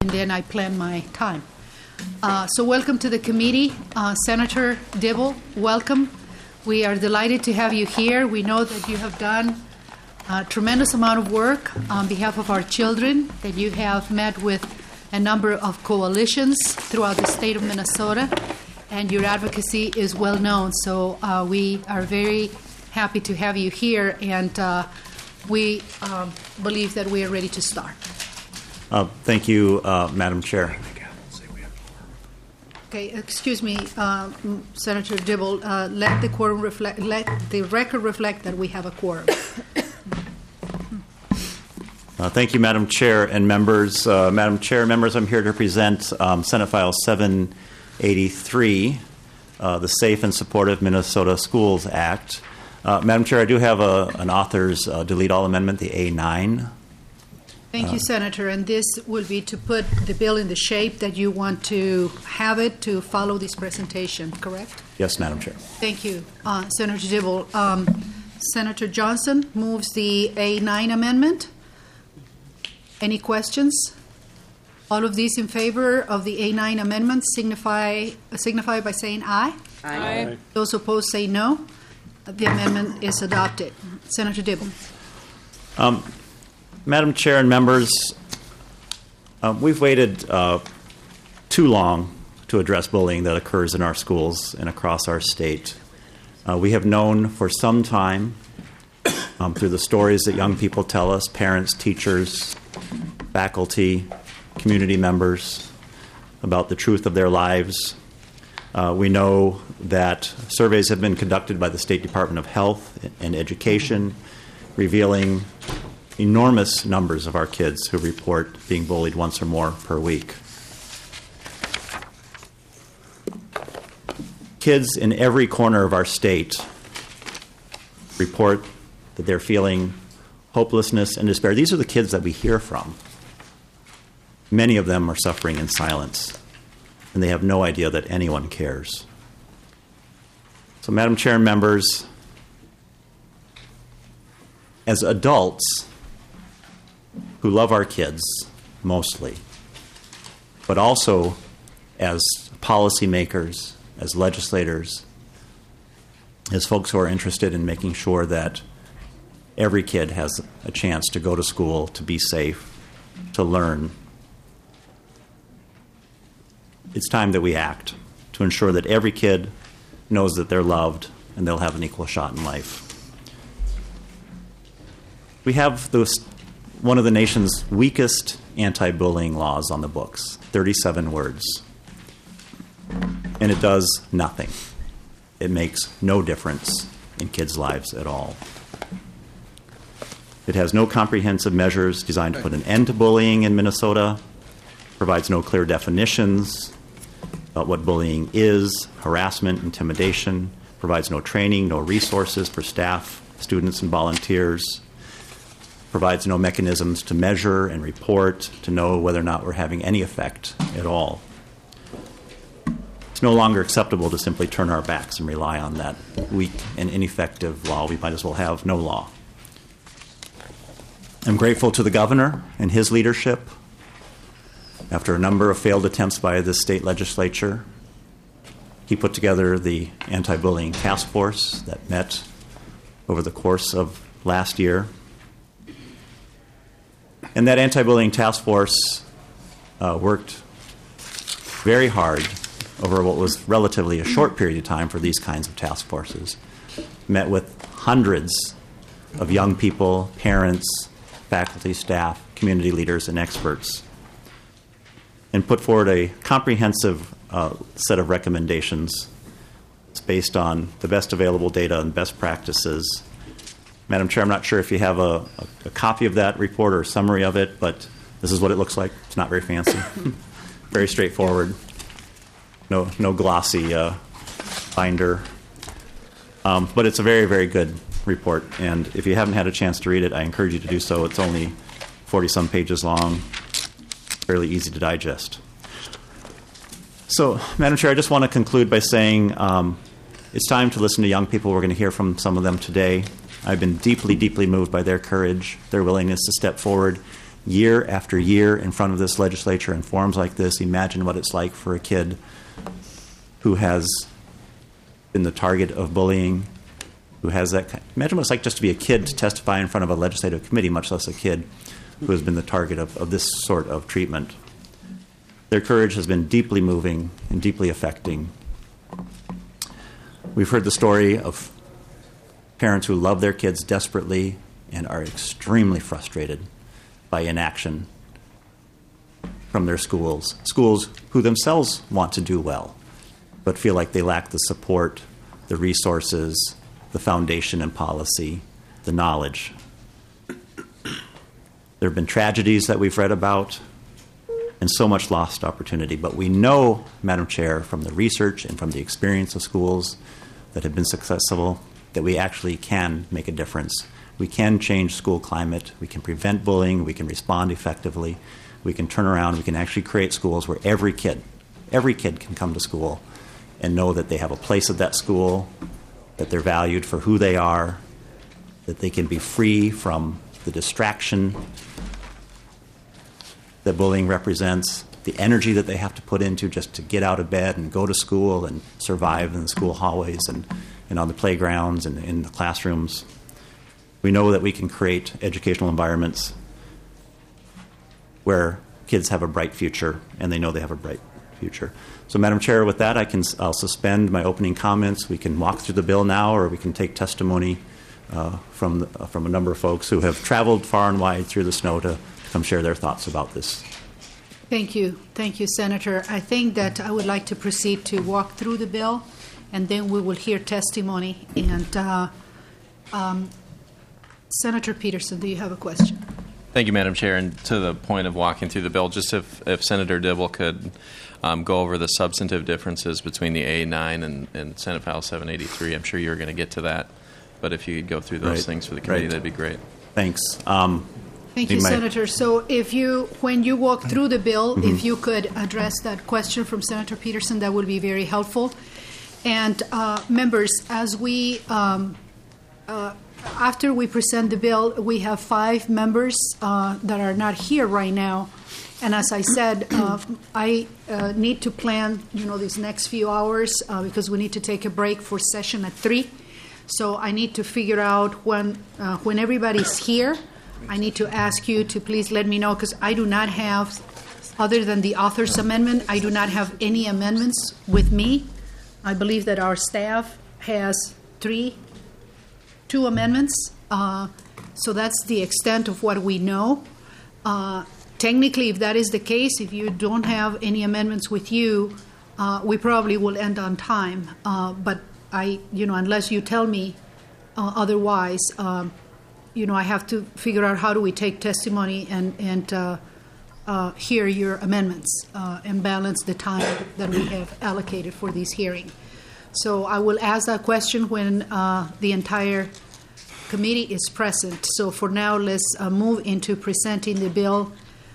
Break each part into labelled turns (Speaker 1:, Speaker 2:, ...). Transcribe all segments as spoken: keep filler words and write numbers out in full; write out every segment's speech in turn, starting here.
Speaker 1: and then I plan my time. Uh, so welcome to the committee. Uh, Senator Dibble, welcome. We are delighted to have you here. We know that you have done a tremendous amount of work on behalf of our children, that you have met with a number of coalitions throughout the state of Minnesota, and your advocacy is well known. So uh, we are very happy to have you here, and uh, we um, believe that we are ready to start.
Speaker 2: Uh, thank you, uh, Madam Chair.
Speaker 1: Okay, excuse me, uh, Senator Dibble. Uh, let the quorum reflect. Let the record reflect that we have a quorum.
Speaker 2: Uh, thank you, Madam Chair and members. Uh, Madam Chair, members, I'm here to present um, Senate File seven eighty-three, uh, the Safe and Supportive Minnesota Schools Act. Uh, Madam Chair, I do have a, an author's uh, delete all amendment, the A nine.
Speaker 1: Thank you, Senator. And this will be to put the bill in the shape that you want to have it to follow this presentation, correct?
Speaker 2: Yes, Madam Chair.
Speaker 1: Thank you, uh, Senator Dibble. Um, Senator Johnson moves the A nine amendment. Any questions? All of these in favor of the A nine amendment signify signify by saying aye.
Speaker 3: Aye. Aye.
Speaker 1: Those opposed say no. The amendment is adopted. Senator Dibble.
Speaker 2: Um, Madam Chair and members, uh, we've waited uh, too long to address bullying that occurs in our schools and across our state. Uh, we have known for some time um, through the stories that young people tell us, parents, teachers, faculty, community members, about the truth of their lives. Uh, we know that surveys have been conducted by the State Department of Health and Education revealing enormous numbers of our kids who report being bullied once or more per week. Kids in every corner of our state report that they're feeling hopelessness and despair. These are the kids that we hear from. Many of them are suffering in silence, and they have no idea that anyone cares. So, Madam Chair and members, as adults who love our kids mostly, but also as policymakers, as legislators, as folks who are interested in making sure that every kid has a chance to go to school, to be safe, to learn, it's time that we act to ensure that every kid knows that they're loved and they'll have an equal shot in life. We have those, one of the nation's weakest anti-bullying laws on the books, thirty-seven words. And it does nothing. It makes no difference in kids' lives at all. It has no comprehensive measures designed to put an end to bullying in Minnesota, provides no clear definitions about what bullying is, harassment, intimidation, provides no training, no resources for staff, students, and volunteers, provides no mechanisms to measure and report to know whether or not we're having any effect at all. It's no longer acceptable to simply turn our backs and rely on that weak and ineffective law. We might as well have no law. I'm grateful to the governor and his leadership. After a number of failed attempts by the state legislature, he put together the anti-bullying task force that met over the course of last year. And that anti-bullying task force uh, worked very hard over what was relatively a short period of time for these kinds of task forces. Met with hundreds of young people, parents, faculty, staff, community leaders, and experts, and put forward a comprehensive uh, set of recommendations. It's based on the best available data and best practices. Madam Chair, I'm not sure if you have a, a, a copy of that report or a summary of it, but this is what it looks like. It's not very fancy. Very straightforward. No, no glossy uh, binder. Um, but it's a very, very good report. And if you haven't had a chance to read it, I encourage you to do so. It's only forty-some pages long, fairly easy to digest. So, Madam Chair, I just want to conclude by saying um, it's time to listen to young people. We're going to hear from some of them today. I've been deeply, deeply moved by their courage, their willingness to step forward, year after year in front of this legislature in forums like this. Imagine what it's like for a kid who has been the target of bullying, who has that. Imagine what it's like just to be a kid to testify in front of a legislative committee, much less a kid who has been the target of, of this sort of treatment. Their courage has been deeply moving and deeply affecting. We've heard the story of parents who love their kids desperately and are extremely frustrated by inaction from their schools. Schools who themselves want to do well, but feel like they lack the support, the resources, the foundation and policy, the knowledge. There have been tragedies that we've read about and so much lost opportunity. But we know, Madam Chair, from the research and from the experience of schools that have been successful, that we actually can make a difference. We can change school climate. We can prevent bullying. We can respond effectively. We can turn around. We can actually create schools where every kid, every kid can come to school and know that they have a place at that school, that they're valued for who they are, that they can be free from the distraction that bullying represents, the energy that they have to put into just to get out of bed and go to school and survive in the school hallways and, and on the playgrounds and in the classrooms. We know that we can create educational environments where kids have a bright future and they know they have a bright future. So, Madam Chair, with that, I can, I'll suspend my opening comments. We can walk through the bill now, or we can take testimony uh, from, the, uh, from a number of folks who have traveled far and wide through the snow to come share their thoughts about this.
Speaker 1: Thank you. Thank you, Senator. I think that I would like to proceed to walk through the bill, and then we will hear testimony. And uh, um, Senator Peterson, do you have a question?
Speaker 3: Thank you, Madam Chair. And to the point of walking through the bill, just if, if Senator Dibble could um, go over the substantive differences between the A nine and, and Senate File seven eighty-three. I'm sure you're going to get to that. But if you could go through those
Speaker 2: right.
Speaker 3: things for the committee,
Speaker 2: right.
Speaker 3: that'd be great.
Speaker 2: Thanks. Um,
Speaker 1: Thank you, Senator. So if you, when you walk through the bill, mm-hmm. if you could address that question from Senator Peterson, that would be very helpful. And uh, members, as we, um, uh, after we present the bill, we have five members uh, that are not here right now. And as I said, uh, I uh, need to plan, you know, these next few hours uh, because we need to take a break for session at three. So I need to figure out when, uh, when everybody's here. I need to ask you to please let me know, because I do not have, other than the author's amendment, I do not have any amendments with me. I believe that our staff has three, two amendments. Uh, so that's the extent of what we know. Uh, technically, if that is the case, if you don't have any amendments with you, uh, we probably will end on time. Uh, but I, you know, unless you tell me uh, otherwise, um, you know, I have to figure out how do we take testimony and, and uh, uh, hear your amendments uh, and balance the time that we have allocated for this hearing. So I will ask that question when uh, the entire committee is present. So for now, let's uh, move into presenting the bill.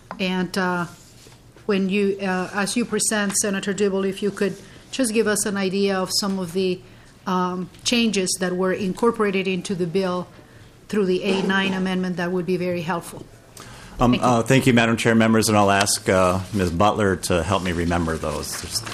Speaker 1: And uh, when you, uh, as you present, Senator Dibble, if you could just give us an idea of some of the um, changes that were incorporated into the bill through the A nine amendment, that would be very helpful.
Speaker 2: Um,
Speaker 1: thank, you.
Speaker 2: Uh, thank you, Madam Chair, members, and I'll ask uh, Miz Butler to help me remember those.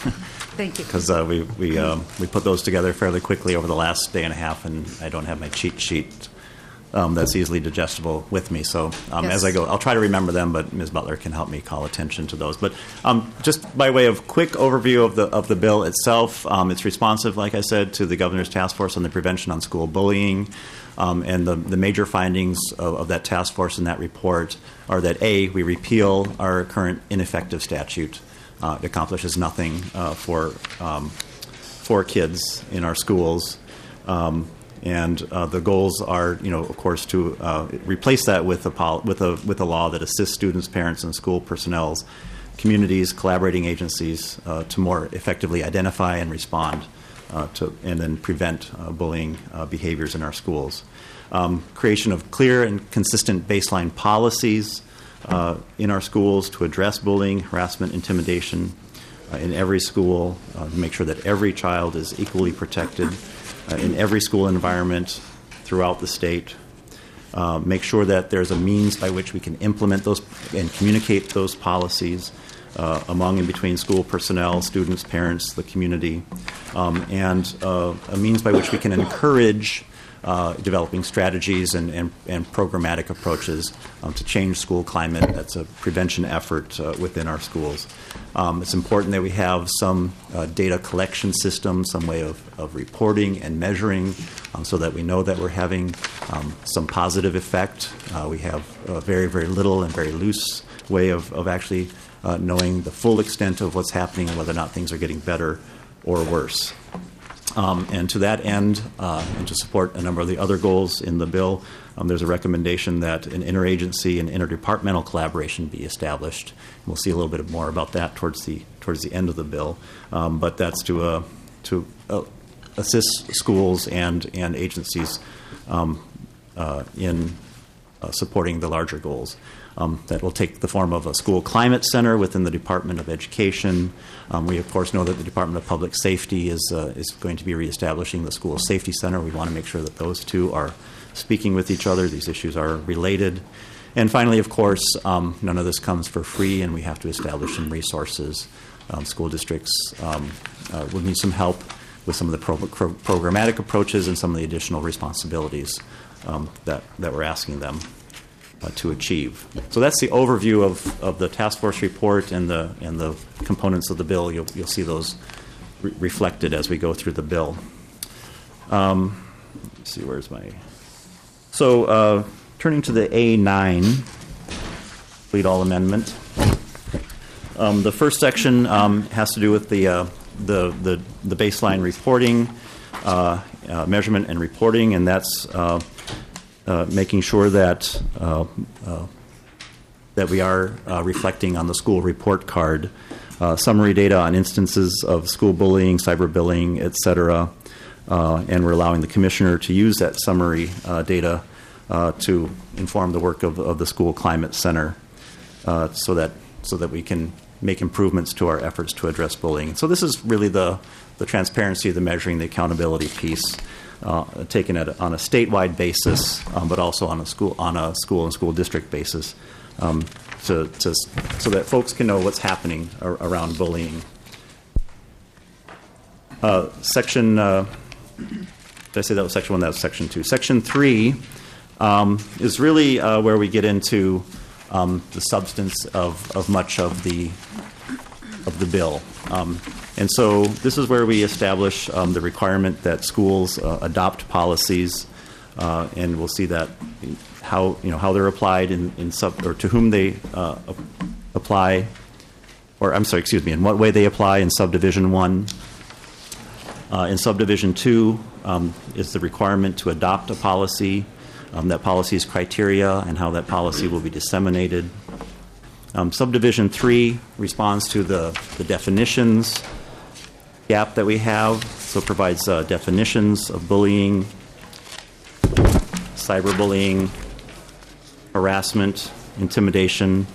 Speaker 1: Thank you.
Speaker 2: Because uh, we we um, we put those together fairly quickly over the last day and a half, and I don't have my cheat sheet um, that's easily digestible with me. So um,
Speaker 1: Yes.
Speaker 2: as I go, I'll try to remember them, but Miz Butler can help me call attention to those. But um, just by way of quick overview of the of the bill itself, um, it's responsive, like I said, to the Governor's Task Force on the Prevention on School Bullying. Um, and the, the major findings of, of that task force in that report are that, A, we repeal our current ineffective statute. Uh, it accomplishes nothing uh, for um, for kids in our schools. Um, and uh, the goals are, you know, of course, to uh, replace that with a, pol- with, a, with a law that assists students, parents, and school personnel, communities, collaborating agencies uh, to more effectively identify and respond Uh, to, and then prevent uh, bullying uh, behaviors in our schools. Um, creation of clear and consistent baseline policies uh, in our schools to address bullying, harassment, intimidation uh, in every school, uh, to make sure that every child is equally protected uh, in every school environment throughout the state. uh, make sure that there's a means by which we can implement those and communicate those policies uh, among and between school personnel, students, parents, the community, um, and uh, a means by which we can encourage uh, developing strategies and, and, and programmatic approaches um, to change school climate. That's a prevention effort uh, within our schools. Um, it's important that we have some uh, data collection system, some way of, of reporting and measuring um, so that we know that we're having um, some positive effect. Uh, we have a very, very little and very loose way of, of actually uh, knowing the full extent of what's happening and whether or not things are getting better or worse. Um, and to that end, uh, and to support a number of the other goals in the bill, um, there's a recommendation that an interagency and interdepartmental collaboration be established. And we'll see a little bit more about that towards the towards the end of the bill. Um, but that's to uh, to uh, assist schools and and agencies um, uh, in uh, supporting the larger goals. Um, that will take the form of a school climate center within the Department of Education. Um, we, of course, know that the Department of Public Safety is uh, is going to be reestablishing the School Safety Center. We want to make sure that those two are speaking with each other. These issues are related. And finally, of course, um, none of this comes for free, and we have to establish some resources. Um, school districts um, uh, will need some help with some of the pro- pro- programmatic approaches and some of the additional responsibilities um, that, that we're asking them Uh, to achieve. So that's the overview of, of the task force report and the and the components of the bill. You'll you'll see those re- reflected as we go through the bill. Um, let's see, where's my? So uh, turning to the A nine, complete all amendment. Um, the first section um, has to do with the uh, the, the the baseline reporting, uh, uh, measurement and reporting, and that's. Uh, Uh, making sure that uh, uh, that we are uh, reflecting on the school report card uh, summary data on instances of school bullying, cyberbullying, et cetera, uh, and we're allowing the commissioner to use that summary uh, data uh, to inform the work of, of the school climate center, uh, so that so that we can make improvements to our efforts to address bullying. So this is really the the transparency, the measuring, the accountability piece. Uh, taken at, on a statewide basis, um, but also on a school on a school and school district basis, um, to, to so that folks can know what's happening ar- around bullying. Uh, section, uh, did I say that was section one? That was section two. Section three um, is really uh, where we get into um, the substance of, of much of the of the bill. Um, And so this is where we establish um, the requirement that schools uh, adopt policies, uh, and we'll see that how you know how they're applied in, in sub or to whom they uh, apply, or I'm sorry, excuse me, in what way they apply in subdivision one. Uh, in subdivision two um, is the requirement to adopt a policy, um, that policy's criteria, and how that policy will be disseminated. Um, subdivision three responds to the, the definitions gap that we have, so it provides uh, definitions of bullying, cyberbullying, harassment, intimidation,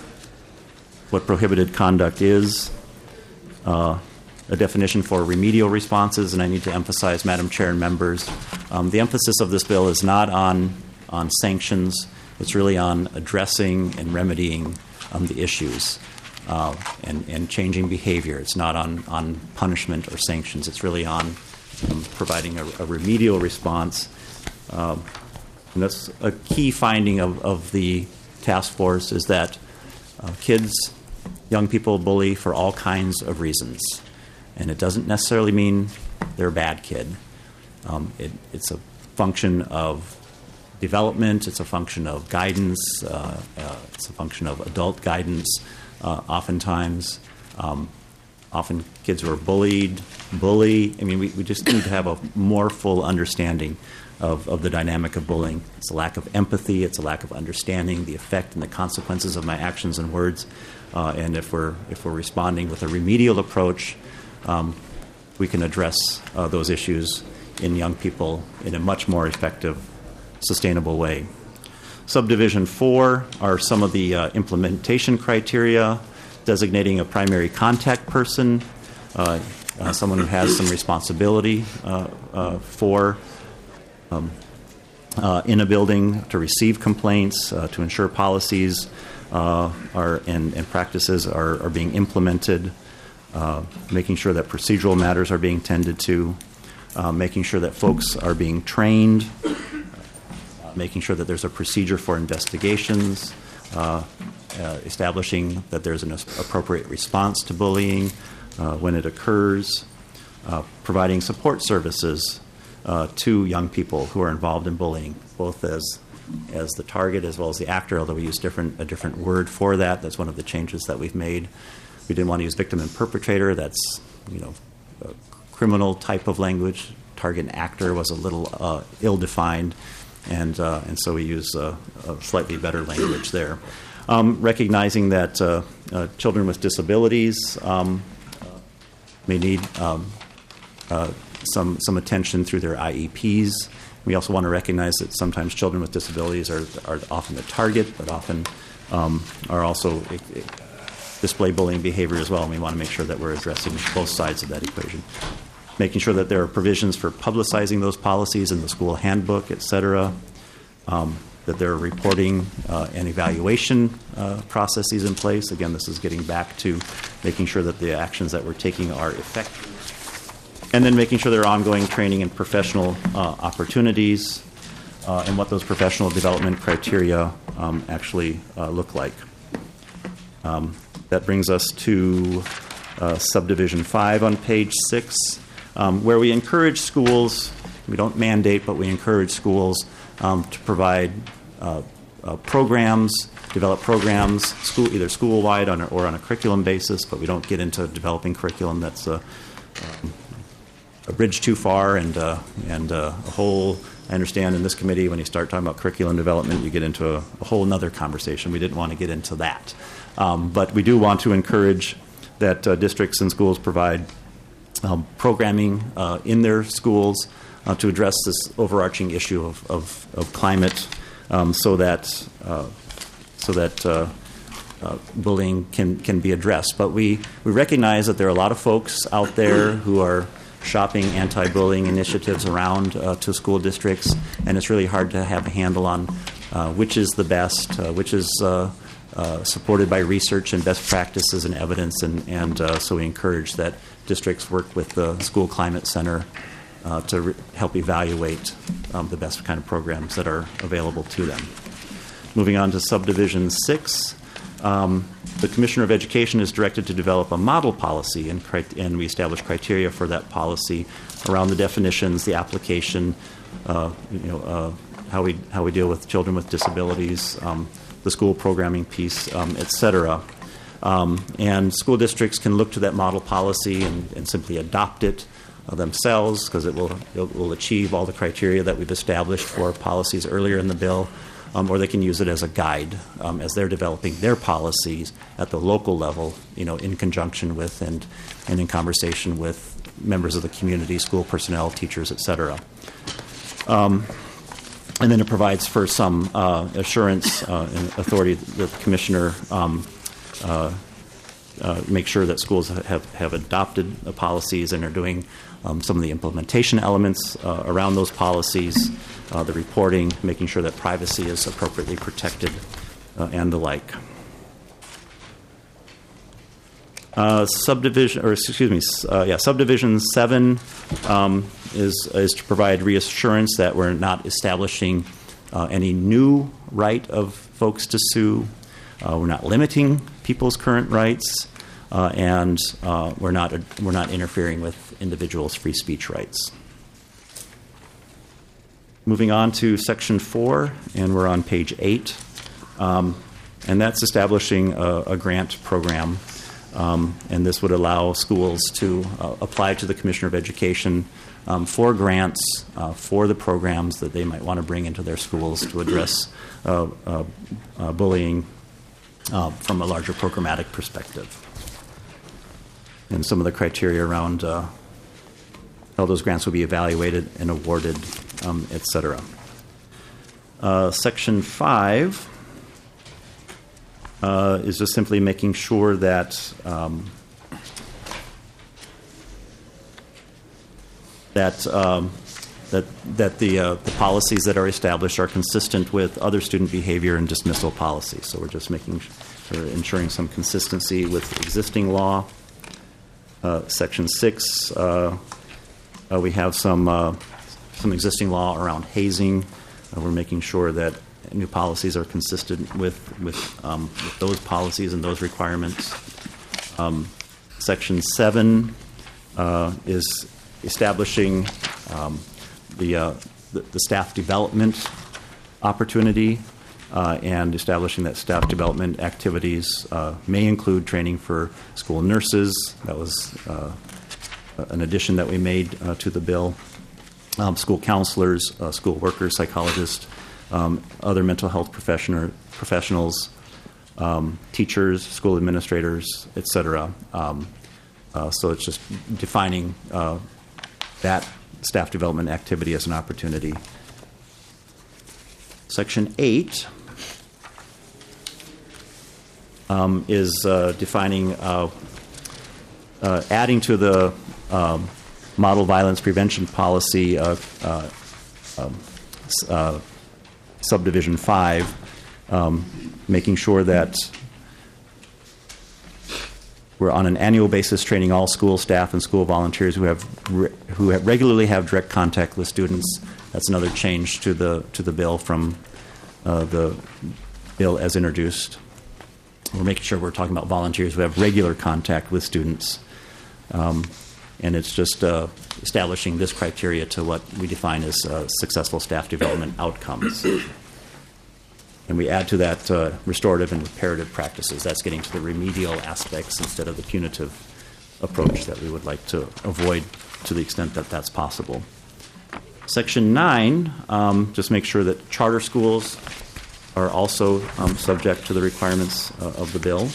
Speaker 2: what prohibited conduct is, uh, a definition for remedial responses, and I need to emphasize, Madam Chair and members, um, the emphasis of this bill is not on, on sanctions. It's really on addressing and remedying um, the issues. Uh, and, and changing behavior. It's not on, on punishment or sanctions. It's really on um, providing a, a remedial response. Um, and that's a key finding of, of the task force is that uh, kids, young people bully for all kinds of reasons. And it doesn't necessarily mean they're a bad kid. Um, it, it's a function of development. It's a function of guidance. Uh, uh, it's a function of adult guidance. Uh, oftentimes, um, often kids who are bullied, bully. I mean, we, we just need to have a more full understanding of, of the dynamic of bullying. It's a lack of empathy. It's a lack of understanding the effect and the consequences of my actions and words. Uh, and if we're if we're responding with a remedial approach, um, we can address uh, those issues in young people in a much more effective, sustainable way. Subdivision four are some of the uh, implementation criteria, designating a primary contact person, uh, uh, someone who has some responsibility uh, uh, for um, uh, in a building to receive complaints, uh, to ensure policies uh, are and, and practices are, are being implemented, uh, making sure that procedural matters are being tended to, uh, making sure that folks are being trained, uh, making sure that there's a procedure for investigations, uh, uh, establishing that there's an appropriate response to bullying uh, when it occurs, uh, providing support services uh, to young people who are involved in bullying, both as as the target as well as the actor, although we use different a different word for that. That's one of the changes that we've made. We didn't want to use victim and perpetrator. That's, you know, a criminal type of language. Target and actor was a little uh, ill-defined, and uh, and so we use uh, a slightly better language there. Um, recognizing that uh, uh, children with disabilities um, uh, may need um, uh, some some attention through their I E Ps. We also want to recognize that sometimes children with disabilities are, are often the target, but often um, are also it, it display bullying behavior as well, and we want to make sure that we're addressing both sides of that equation. Making sure that there are provisions for publicizing those policies in the school handbook, et cetera, um, that there are reporting uh, and evaluation uh, processes in place. Again, this is getting back to making sure that the actions that we're taking are effective. And then making sure there are ongoing training and professional uh, opportunities uh, and what those professional development criteria um, actually uh, look like. Um, that brings us to uh, subdivision five on page six, um, where we encourage schools, we don't mandate, but we encourage schools um, to provide uh, uh, programs, develop programs, school, either school-wide on a, or on a curriculum basis, but we don't get into developing curriculum that's a, um, a bridge too far and uh, and uh, a whole. I understand in this committee when you start talking about curriculum development, you get into a, a whole other conversation. We didn't want to get into that, um, but we do want to encourage that uh, districts and schools provide um, programming uh, in their schools uh, to address this overarching issue of of, of climate, um, so that uh, so that. Uh, Uh, bullying can, can be addressed. But we, we recognize that there are a lot of folks out there who are shopping anti-bullying initiatives around uh, to school districts, and it's really hard to have a handle on uh, which is the best, uh, which is uh, uh, supported by research and best practices and evidence, and, and uh, so we encourage that districts work with the School Climate Center uh, to re- help evaluate um, the best kind of programs that are available to them. Moving on to subdivision six. Um, the Commissioner of Education is directed to develop a model policy, and, cri- and we establish criteria for that policy around the definitions, the application, uh, you know, uh, how we how we deal with children with disabilities, um, the school programming piece, um, et cetera. Um, and school districts can look to that model policy and, and simply adopt it uh, themselves, because it will it will achieve all the criteria that we've established for policies earlier in the bill. Um, or they can use it as a guide um, as they're developing their policies at the local level, you know, in conjunction with and, and in conversation with members of the community, school personnel, teachers, et cetera. Um, and then it provides for some uh, assurance uh, and authority that the commissioner um, uh, uh, make sure that schools have, have adopted the policies and are doing um, some of the implementation elements uh, around those policies. Uh, the reporting, making sure that privacy is appropriately protected, uh, and the like. Uh, subdivision, or excuse me, uh, yeah, subdivision seven um, is is to provide reassurance that we're not establishing uh, any new right of folks to sue. Uh, we're not limiting people's current rights, uh, and uh, we're not we're not interfering with individuals' free speech rights. Moving on to section four, and we're on page eight, um, and that's establishing a, a grant program, um, and this would allow schools to uh, apply to the Commissioner of Education um, for grants uh, for the programs that they might want to bring into their schools to address uh, uh, uh, bullying uh, from a larger programmatic perspective. And some of the criteria around uh, how those grants will be evaluated and awarded, Um, et cetera. Uh, section five uh, is just simply making sure that um, that um, that that the uh, the policies that are established are consistent with other student behavior and dismissal policies. So we're just making we're ensuring some consistency with existing law. Uh, section six, uh, uh, we have some uh, some existing law around hazing. Uh, we're making sure that new policies are consistent with with, um, with those policies and those requirements. Um, section seven uh, is establishing um, the, uh, the the staff development opportunity uh, and establishing that staff development activities uh, may include training for school nurses. That was uh, an addition that we made uh, to the bill. Um, school counselors, uh, school workers, psychologists, um, other mental health professional, professionals, um, teachers, school administrators, et cetera. Um, uh, so it's just defining uh, that staff development activity as an opportunity. Section eight um, is uh, defining, uh, uh, adding to the um, model violence prevention policy, uh, uh, um, uh, subdivision five, um, making sure that we're on an annual basis training all school staff and school volunteers who have re- who have regularly have direct contact with students. That's another change to the to the bill from uh, the bill as introduced. We're making sure we're talking about volunteers who have regular contact with students. Um, And it's just uh, establishing this criteria to what we define as uh, successful staff development outcomes. And we add to that uh, restorative and reparative practices. That's getting to the remedial aspects instead of the punitive approach that we would like to avoid to the extent that that's possible. Section nine, um, just make sure that charter schools are also um, subject to the requirements uh, of the bill.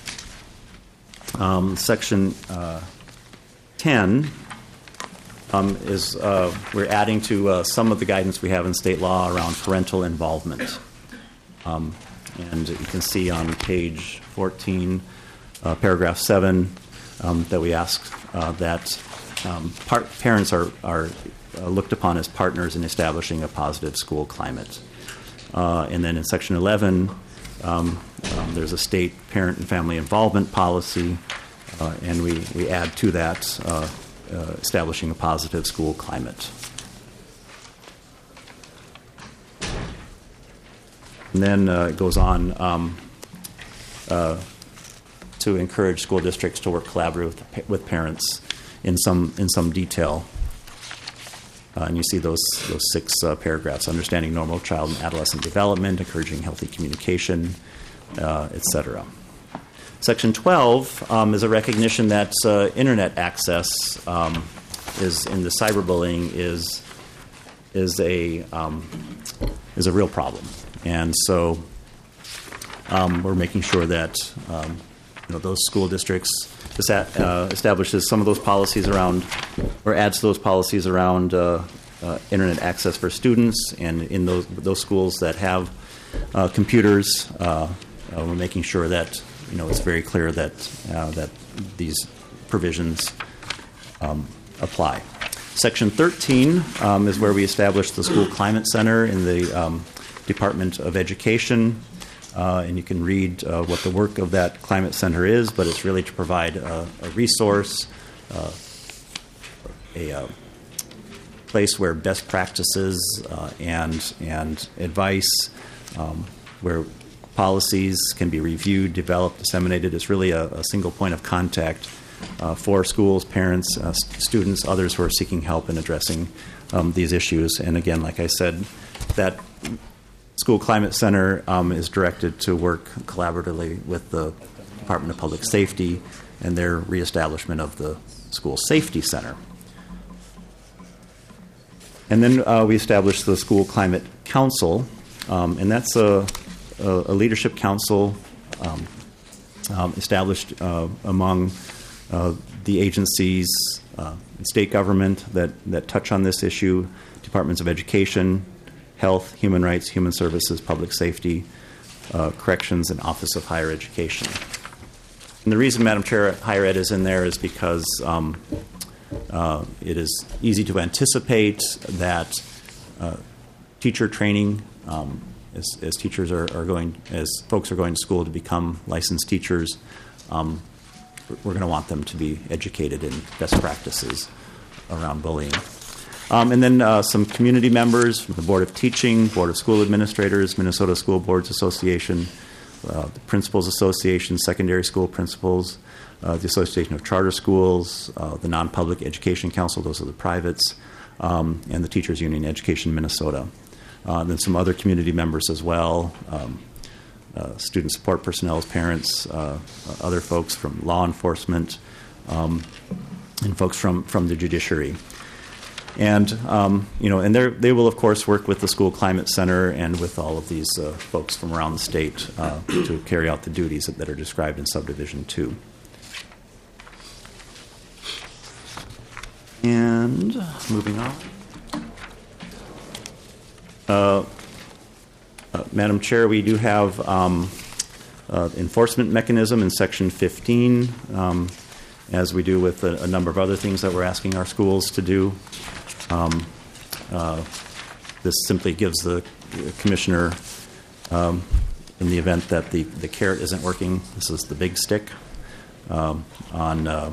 Speaker 2: Um, section uh, ten um, is uh, we're adding to uh, some of the guidance we have in state law around parental involvement. Um, and you can see on page fourteen, uh, paragraph seven, um, that we ask uh, that um, part, parents are, are uh, looked upon as partners in establishing a positive school climate. Uh, and then in section eleven, um, um, there's a state parent and family involvement policy. Uh, and we, we add to that uh, uh, establishing a positive school climate. And then uh, it goes on um, uh, to encourage school districts to work collaboratively with, with parents in some in some detail. Uh, and you see those those six uh, paragraphs: understanding normal child and adolescent development, encouraging healthy communication, uh, et cetera. Section twelve um, is a recognition that uh, internet access um, is in the cyberbullying is is a um, is a real problem, and so um, we're making sure that um, you know those school districts this uh, establishes some of those policies around or adds those policies around uh, uh, internet access for students, and in those those schools that have uh, computers, uh, uh, we're making sure that. You know, it's very clear that uh, that these provisions um, apply. Section thirteen um, is where we establish the School Climate Center in the um, Department of Education, uh, and you can read uh, what the work of that Climate Center is, but it's really to provide a, a resource, uh, a, a place where best practices uh, and and advice, um, where policies can be reviewed, developed, disseminated. It's really a, a single point of contact uh, for schools, parents, uh, st- students, others who are seeking help in addressing um, these issues. And again, like I said, that School Climate Center um, is directed to work collaboratively with the Department of Public Safety and their reestablishment of the School Safety Center. And then uh, we established the School Climate Council, um, and that's a a leadership council um, um, established uh, among uh, the agencies uh, in state government that, that touch on this issue, departments of education, health, human rights, human services, public safety, uh, corrections, and Office of Higher Education. And the reason, Madam Chair, higher ed is in there is because um, Uh, it is easy to anticipate that uh, teacher training, um, as, as teachers are, are going, as folks are going to school to become licensed teachers, um, we're going to want them to be educated in best practices around bullying. Um, and then uh, some community members from the Board of Teaching, Board of School Administrators, Minnesota School Boards Association, uh, the Principals Association, Secondary School Principals, uh, the Association of Charter Schools, uh, the Non-Public Education Council, those are the privates, um, and the Teachers Union Education Minnesota. Uh, and then some other community members as well, um, uh, student support personnel, parents, uh, other folks from law enforcement, um, and folks from, from the judiciary. And, um, you know, and they will, of course, work with the School Climate Center and with all of these uh, folks from around the state uh, to carry out the duties that, that are described in Subdivision two. And moving on. Uh, uh, Madam Chair, we do have um, uh, enforcement mechanism in Section fifteen, um, as we do with a, a number of other things that we're asking our schools to do. Um, uh, this simply gives the commissioner, um, in the event that the, the carrot isn't working, this is the big stick um, on uh,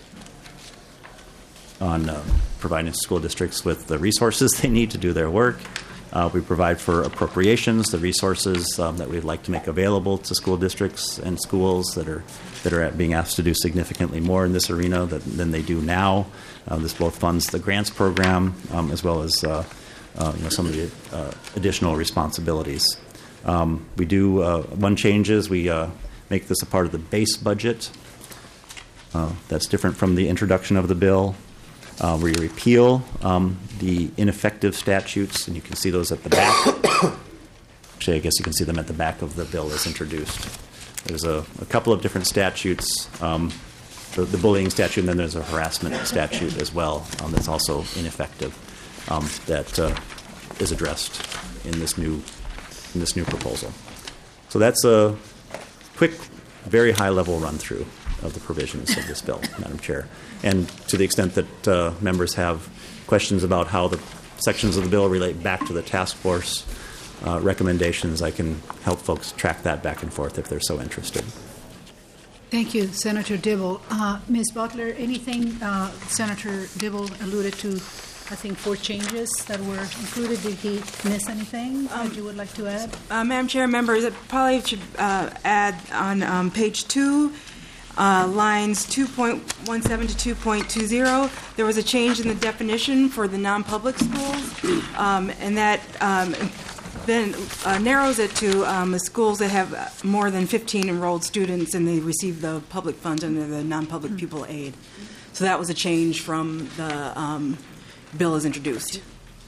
Speaker 2: on uh, providing school districts with the resources they need to do their work. Uh, we provide for appropriations, the resources um, that we'd like to make available to school districts and schools that are that are being asked to do significantly more in this arena that, than they do now. Uh, this both funds the grants program um, as well as uh, uh, you know, some of the uh, additional responsibilities. Um, we do uh, one change is we uh, make this a part of the base budget. Uh, that's different from the introduction of the bill. Uh, we repeal um, the ineffective statutes, and you can see those at the back. Actually, I guess you can see them at the back of the bill as introduced. There's a, a couple of different statutes, um, the, the bullying statute, and then there's a harassment statute as well um, that's also ineffective um, that uh, is addressed in this new in this new proposal. So that's a quick, very high-level run-through of the provisions of this bill, Madam Chair. And to the extent that uh, members have questions about how the sections of the bill relate back to the task force uh, recommendations, I can help folks track that back and forth if they're so interested.
Speaker 1: Thank you, Senator Dibble. Uh, Miz Butler, anything uh, Senator Dibble alluded to, I think, four changes that were included. Did he miss anything um, that you would like to add?
Speaker 4: Uh, Madam Chair, members, I probably should uh, add on um, page two, Uh, lines two point one seven to two point two zero, there was a change in the definition for the non-public schools, um, and that um, then uh, narrows it to um, the schools that have more than fifteen enrolled students and they receive the public funds under the non-public mm-hmm. pupil aid. So that was a change from the um, bill as introduced.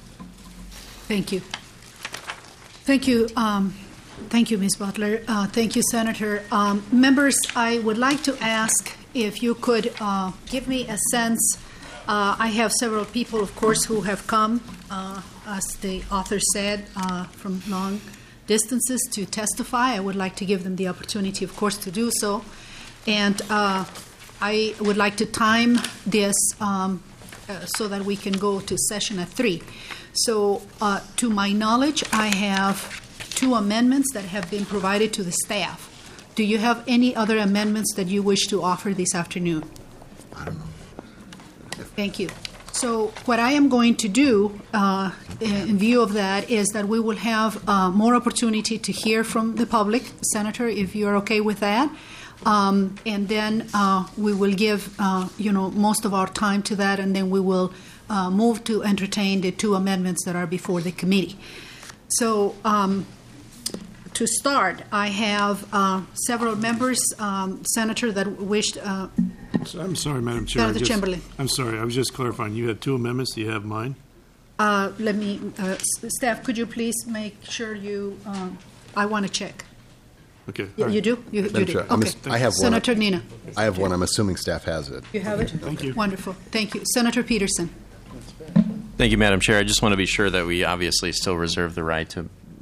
Speaker 1: Thank you. Thank you. Um, Thank you, Miz Butler. Uh, thank you, Senator. Um, members, I would like to ask if you could uh, give me a sense. Uh, I have several people, of course, who have come, uh, as the author said, uh, from long distances to testify. I would like to give them the opportunity, of course, to do so. And uh, I would like to time this um, uh, so that we can go to session at three. So, uh, to my knowledge, I have two amendments that have been provided to the staff. Do you have any other amendments that you wish to offer this afternoon?
Speaker 5: I don't know.
Speaker 1: Thank you. So what I am going to do uh, in view of that is that we will have uh, more opportunity to hear from the public. Senator, if you're okay with that. Um, and then uh, we will give, uh, you know, most of our time to that, and then we will uh, move to entertain the two amendments that are before the committee. So, um, to start, I have uh, several members, um, Senator, that wished. Uh,
Speaker 6: I'm sorry, Madam Chair.
Speaker 1: Senator
Speaker 6: just,
Speaker 1: Chamberlain.
Speaker 6: I'm sorry. I was just clarifying. You had two amendments. Do you have mine?
Speaker 1: Uh, let me, uh, staff, could you please make sure you? Um, I want to check.
Speaker 6: Okay.
Speaker 1: Y-
Speaker 6: right.
Speaker 1: You do. You, you do.
Speaker 5: Chair, I'm
Speaker 1: Okay.
Speaker 5: ass- I have
Speaker 1: Senator
Speaker 5: one.
Speaker 1: Nina.
Speaker 5: I have one. I'm assuming staff has it.
Speaker 1: You have it.
Speaker 6: Thank you.
Speaker 1: Wonderful. Thank you, Senator Peterson.
Speaker 3: Thank you, Madam Chair. I just want to be sure that we obviously still reserve the right to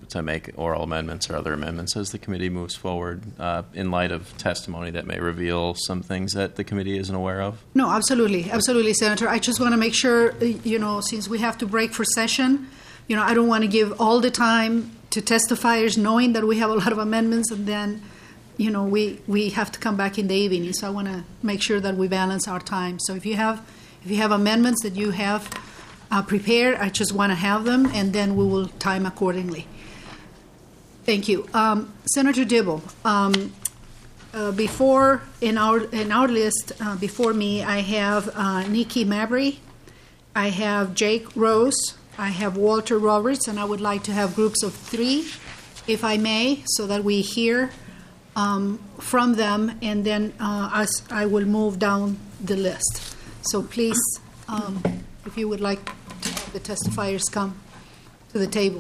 Speaker 3: to make oral amendments or other amendments as the committee moves forward uh, in light of testimony that may reveal some things that the committee isn't aware of?
Speaker 1: No, absolutely, absolutely, Senator. I just want to make sure, uh, you know, since we have to break for session, you know, I don't want to give all the time to testifiers knowing that we have a lot of amendments and then, you know, we, we have to come back in the evening. So I want to make sure that we balance our time. So if you have if you have amendments that you have uh, prepared, I just want to have them, and then we will time accordingly. Thank you. Um, Senator Dibble, um, uh, before in our in our list uh, before me, I have uh, Nikki Mabry, I have Jake Rose, I have Walter Roberts, and I would like to have groups of three, if I may, so that we hear um, from them, and then uh, as I will move down the list. So please, um, if you would like to have the testifiers come to the table.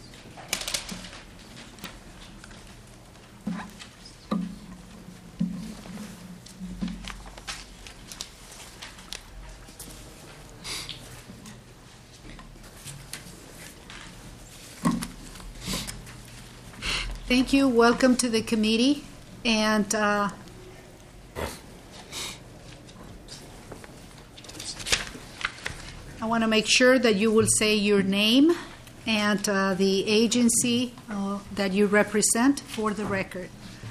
Speaker 1: Thank you. Welcome to the committee. And uh, I want to make sure that you will say your name and uh, the agency uh, that you represent for the record.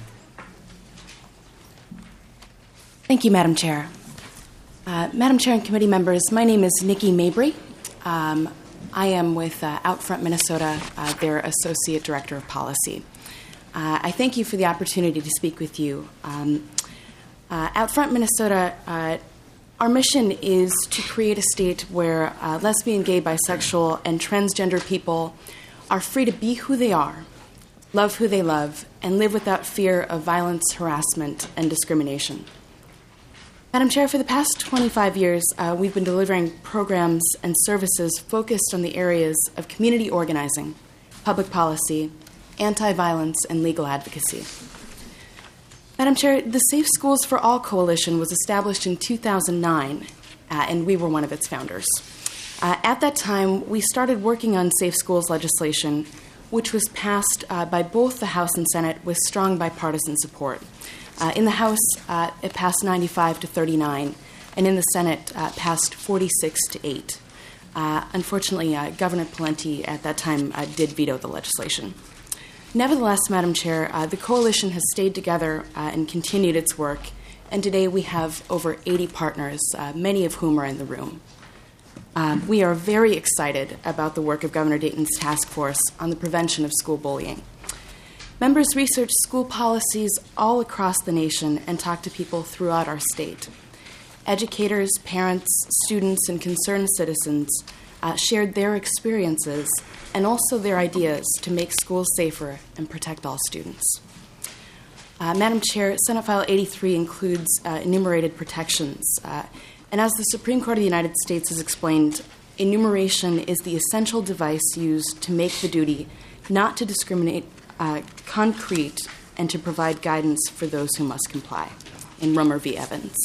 Speaker 7: Thank you, Madam Chair. Uh, Madam Chair and committee members, my name is Nikki Mabry. Um, I am with uh, Outfront Minnesota, uh, their Associate Director of Policy. Uh, I thank you for the opportunity to speak with you. Um, uh, Outfront Minnesota, uh, our mission is to create a state where uh, lesbian, gay, bisexual, and transgender people are free to be who they are, love who they love, and live without fear of violence, harassment, and discrimination. Madam Chair, for the past twenty-five years, uh, we've been delivering programs and services focused on the areas of community organizing, public policy, anti-violence, and legal advocacy. Madam Chair, the Safe Schools for All Coalition was established in two thousand nine, uh, and we were one of its founders. Uh, at that time, we started working on safe schools legislation, which was passed uh, by both the House and Senate with strong bipartisan support. Uh, in the House, uh, it passed ninety-five to thirty-nine, and in the Senate, uh, passed forty-six to eight. Uh, unfortunately, uh, Governor Pawlenty at that time uh, did veto the legislation. Nevertheless, Madam Chair, uh, the coalition has stayed together uh, and continued its work, and today we have over eighty partners, uh, many of whom are in the room. Um, we are very excited about the work of Governor Dayton's task force on the prevention of school bullying. Members research school policies all across the nation and talk to people throughout our state. Educators, parents, students, and concerned citizens uh, shared their experiences and also their ideas to make schools safer and protect all students. Uh, Madam Chair, Senate File eighty-three includes uh, enumerated protections. Uh, and as the Supreme Court of the United States has explained, enumeration is the essential device used to make the duty not to discriminate uh, concrete and to provide guidance for those who must comply, in Rummer v. Evans.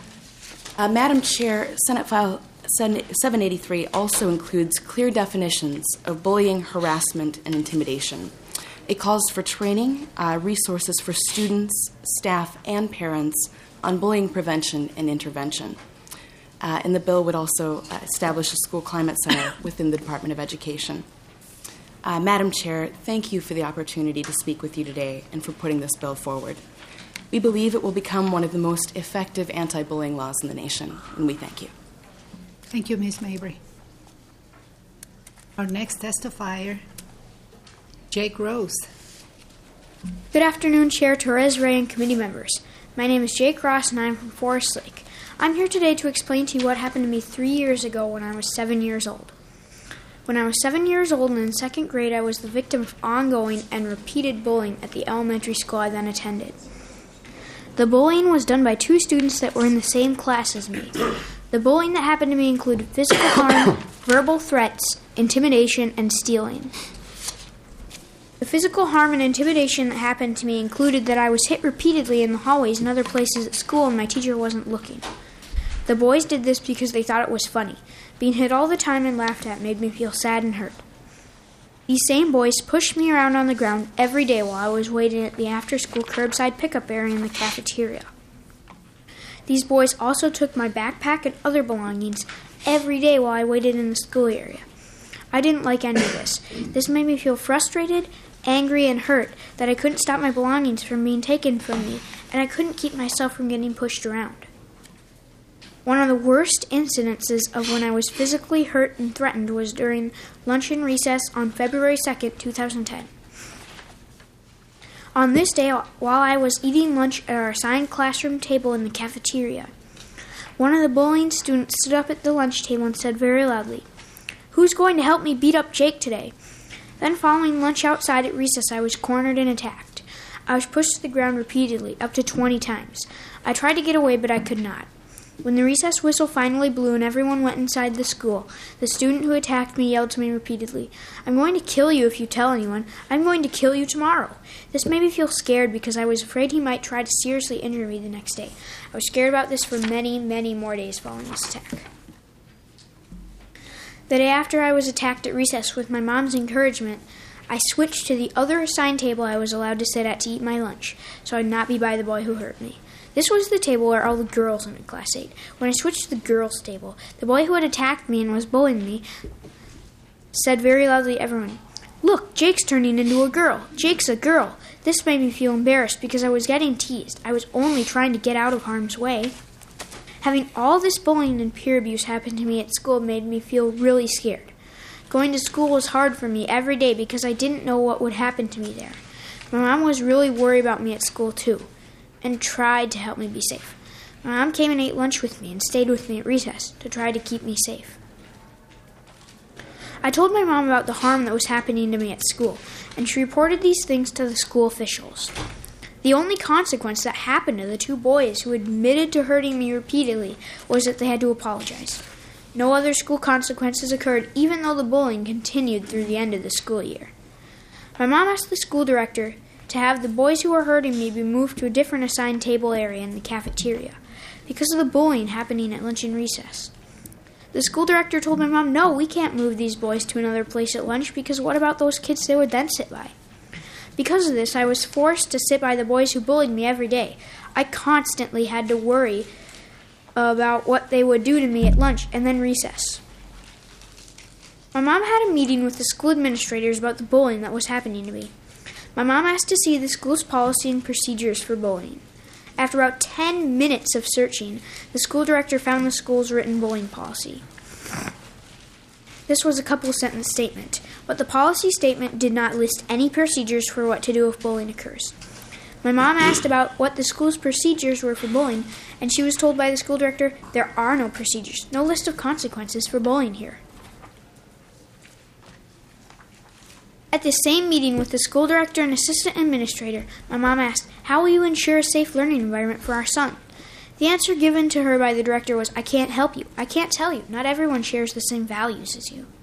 Speaker 7: Uh, Madam Chair, Senate File seven eighty-three also includes clear definitions of bullying, harassment, and intimidation. It calls for training, uh, resources for students, staff, and parents on bullying prevention and intervention. Uh, and the bill would also uh, establish a school climate center within the Department of Education. Uh, Madam Chair, thank you for the opportunity to speak with you today and for putting this bill forward. We believe it will become one of the most effective anti-bullying laws in the nation, and we thank you.
Speaker 1: Thank you, Miz Mabry. Our next testifier, Jake Rose.
Speaker 8: Good afternoon, Chair Torres Ray and committee members. My name is Jake Ross, and I'm from Forest Lake. I'm here today to explain to you what happened to me three years ago when I was seven years old. When I was seven years old and in second grade, I was the victim of ongoing and repeated bullying at the elementary school I then attended. The bullying was done by two students that were in the same class as me. The bullying that happened to me included physical harm, verbal threats, intimidation, and stealing. The physical harm and intimidation that happened to me included that I was hit repeatedly in the hallways and other places at school and my teacher wasn't looking. The boys did this because they thought it was funny. Being hit all the time and laughed at made me feel sad and hurt. These same boys pushed me around on the ground every day while I was waiting at the after-school curbside pickup area in the cafeteria. These boys also took my backpack and other belongings every day while I waited in the school area. I didn't like any of this. This made me feel frustrated, angry, and hurt that I couldn't stop my belongings from being taken from me, and I couldn't keep myself from getting pushed around. One of the worst incidences of when I was physically hurt and threatened was during lunch and recess on February second, twenty ten. On this day, while I was eating lunch at our assigned classroom table in the cafeteria, one of the bullying students stood up at the lunch table and said very loudly, "Who's going to help me beat up Jake today?" Then following lunch outside at recess, I was cornered and attacked. I was pushed to the ground repeatedly, up to twenty times. I tried to get away, but I could not. When the recess whistle finally blew and everyone went inside the school, the student who attacked me yelled to me repeatedly, "I'm going to kill you if you tell anyone. I'm going to kill you tomorrow." This made me feel scared because I was afraid he might try to seriously injure me the next day. I was scared about this for many, many more days following this attack. The day after I was attacked at recess, with my mom's encouragement, I switched to the other assigned table I was allowed to sit at to eat my lunch, so I'd not be by the boy who hurt me. This was the table where all the girls in class ate. When I switched to the girls' table, the boy who had attacked me and was bullying me said very loudly to everyone, "Look, Jake's turning into a girl. Jake's a girl." This made me feel embarrassed because I was getting teased. I was only trying to get out of harm's way. Having all this bullying and peer abuse happen to me at school made me feel really scared. Going to school was hard for me every day because I didn't know what would happen to me there. My mom was really worried about me at school too, and tried to help me be safe. My mom came and ate lunch with me and stayed with me at recess to try to keep me safe. I told my mom about the harm that was happening to me at school, and she reported these things to the school officials. The only consequence that happened to the two boys who admitted to hurting me repeatedly was that they had to apologize. No other school consequences occurred, even though the bullying continued through the end of the school year. My mom asked the school director to have the boys who were hurting me be moved to a different assigned table area in the cafeteria because of the bullying happening at lunch and recess. The school director told my mom, "No, we can't move these boys to another place at lunch because what about those kids they would then sit by?" Because of this, I was forced to sit by the boys who bullied me every day. I constantly had to worry about what they would do to me at lunch and then recess. My mom had a meeting with the school administrators about the bullying that was happening to me. My mom asked to see the school's policy and procedures for bullying. After about ten minutes of searching, the school director found the school's written bullying policy. This was a couple-sentence statement, but the policy statement did not list any procedures for what to do if bullying occurs. My mom asked about what the school's procedures were for bullying, and she was told by the school director, "There are no procedures, no list of consequences for bullying here." At the same meeting with the school director and assistant administrator, my mom asked, "How will you ensure a safe learning environment for our son?" The answer given to her by the director was, "I can't help you. I can't tell you. Not everyone shares the same values as you."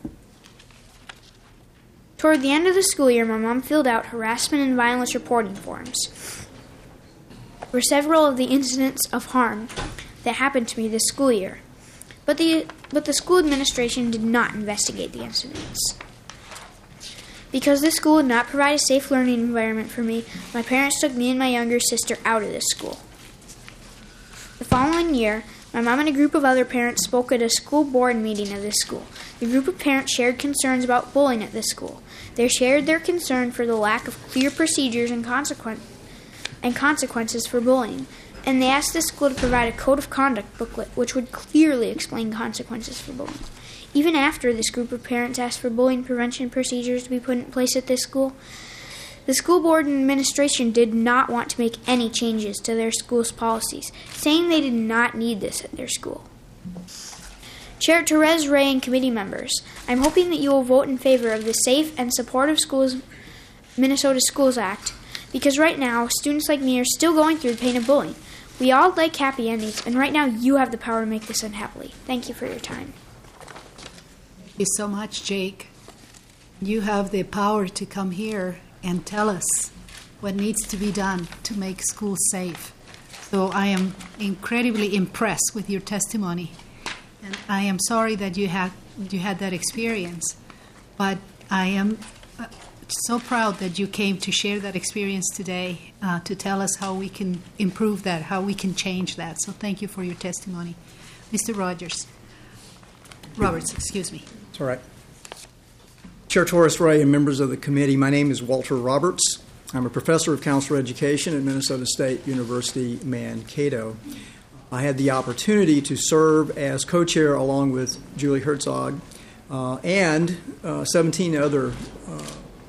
Speaker 8: Toward the end of the school year, my mom filled out harassment and violence reporting forms for several of the incidents of harm that happened to me this school year. But the, but the school administration did not investigate the incidents. Because this school would not provide a safe learning environment for me, my parents took me and my younger sister out of this school. The following year, my mom and a group of other parents spoke at a school board meeting of this school. The group of parents shared concerns about bullying at this school. They shared their concern for the lack of clear procedures and, consequen- and consequences for bullying, and they asked the school to provide a code of conduct booklet which would clearly explain consequences for bullying. Even after this group of parents asked for bullying prevention procedures to be put in place at this school, the school board and administration did not want to make any changes to their school's policies, saying they did not need this at their school. Chair Therese Ray and committee members, I'm hoping that you will vote in favor of the Safe and Supportive Schools Minnesota Schools Act, because right now, students like me are still going through the pain of bullying. We all like happy endings, and right now you have the power to make this unhappily. Thank you for your time.
Speaker 1: Thank you so much, Jake. You have the power to come here and tell us what needs to be done to make schools safe. So I am incredibly impressed with your testimony. And I am sorry that you had you had that experience. But I am so proud that you came to share that experience today, uh, to tell us how we can improve that, how we can change that. So thank you for your testimony. Mister Rogers. Roberts, excuse me.
Speaker 9: It's all right. Chair Torres Ray and members of the committee, my name is Walter Roberts. I'm a professor of counselor education at Minnesota State University, Mankato. I had the opportunity to serve as co-chair along with Julie Herzog uh, and uh, seventeen other uh,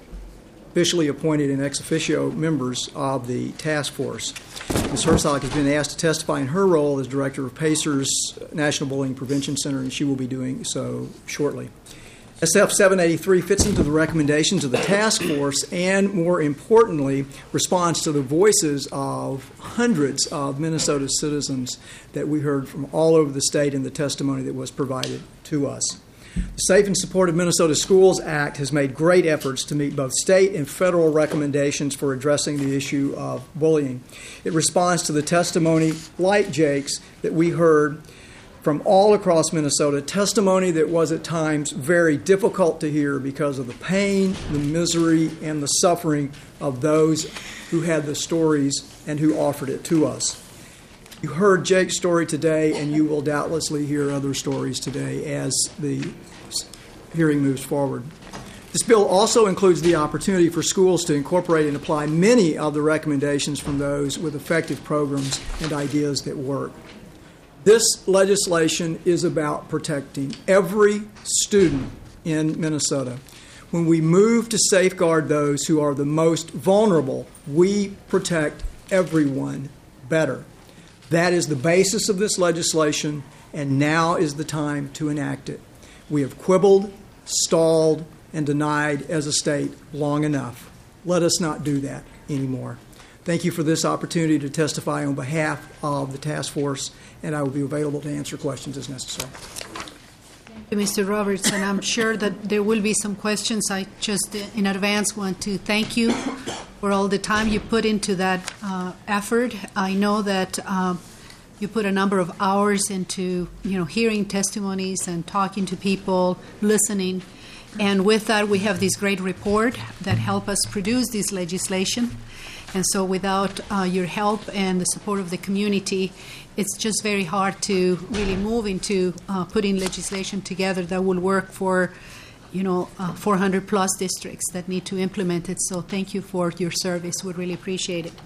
Speaker 9: officially appointed and ex officio members of the task force. Miz Herzog has been asked to testify in her role as director of PACER's National Bullying Prevention Center, and she will be doing so shortly. S F seven eighty-three fits into the recommendations of the task force and, more importantly, responds to the voices of hundreds of Minnesota citizens that we heard from all over the state in the testimony that was provided to us. The Safe and Supportive Minnesota Schools Act has made great efforts to meet both state and federal recommendations for addressing the issue of bullying. It responds to the testimony, like Jake's, that we heard from all across Minnesota, testimony that was at times very difficult to hear because of the pain, the misery, and the suffering of those who had the stories and who offered it to us. You heard Jake's story today, and you will doubtlessly hear other stories today as the hearing moves forward. This bill also includes the opportunity for schools to incorporate and apply many of the recommendations from those with effective programs and ideas that work. This legislation is about protecting every student in Minnesota. When we move to safeguard those who are the most vulnerable, we protect everyone better. That is the basis of this legislation, and now is the time to enact it. We have quibbled, stalled, and denied as a state long enough. Let us not do that anymore. Thank you for this opportunity to testify on behalf of the task force, and I will be available to answer questions as necessary.
Speaker 1: Thank you, Mister Roberts, and I'm sure that there will be some questions. I just in advance want to thank you for all the time you put into that uh, effort. I know that uh, you put a number of hours into, you know, hearing testimonies and talking to people, listening, and with that we have this great report that help us produce this legislation. And so without uh, your help and the support of the community, it's just very hard to really move into uh, putting legislation together that will work for, you know, uh, four hundred plus districts that need to implement it. So thank you for your service. We really appreciate it.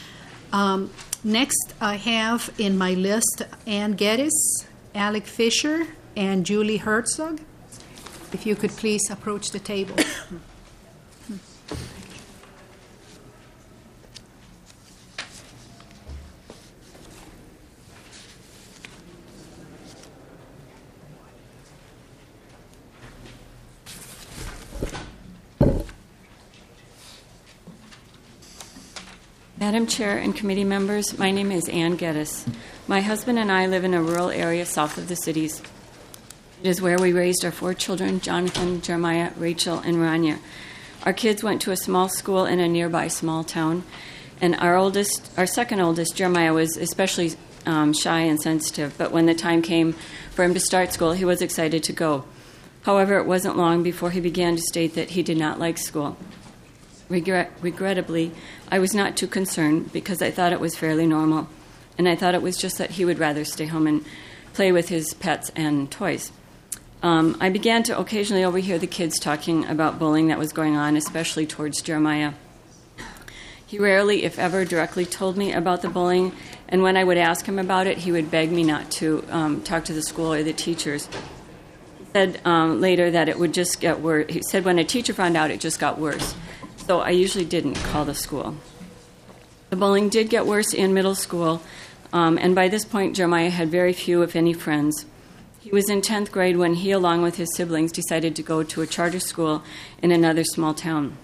Speaker 1: Um, next, I have in my list Ann Geddes, Alec Fisher, and Julie Herzog. If you could please approach the table.
Speaker 10: Madam Chair and committee members, my name is Ann Geddes. My husband and I live in a rural area south of the cities. It is where we raised our four children, Jonathan, Jeremiah, Rachel, and Rania. Our kids went to a small school in a nearby small town, and our oldest, our second oldest, Jeremiah, was especially um, shy and sensitive, but when the time came for him to start school, he was excited to go. However, it wasn't long before he began to state that he did not like school. Regret, regrettably, I was not too concerned because I thought it was fairly normal, and I thought it was just that he would rather stay home and play with his pets and toys. Um, I began to occasionally overhear the kids talking about bullying that was going on, especially towards Jeremiah. He rarely, if ever, directly told me about the bullying, and when I would ask him about it, he would beg me not to um, talk to the school or the teachers. He said um, later that it would just get worse. He said when a teacher found out, it just got worse. So I usually didn't call the school. The bullying did get worse in middle school, um, and by this point, Jeremiah had very few, if any, friends. He was in tenth grade when he, along with his siblings, decided to go to a charter school in another small town.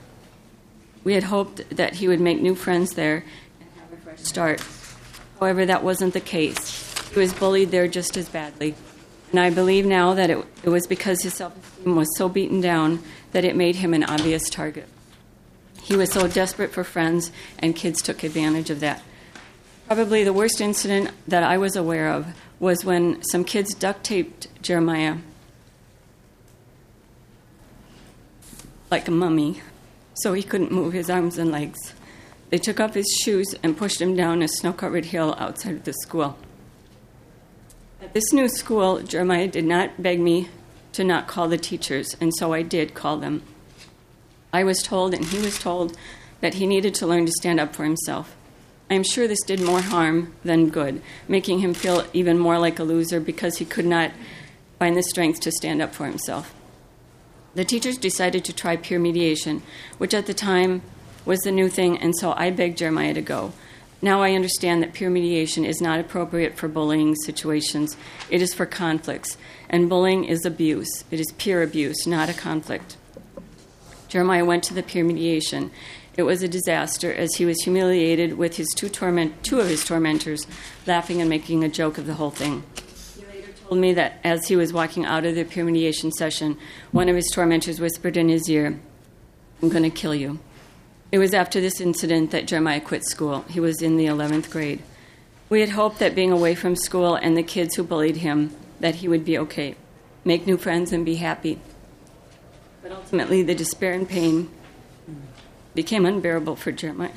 Speaker 10: We had hoped that he would make new friends there and have a fresh start. However, that wasn't the case. He was bullied there just as badly. And I believe now that it, it was because his self-esteem was so beaten down that it made him an obvious target. He was so desperate for friends, and kids took advantage of that. Probably the worst incident that I was aware of was when some kids duct taped Jeremiah like a mummy so he couldn't move his arms and legs. They took off his shoes and pushed him down a snow-covered hill outside of the school. At this new school, Jeremiah did not beg me to not call the teachers, and so I did call them. I was told, and he was told, that he needed to learn to stand up for himself. I am sure this did more harm than good, making him feel even more like a loser because he could not find the strength to stand up for himself. The teachers decided to try peer mediation, which at the time was the new thing, and so I begged Jeremiah to go. Now I understand that peer mediation is not appropriate for bullying situations. It is for conflicts, and bullying is abuse. It is peer abuse, not a conflict. Jeremiah went to the peer mediation. It was a disaster as he was humiliated with his two torment, two of his tormentors laughing and making a joke of the whole thing. He later told me that as he was walking out of the peer mediation session, one of his tormentors whispered in his ear, "I'm going to kill you." It was after this incident that Jeremiah quit school. He was in the eleventh grade. We had hoped that being away from school and the kids who bullied him, that he would be okay, make new friends and be happy. But ultimately, the despair and pain became unbearable for Jeremiah.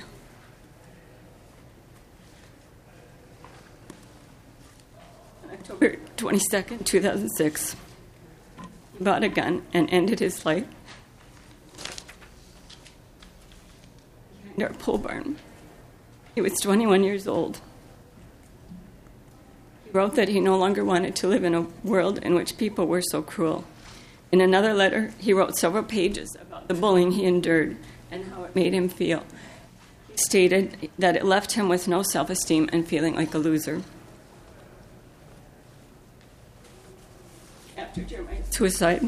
Speaker 10: On October twenty-second, two thousand six, he bought a gun and ended his life behind our pole barn. He was twenty-one years old. He wrote that he no longer wanted to live in a world in which people were so cruel. In another letter, he wrote several pages about the bullying he endured and how it made him feel. He stated that it left him with no self-esteem and feeling like a loser. After Jeremiah's suicide,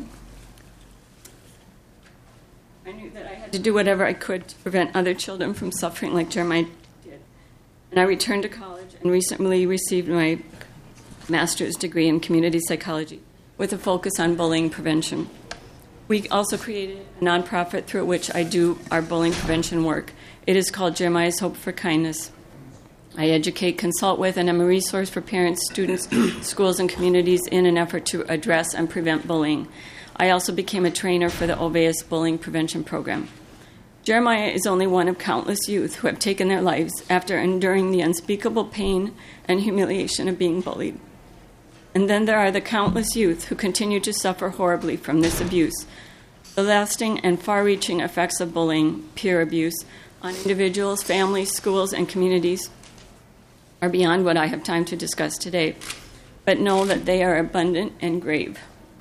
Speaker 10: I knew that I had to do whatever I could to prevent other children from suffering like Jeremiah did. And I returned to college and recently received my master's degree in community psychology with a focus on bullying prevention. We also created a nonprofit through which I do our bullying prevention work. It is called Jeremiah's Hope for Kindness. I educate, consult with, and am a resource for parents, students, schools, and communities in an effort to address and prevent bullying. I also became a trainer for the Oveus Bullying Prevention Program. Jeremiah is only one of countless youth who have taken their lives after enduring the unspeakable pain and humiliation of being bullied. And then there are the countless youth who continue to suffer horribly from this abuse. The lasting and far-reaching effects of bullying, peer abuse, on individuals, families, schools, and communities are beyond what I have time to discuss today, but know that they are abundant and grave.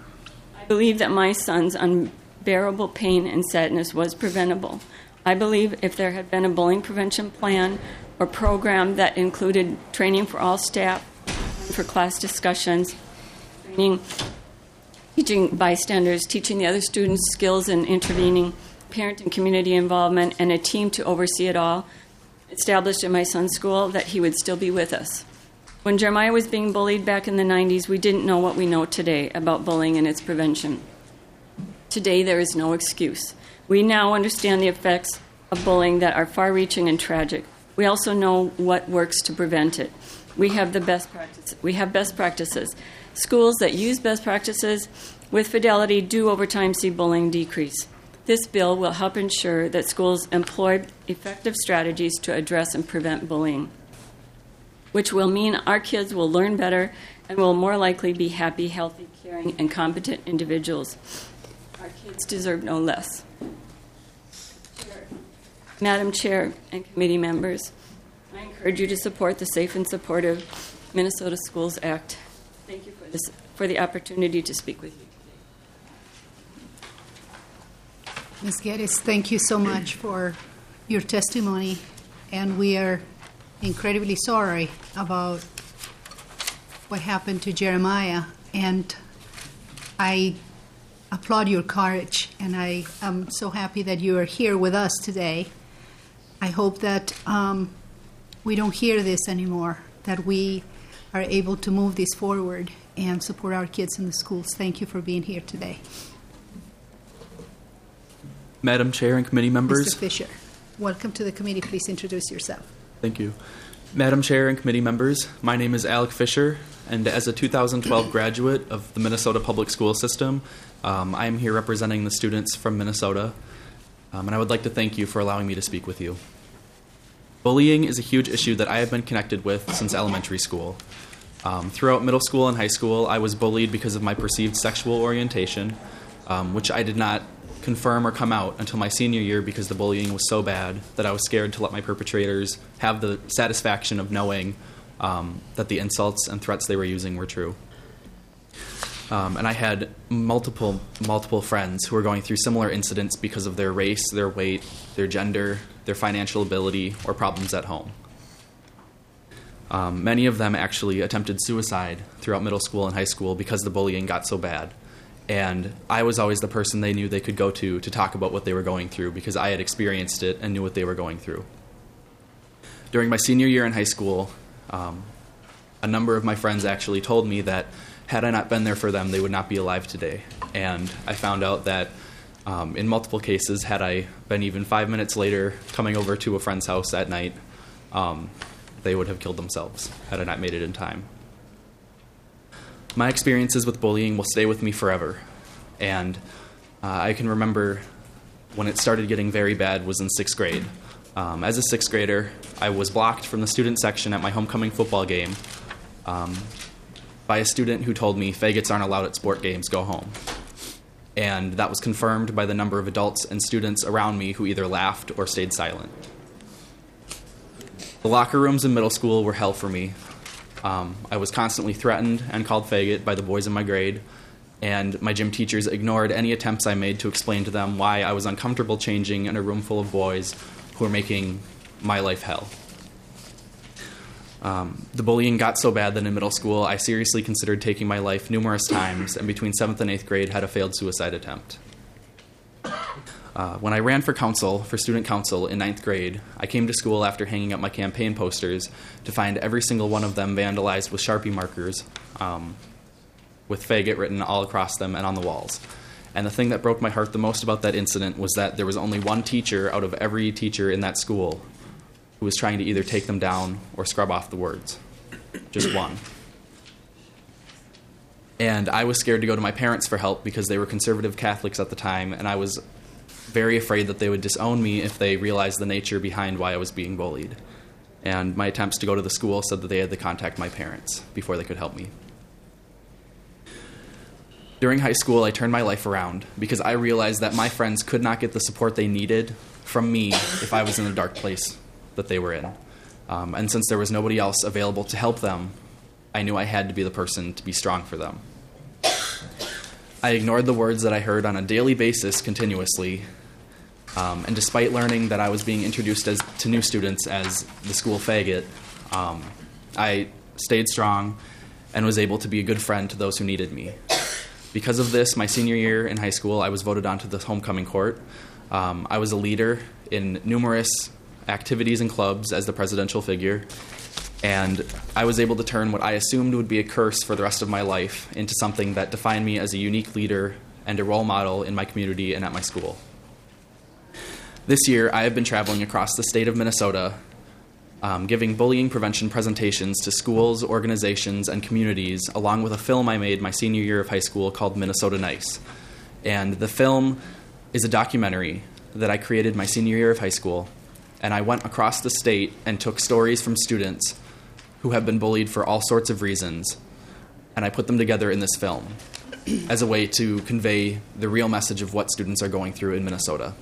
Speaker 10: I believe that my son's unbearable pain and sadness was preventable. I believe if there had been a bullying prevention plan or program that included training for all staff, for class discussions, training, teaching bystanders, teaching the other students skills in intervening, parent and community involvement, and a team to oversee it all, established in my son's school, that he would still be with us. When Jeremiah was being bullied back in the nineties, we didn't know what we know today about bullying and its prevention. Today, there is no excuse. We now understand the effects of bullying that are far-reaching and tragic. We also know what works to prevent it. We have the best practices. We have best practices. Schools that use best practices with fidelity do over time see bullying decrease. This bill will help ensure that schools employ effective strategies to address and prevent bullying, which will mean our kids will learn better and will more likely be happy, healthy, caring, and competent individuals. Our kids deserve no less. Madam Chair and committee members, I encourage you to support the Safe and Supportive Minnesota Schools Act. Thank you for this, for the opportunity to speak with you today.
Speaker 1: Miz Geddes, thank you so much for your testimony, and we are incredibly sorry about what happened to Jeremiah, and I applaud your courage, and I am so happy that you are here with us today. I hope that um, we don't hear this anymore, that we are able to move this forward and support our kids in the schools. Thank you for being here today.
Speaker 11: Madam Chair and committee members.
Speaker 1: Mister Fisher, welcome to the committee. Please introduce yourself.
Speaker 11: Thank you. Madam Chair and committee members, my name is Alec Fisher, and as a two thousand twelve graduate of the Minnesota Public School System, um, I am here representing the students from Minnesota. Um, and I would like to thank you for allowing me to speak with you. Bullying is a huge issue that I have been connected with since elementary school. Um, throughout middle school and high school, I was bullied because of my perceived sexual orientation, um, which I did not confirm or come out until my senior year because the bullying was so bad that I was scared to let my perpetrators have the satisfaction of knowing um, that the insults and threats they were using were true. Um, and I had multiple, multiple friends who were going through similar incidents because of their race, their weight, their gender, their financial ability, or problems at home. Um, many of them actually attempted suicide throughout middle school and high school because the bullying got so bad. And I was always the person they knew they could go to to talk about what they were going through because I had experienced it and knew what they were going through. During my senior year in high school, um, a number of my friends actually told me that had I not been there for them, they would not be alive today. And I found out that um, in multiple cases, had I been even five minutes later coming over to a friend's house at night, um, they would have killed themselves had I not made it in time. My experiences with bullying will stay with me forever. And uh, I can remember when it started getting very bad was in sixth grade. Um, as a sixth grader, I was blocked from the student section at my homecoming football game um, by a student who told me, "Faggots aren't allowed at sport games, go home." And that was confirmed by the number of adults and students around me who either laughed or stayed silent. The locker rooms in middle school were hell for me. Um, I was constantly threatened and called faggot by the boys in my grade, and my gym teachers ignored any attempts I made to explain to them why I was uncomfortable changing in a room full of boys who were making my life hell. Um, the bullying got so bad that in middle school I seriously considered taking my life numerous times, and between seventh and eighth grade had a failed suicide attempt. Uh, when I ran for council, for student council in ninth grade, I came to school after hanging up my campaign posters to find every single one of them vandalized with Sharpie markers, um, with faggot written all across them and on the walls. And the thing that broke my heart the most about that incident was that there was only one teacher out of every teacher in that school who was trying to either take them down or scrub off the words. Just one. And I was scared to go to my parents for help because they were conservative Catholics at the time, and I was very afraid that they would disown me if they realized the nature behind why I was being bullied. And my attempts to go to the school said that they had to contact my parents before they could help me. During high school, I turned my life around because I realized that my friends could not get the support they needed from me if I was in the dark place that they were in. Um, and since there was nobody else available to help them, I knew I had to be the person to be strong for them. I ignored the words that I heard on a daily basis continuously, um, and despite learning that I was being introduced as, to new students as the school faggot, um, I stayed strong and was able to be a good friend to those who needed me. Because of this, my senior year in high school, I was voted onto the homecoming court. Um, I was a leader in numerous activities and clubs as the presidential figure, and I was able to turn what I assumed would be a curse for the rest of my life into something that defined me as a unique leader and a role model in my community and at my school. This year, I have been traveling across the state of Minnesota, um, giving bullying prevention presentations to schools, organizations, and communities, along with a film I made my senior year of high school called Minnesota Nice. And the film is a documentary that I created my senior year of high school, and I went across the state and took stories from students who have been bullied for all sorts of reasons, and I put them together in this film as a way to convey the real message of what students are going through in Minnesota.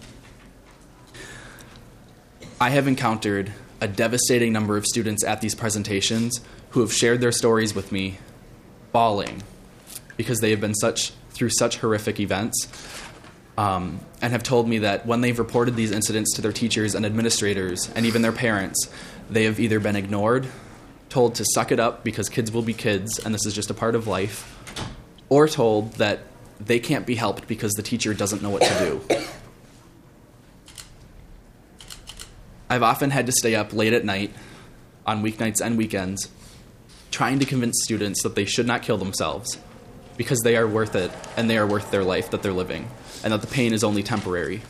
Speaker 11: I have encountered a devastating number of students at these presentations who have shared their stories with me, bawling, because they have been such through such horrific events, um, and have told me that when they've reported these incidents to their teachers and administrators and even their parents, they have either been ignored, told to suck it up because kids will be kids and this is just a part of life, or told that they can't be helped because the teacher doesn't know what to do. I've often had to stay up late at night, on weeknights and weekends, trying to convince students that they should not kill themselves because they are worth it and they are worth their life that they're living, and that the pain is only temporary.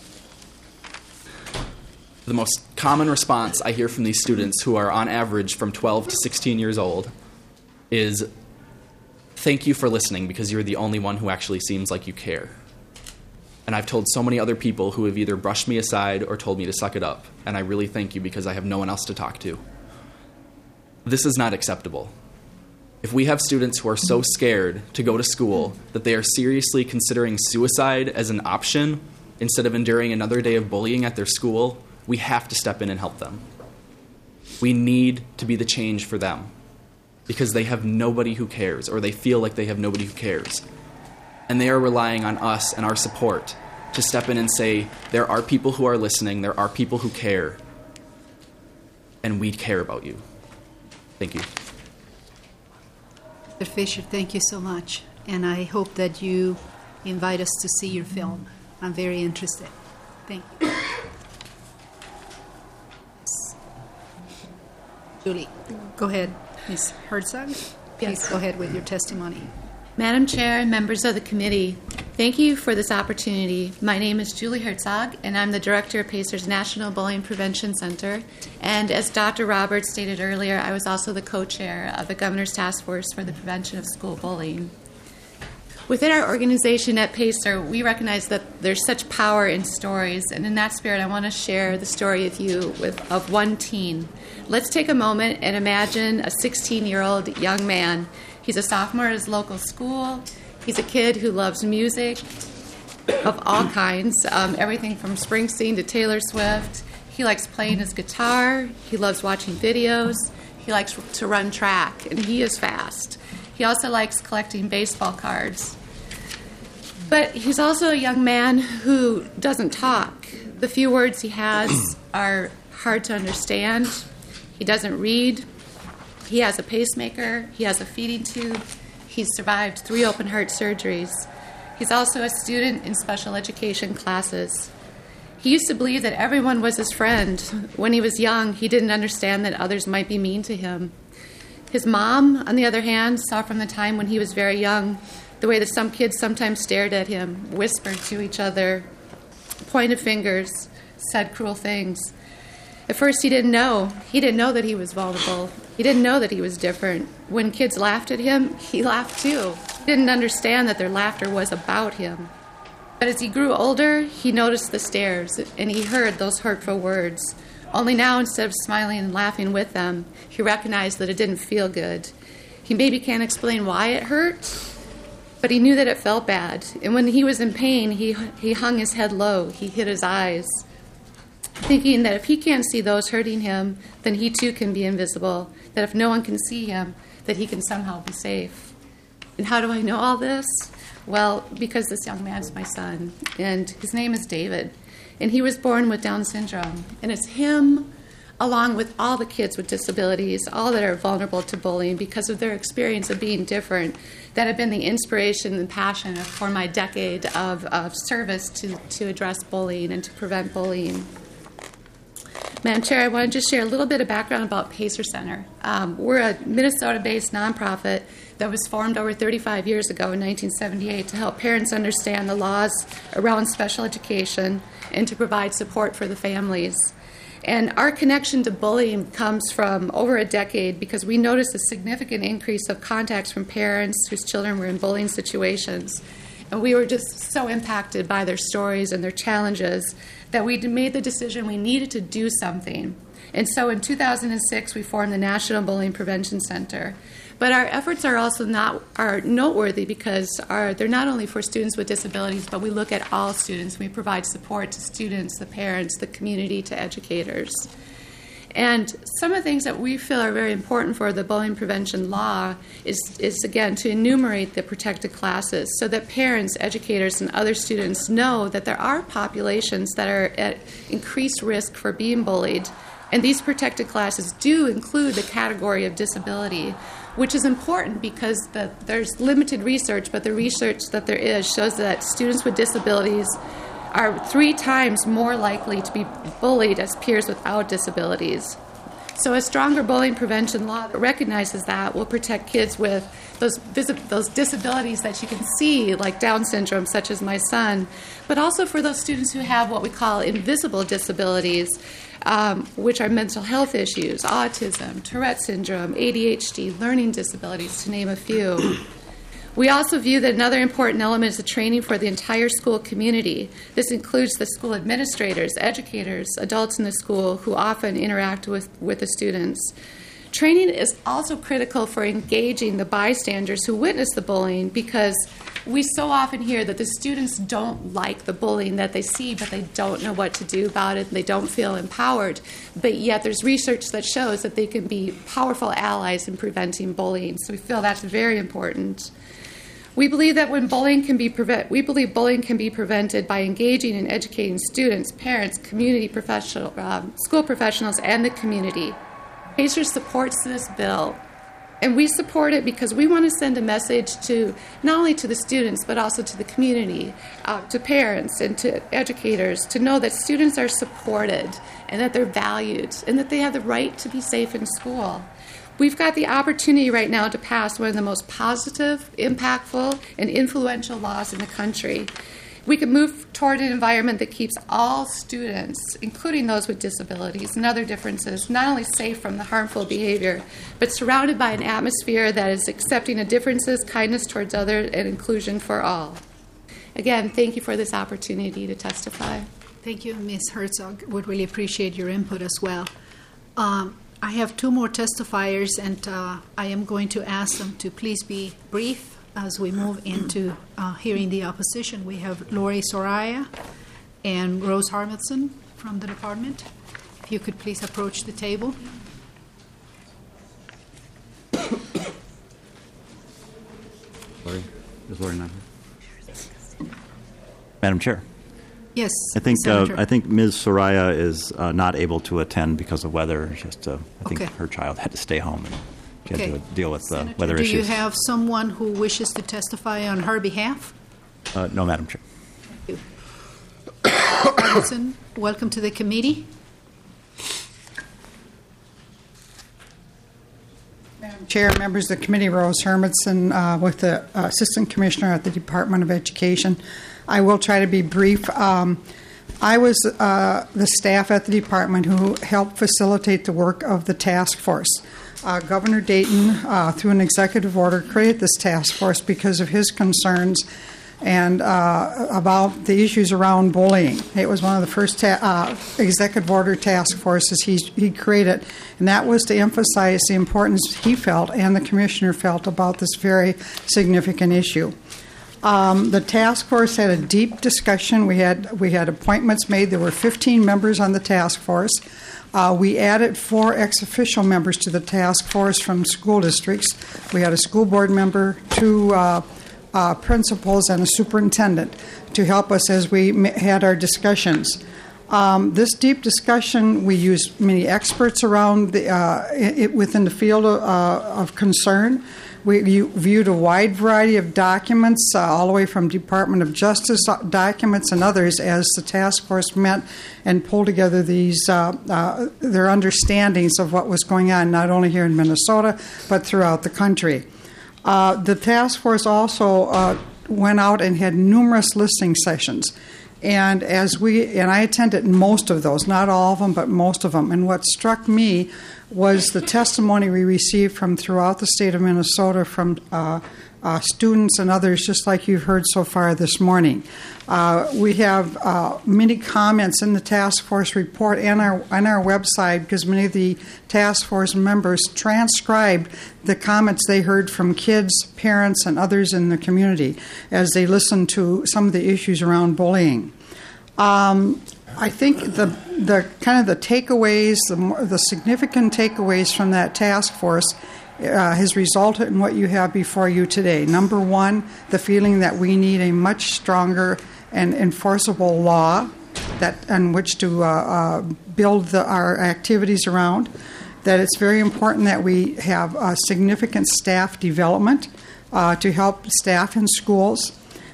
Speaker 11: The most common response I hear from these students, who are on average from twelve to sixteen years old, is, "Thank you for listening because you're the only one who actually seems like you care." And I've told so many other people who have either brushed me aside or told me to suck it up. And I really thank you because I have no one else to talk to. This is not acceptable. If we have students who are so scared to go to school that they are seriously considering suicide as an option instead of enduring another day of bullying at their school, we have to step in and help them. We need to be the change for them because they have nobody who cares, or they feel like they have nobody who cares. And they are relying on us and our support to step in and say, there are people who are listening, there are people who care, and we care about you. Thank you.
Speaker 1: Mister Fisher, thank you so much. And I hope that you invite us to see your film. I'm very interested. Thank you. Julie, go ahead. Miz Herzog, please go ahead with your testimony.
Speaker 12: Madam Chair and members of the committee, thank you for this opportunity. My name is Julie Herzog, and I'm the director of PACER's National Bullying Prevention Center. And as Doctor Roberts stated earlier, I was also the co-chair of the Governor's Task Force for the Prevention of School Bullying. Within our organization at PACER, we recognize that there's such power in stories, and in that spirit, I want to share the story with you with, of one teen. Let's take a moment and imagine a sixteen-year-old young man. He's a sophomore at his local school. He's a kid who loves music of all kinds, um, everything from Springsteen to Taylor Swift. He likes playing his guitar. He loves watching videos. He likes to run track, and he is fast. He also likes collecting baseball cards. But he's also a young man who doesn't talk. The few words he has are hard to understand. He doesn't read. He has a pacemaker. He has a feeding tube. He's survived three open heart surgeries. He's also a student in special education classes. He used to believe that everyone was his friend. When he was young, he didn't understand that others might be mean to him. His mom, on the other hand, saw from the time when he was very young the way that some kids sometimes stared at him, whispered to each other, pointed fingers, said cruel things. At first, he didn't know. He didn't know that he was vulnerable. He didn't know that he was different. When kids laughed at him, he laughed too. He didn't understand that their laughter was about him. But as he grew older, he noticed the stares, and he heard those hurtful words. Only now, instead of smiling and laughing with them, he recognized that it didn't feel good. He maybe can't explain why it hurt, but he knew that it felt bad. And when he was in pain, he he hung his head low. He hid his eyes, thinking that if he can't see those hurting him, then he too can be invisible, that if no one can see him, that he can somehow be safe. And how do I know all this? Well, because this young man's my son, and his name is David. And he was born with Down syndrome. And it's him, along with all the kids with disabilities, all that are vulnerable to bullying because of their experience of being different, that have been the inspiration and passion for my decade of, of service to, to address bullying and to prevent bullying. Madam Chair, I want to just share a little bit of background about PACER Center. Um, we're a Minnesota-based nonprofit that was formed over thirty-five years ago in nineteen seventy-eight to help parents understand the laws around special education and to provide support for the families. And our connection to bullying comes from over a decade because we noticed a significant increase of contacts from parents whose children were in bullying situations. And we were just so impacted by their stories and their challenges that we made the decision we needed to do something. And so in two thousand six, we formed the National Bullying Prevention Center. But our efforts are also not are noteworthy because our, they're not only for students with disabilities, but we look at all students. We provide support to students, the parents, the community, to educators. And some of the things that we feel are very important for the bullying prevention law is, is, again, to enumerate the protected classes so that parents, educators, and other students know that there are populations that are at increased risk for being bullied. And these protected classes do include the category of disability, which is important because the, there's limited research, but the research that there is shows that students with disabilities are three times more likely to be bullied as peers without disabilities. So a stronger bullying prevention law that recognizes that will protect kids with those visi- those disabilities that you can see, like Down syndrome, such as my son, but also for those students who have what we call invisible disabilities, um, which are mental health issues, autism, Tourette syndrome, A D H D, learning disabilities, to name a few. We also view that another important element is the training for the entire school community. This includes the school administrators, educators, adults in the school who often interact with, with the students. Training is also critical for engaging the bystanders who witness the bullying, because we so often hear that the students don't like the bullying that they see, but they don't know what to do about it, and they don't feel empowered. But yet there's research that shows that they can be powerful allies in preventing bullying. So we feel that's very important. We believe that when bullying can be prevent, we believe bullying can be prevented by engaging and educating students, parents, community professional, um, school professionals, and the community. Pacers supports this bill, and we support it because we want to send a message to not only to the students but also to the community, uh, to parents and to educators, to know that students are supported and that they're valued and that they have the right to be safe in school. We've got the opportunity right now to pass one of the most positive, impactful, and influential laws in the country. We can move toward an environment that keeps all students, including those with disabilities and other differences, not only safe from the harmful behavior, but surrounded by an atmosphere that is accepting of differences, kindness towards others, and inclusion for all. Again, thank you for this opportunity to testify.
Speaker 1: Thank you, Miz Herzog. Would really appreciate your input as well. Um, I have two more testifiers, and uh, I am going to ask them to please be brief as we move into uh, hearing the opposition. We have Lori Soraya and Rose Harmison from the department. If you could please approach the table.
Speaker 2: Lori, is Lori not here? Madam Chair.
Speaker 1: Yes,
Speaker 2: I think uh,
Speaker 1: Senator.
Speaker 2: I think Miz Soraya is uh, not able to attend because of weather. Just uh, I think
Speaker 1: Okay.
Speaker 2: her child had to stay home and she
Speaker 1: Okay.
Speaker 2: had to deal with uh,
Speaker 1: Senator,
Speaker 2: weather
Speaker 1: do
Speaker 2: issues.
Speaker 1: you have someone who wishes to testify on her behalf?
Speaker 2: Uh, no, Madam Chair.
Speaker 1: Harmison, welcome to the committee.
Speaker 13: Madam Chair, members of the committee, Rose Hermanson, uh, with the uh, Assistant Commissioner at the Department of Education. I will try to be brief. Um, I was uh, the staff at the department who helped facilitate the work of the task force. Uh, Governor Dayton, uh, through an executive order, created this task force because of his concerns and uh, about the issues around bullying. It was one of the first ta- uh, executive order task forces he, he created, and that was to emphasize the importance he felt and the commissioner felt about this very significant issue. Um, the task force had a deep discussion. We had we had appointments made. There were fifteen members on the task force. Uh, we added four ex-official members to the task force from school districts. We had a school board member, two uh, uh, principals, and a superintendent to help us as we ma- had our discussions. Um, this deep discussion, we used many experts around the, uh, it, within the field of, uh, of concern. We you viewed a wide variety of documents, uh, all the way from Department of Justice documents and others, as the task force met and pulled together these uh, uh, their understandings of what was going on, not only here in Minnesota but throughout the country. Uh, the task force also uh, went out and had numerous listening sessions. And as we and I attended most of those, not all of them, but most of them. And what struck me was the testimony we received from throughout the state of Minnesota from uh, uh, students and others, just like you've heard so far this morning. Uh, we have uh, many comments in the task force report and our on our website, because many of the task force members transcribed the comments they heard from kids, parents, and others in the community as they listened to some of the issues around bullying. Um, I think the the kind of the takeaways, the, more, the significant takeaways from that task force uh, has resulted in what you have before you today. Number one, the feeling that we need a much stronger and enforceable law that on which to uh, uh, build the, our activities around. That it's very important that we have uh, significant staff development uh, to help staff in schools.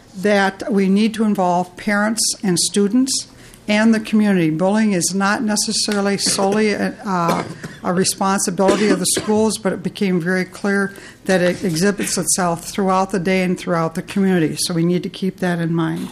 Speaker 13: That we need to involve parents and students and the community. Bullying is not necessarily solely a, uh, a responsibility of the schools, but it became very clear that it exhibits itself throughout the day and throughout the community. So we need to keep that in mind.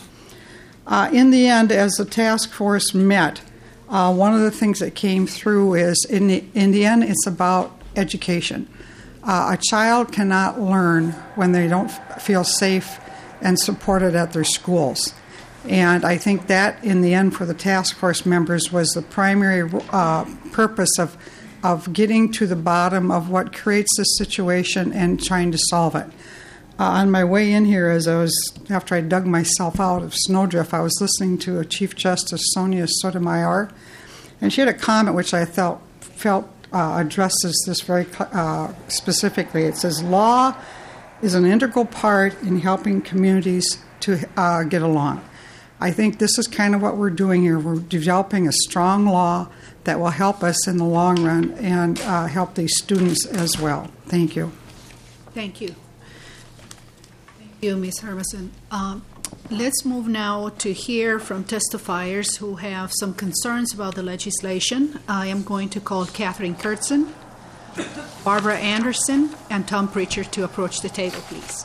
Speaker 13: Uh, in the end, as the task force met, uh, one of the things that came through is in the, in the end, it's about education. Uh, a child cannot learn when they don't f- feel safe and supported at their schools. And I think that, in the end, for the task force members, was the primary uh, purpose of, of getting to the bottom of what creates this situation and trying to solve it. Uh, on my way in here, as I was, after I dug myself out of Snowdrift, I was listening to Chief Justice Sonia Sotomayor, and she had a comment which I felt, felt uh, addresses this very uh, specifically. It says, law is an integral part in helping communities to uh, get along. I think this is kind of what we're doing here. We're developing a strong law that will help us in the long run and uh, help these students as well. Thank you.
Speaker 1: Thank you. Thank you, Miz Hermanson. Um, let's move now to hear from testifiers who have some concerns about the legislation. I am going to call Catherine Kurtzen, Barbara Anderson, and Tom Pritchard to approach the table, please.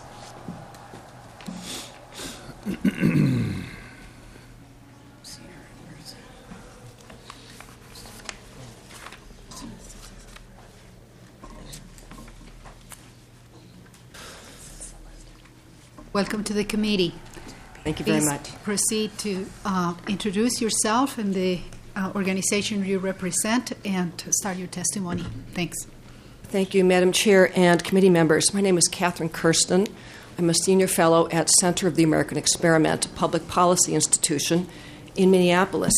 Speaker 1: Welcome to the committee.
Speaker 14: Thank you very
Speaker 1: Please
Speaker 14: much.
Speaker 1: Proceed to uh, introduce yourself and the uh, organization you represent and to start your testimony. Thanks.
Speaker 14: Thank you, Madam Chair and committee members. My name is Catherine Kirsten. I'm a senior fellow at Center of the American Experiment, a public policy institution in Minneapolis.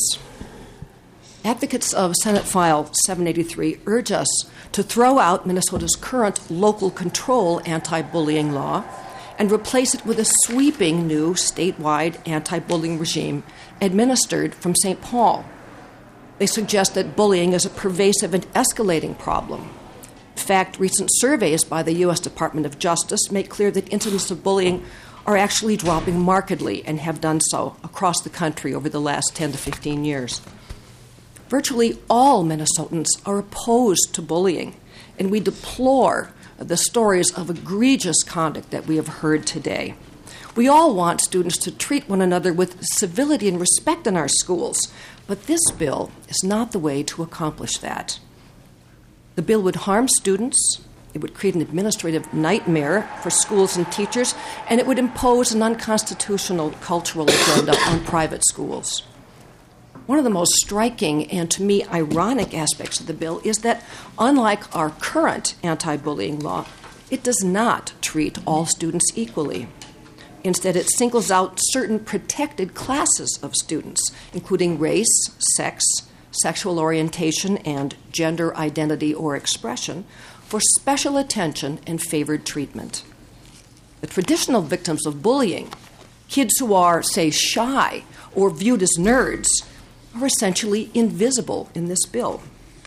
Speaker 14: Advocates of Senate File seven eighty-three urge us to throw out Minnesota's current local control anti-bullying law and replace it with a sweeping new statewide anti-bullying regime administered from Saint Paul. They suggest that bullying is a pervasive and escalating problem. In fact, recent surveys by the U S Department of Justice make clear that incidents of bullying are actually dropping markedly and have done so across the country over the last ten to fifteen years. Virtually all Minnesotans are opposed to bullying, and we deplore the stories of egregious conduct that we have heard today. We all want students to treat one another with civility and respect in our schools, but this bill is not the way to accomplish that. The bill would harm students, it would create an administrative nightmare for schools and teachers, and it would impose an unconstitutional cultural agenda on private schools. One of the most striking and, to me, ironic aspects of the bill is that, unlike our current anti-bullying law, it does not treat all students equally. Instead, it singles out certain protected classes of students, including race, sex, sexual orientation, and gender identity or expression, for special attention and favored treatment. The traditional victims of bullying, kids who are, say, shy or viewed as nerds, are essentially invisible in this bill.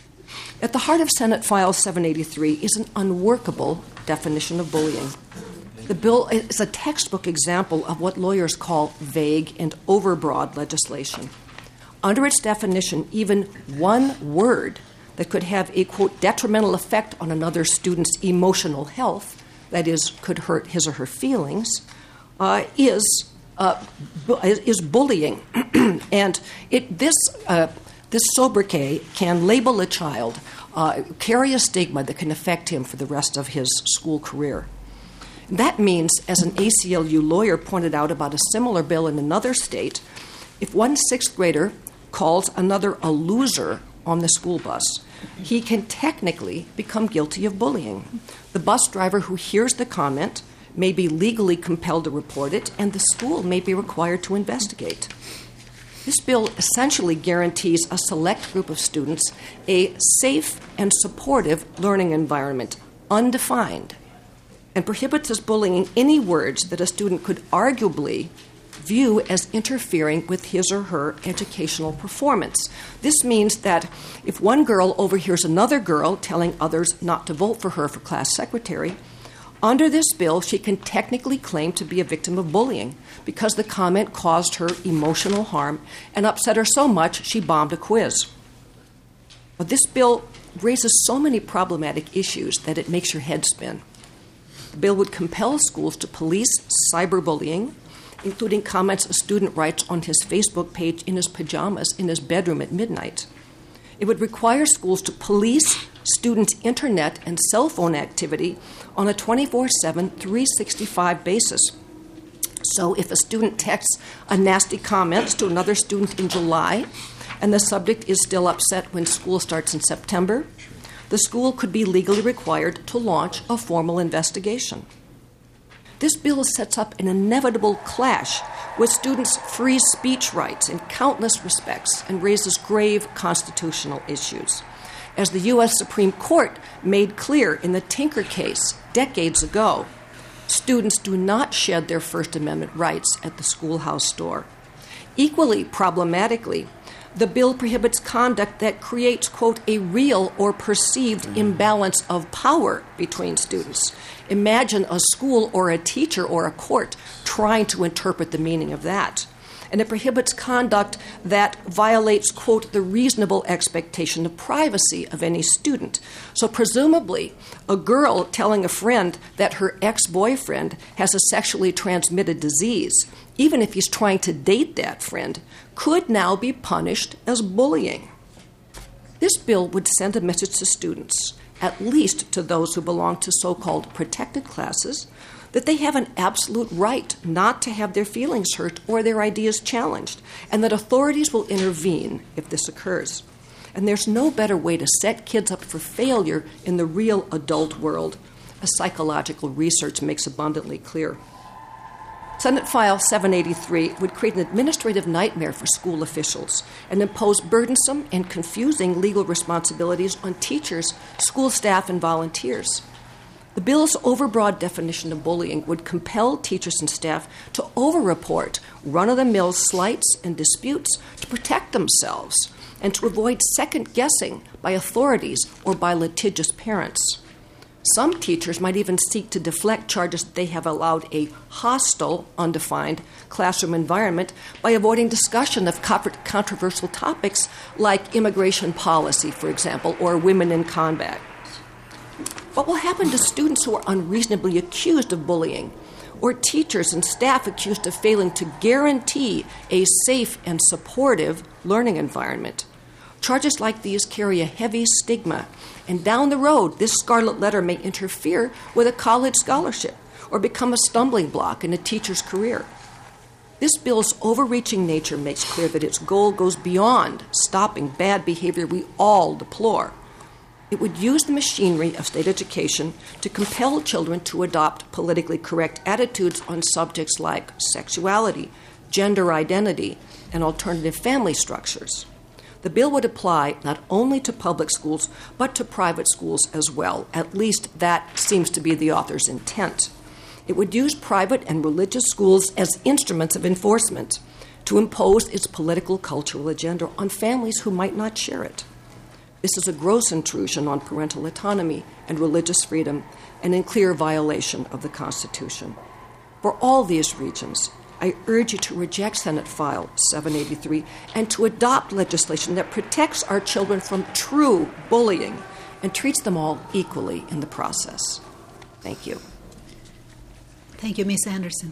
Speaker 14: At the heart of Senate File seven eighty-three is an unworkable definition of bullying. The bill is a textbook example of what lawyers call vague and overbroad legislation. Under its definition, even one word that could have a, quote, detrimental effect on another student's emotional health, that is, could hurt his or her feelings, uh, is Uh, bu- is bullying, and it, this uh, this sobriquet can label a child, uh, carry a stigma that can affect him for the rest of his school career. That means, as an A C L U lawyer pointed out about a similar bill in another state, if one sixth grader calls another a loser on the school bus, he can technically become guilty of bullying. The bus driver who hears the comment may be legally compelled to report it, and the school may be required to investigate. This bill essentially guarantees a select group of students a safe and supportive learning environment, undefined, and prohibits as bullying any words that a student could arguably view as interfering with his or her educational performance. This means that if one girl overhears another girl telling others not to vote for her for class secretary, under this bill, she can technically claim to be a victim of bullying because the comment caused her emotional harm and upset her so much she bombed a quiz. But this bill raises so many problematic issues that it makes your head spin. The bill would compel schools to police cyberbullying, including comments a student writes on his Facebook page in his pajamas in his bedroom at midnight. It would require schools to police students' internet and cell phone activity on a twenty-four seven, three sixty-five basis. So if a student texts a nasty comment to another student in July and the subject is still upset when school starts in September, the school could be legally required to launch a formal investigation. This bill sets up an inevitable clash with students' free speech rights in countless respects and raises grave constitutional issues. As the U S Supreme Court made clear in the Tinker case decades ago, students do not shed their First Amendment rights at the schoolhouse door. Equally problematically, the bill prohibits conduct that creates, quote, a real or perceived imbalance of power between students. Imagine a school or a teacher or a court trying to interpret the meaning of that. And it prohibits conduct that violates, quote, the reasonable expectation of privacy of any student. So presumably, a girl telling a friend that her ex-boyfriend has a sexually transmitted disease, even if he's trying to date that friend, could now be punished as bullying. This bill would send a message to students, at least to those who belong to so-called protected classes, that they have an absolute right not to have their feelings hurt or their ideas challenged, and that authorities will intervene if this occurs. And there's no better way to set kids up for failure in the real adult world, as psychological research makes abundantly clear. Senate File seven eighty-three would create an administrative nightmare for school officials and impose burdensome and confusing legal responsibilities on teachers, school staff, and volunteers. The bill's overbroad definition of bullying would compel teachers and staff to overreport run-of-the-mill slights and disputes to protect themselves and to avoid second-guessing by authorities or by litigious parents. Some teachers might even seek to deflect charges that they have allowed a hostile, undefined classroom environment by avoiding discussion of controversial topics like immigration policy, for example, or women in combat. What will happen to students who are unreasonably accused of bullying, or teachers and staff accused of failing to guarantee a safe and supportive learning environment? Charges like these carry a heavy stigma, and down the road, this scarlet letter may interfere with a college scholarship or become a stumbling block in a teacher's career. This bill's overreaching nature makes clear that its goal goes beyond stopping bad behavior we all deplore. It would use the machinery of state education to compel children to adopt politically correct attitudes on subjects like sexuality, gender identity, and alternative family structures. The bill would apply not only to public schools, but to private schools as well. At least that seems to be the author's intent. It would use private and religious schools as instruments of enforcement to impose its political, cultural agenda on families who might not share it. This is a gross intrusion on parental autonomy and religious freedom, and in clear violation of the Constitution. For all these reasons, I urge you to reject Senate File seven eighty-three and to adopt legislation that protects our children from true bullying and treats them all equally in the process. Thank you.
Speaker 1: Thank you, Miz Anderson.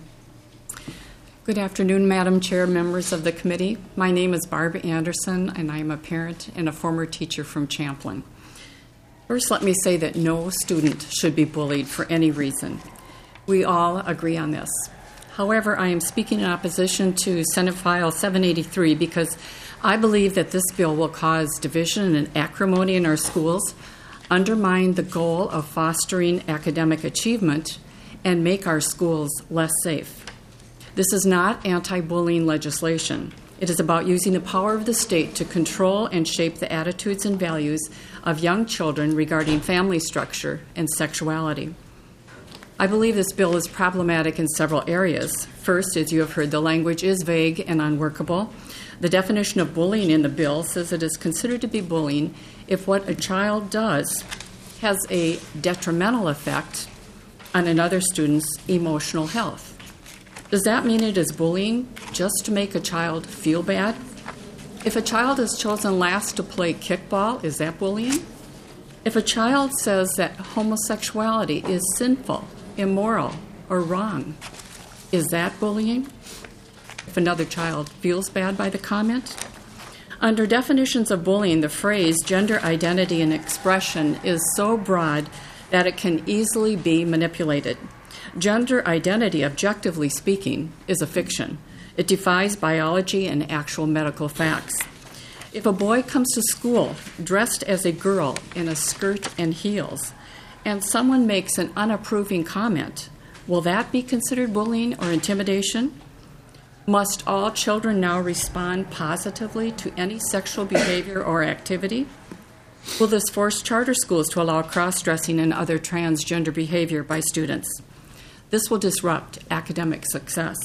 Speaker 15: Good afternoon, Madam Chair, members of the committee. My name is Barb Anderson, and I am a parent and a former teacher from Champlin. First, let me say that no student should be bullied for any reason. We all agree on this. However, I am speaking in opposition to Senate File seven eighty-three because I believe that this bill will cause division and acrimony in our schools, undermine the goal of fostering academic achievement, and make our schools less safe. This is not anti-bullying legislation. It is about using the power of the state to control and shape the attitudes and values of young children regarding family structure and sexuality. I believe this bill is problematic in several areas. First, as you have heard, the language is vague and unworkable. The definition of bullying in the bill says it is considered to be bullying if what a child does has a detrimental effect on another student's emotional health. Does that mean it is bullying just to make a child feel bad? If a child is chosen last to play kickball, is that bullying? If a child says that homosexuality is sinful, immoral, or wrong, is that bullying? If another child feels bad by the comment? Under definitions of bullying, the phrase gender identity and expression is so broad that it can easily be manipulated. Gender identity, objectively speaking, is a fiction. It defies biology and actual medical facts. If a boy comes to school dressed as a girl in a skirt and heels, and someone makes an unapproving comment, will that be considered bullying or intimidation? Must all children now respond positively to any sexual behavior or activity? Will this force charter schools to allow cross-dressing and other transgender behavior by students? This will disrupt academic success.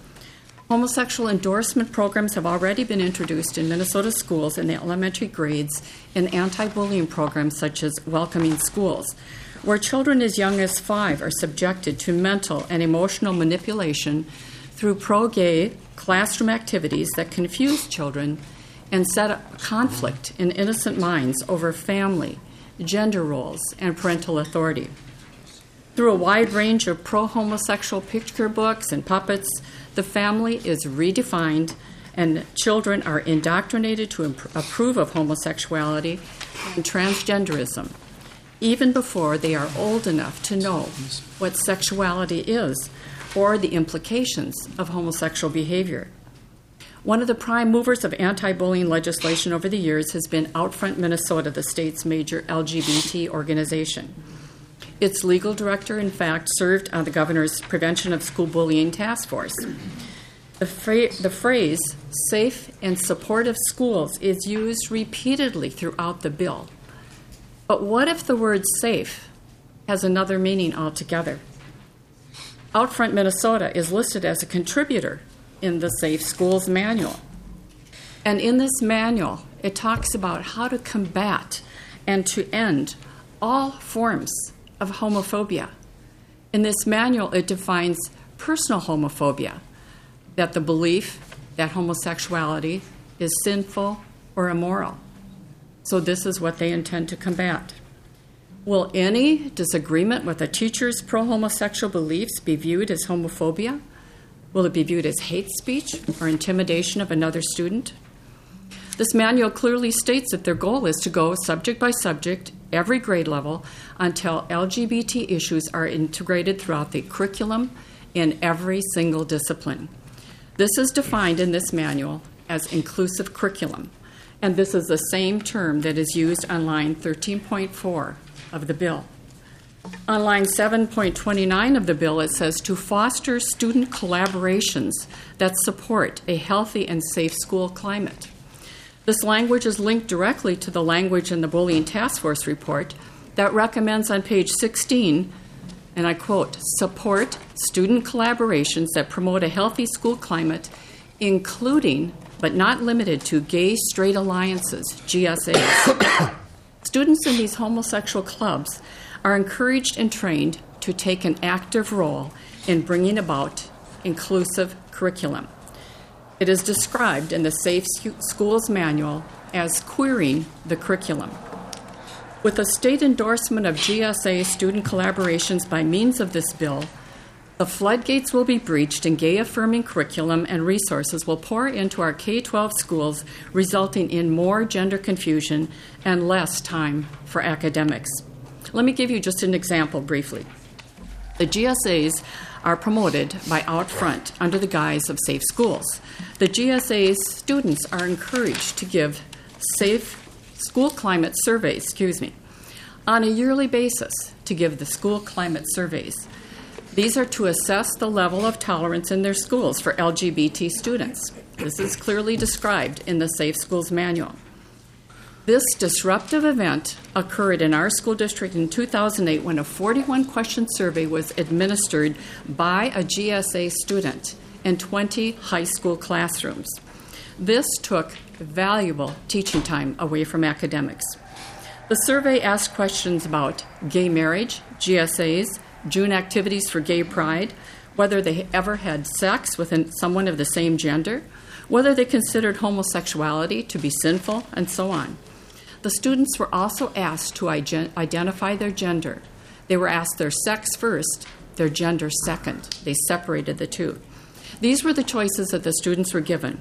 Speaker 15: Homosexual endorsement programs have already been introduced in Minnesota schools in the elementary grades in anti-bullying programs such as Welcoming Schools, where children as young as five are subjected to mental and emotional manipulation through pro-gay classroom activities that confuse children and set up conflict in innocent minds over family, gender roles, and parental authority. Through a wide range of pro-homosexual picture books and puppets, the family is redefined and children are indoctrinated to imp- approve of homosexuality and transgenderism, even before they are old enough to know what sexuality is or the implications of homosexual behavior. One of the prime movers of anti-bullying legislation over the years has been Outfront Minnesota, the state's major L G B T organization. Its legal director, in fact, served on the governor's Prevention of School Bullying Task Force. The, fra- the phrase, safe and supportive schools, is used repeatedly throughout the bill. But what if the word safe has another meaning altogether? Outfront Minnesota is listed as a contributor in the Safe Schools Manual. And in this manual, it talks about how to combat and to end all forms of homophobia. In this manual, it defines personal homophobia, that the belief that homosexuality is sinful or immoral. So this is what they intend to combat. Will any disagreement with a teacher's pro-homosexual beliefs be viewed as homophobia? Will it be viewed as hate speech or intimidation of another student? This manual clearly states that their goal is to go subject by subject, every grade level, until L G B T issues are integrated throughout the curriculum in every single discipline. This is defined in this manual as inclusive curriculum, and this is the same term that is used on line thirteen point four of the bill. On line seven point two nine of the bill, it says to foster student collaborations that support a healthy and safe school climate. This language is linked directly to the language in the Bullying Task Force report that recommends on page sixteen, and I quote, support student collaborations that promote a healthy school climate, including but not limited to gay straight alliances, G S As. Students in these homosexual clubs are encouraged and trained to take an active role in bringing about inclusive curriculum. It is described in the Safe Schools Manual as queering the curriculum. With the state endorsement of G S A student collaborations by means of this bill, the floodgates will be breached and gay-affirming curriculum and resources will pour into our K twelve schools, resulting in more gender confusion and less time for academics. Let me give you just an example briefly. The G S As are promoted by Outfront under the guise of Safe Schools. The G S A's students are encouraged to give safe school climate surveys, excuse me, on a yearly basis to give the school climate surveys. These are to assess the level of tolerance in their schools for L G B T students. This is clearly described in the Safe Schools Manual. This disruptive event occurred in our school district in two thousand eight when a forty-one question survey was administered by a G S A student in twenty high school classrooms. This took valuable teaching time away from academics. The survey asked questions about gay marriage, G S As, June activities for gay pride, whether they ever had sex with someone of the same gender, whether they considered homosexuality to be sinful, and so on. The students were also asked to identify their gender. They were asked their sex first, their gender second. They separated the two. These were the choices that the students were given.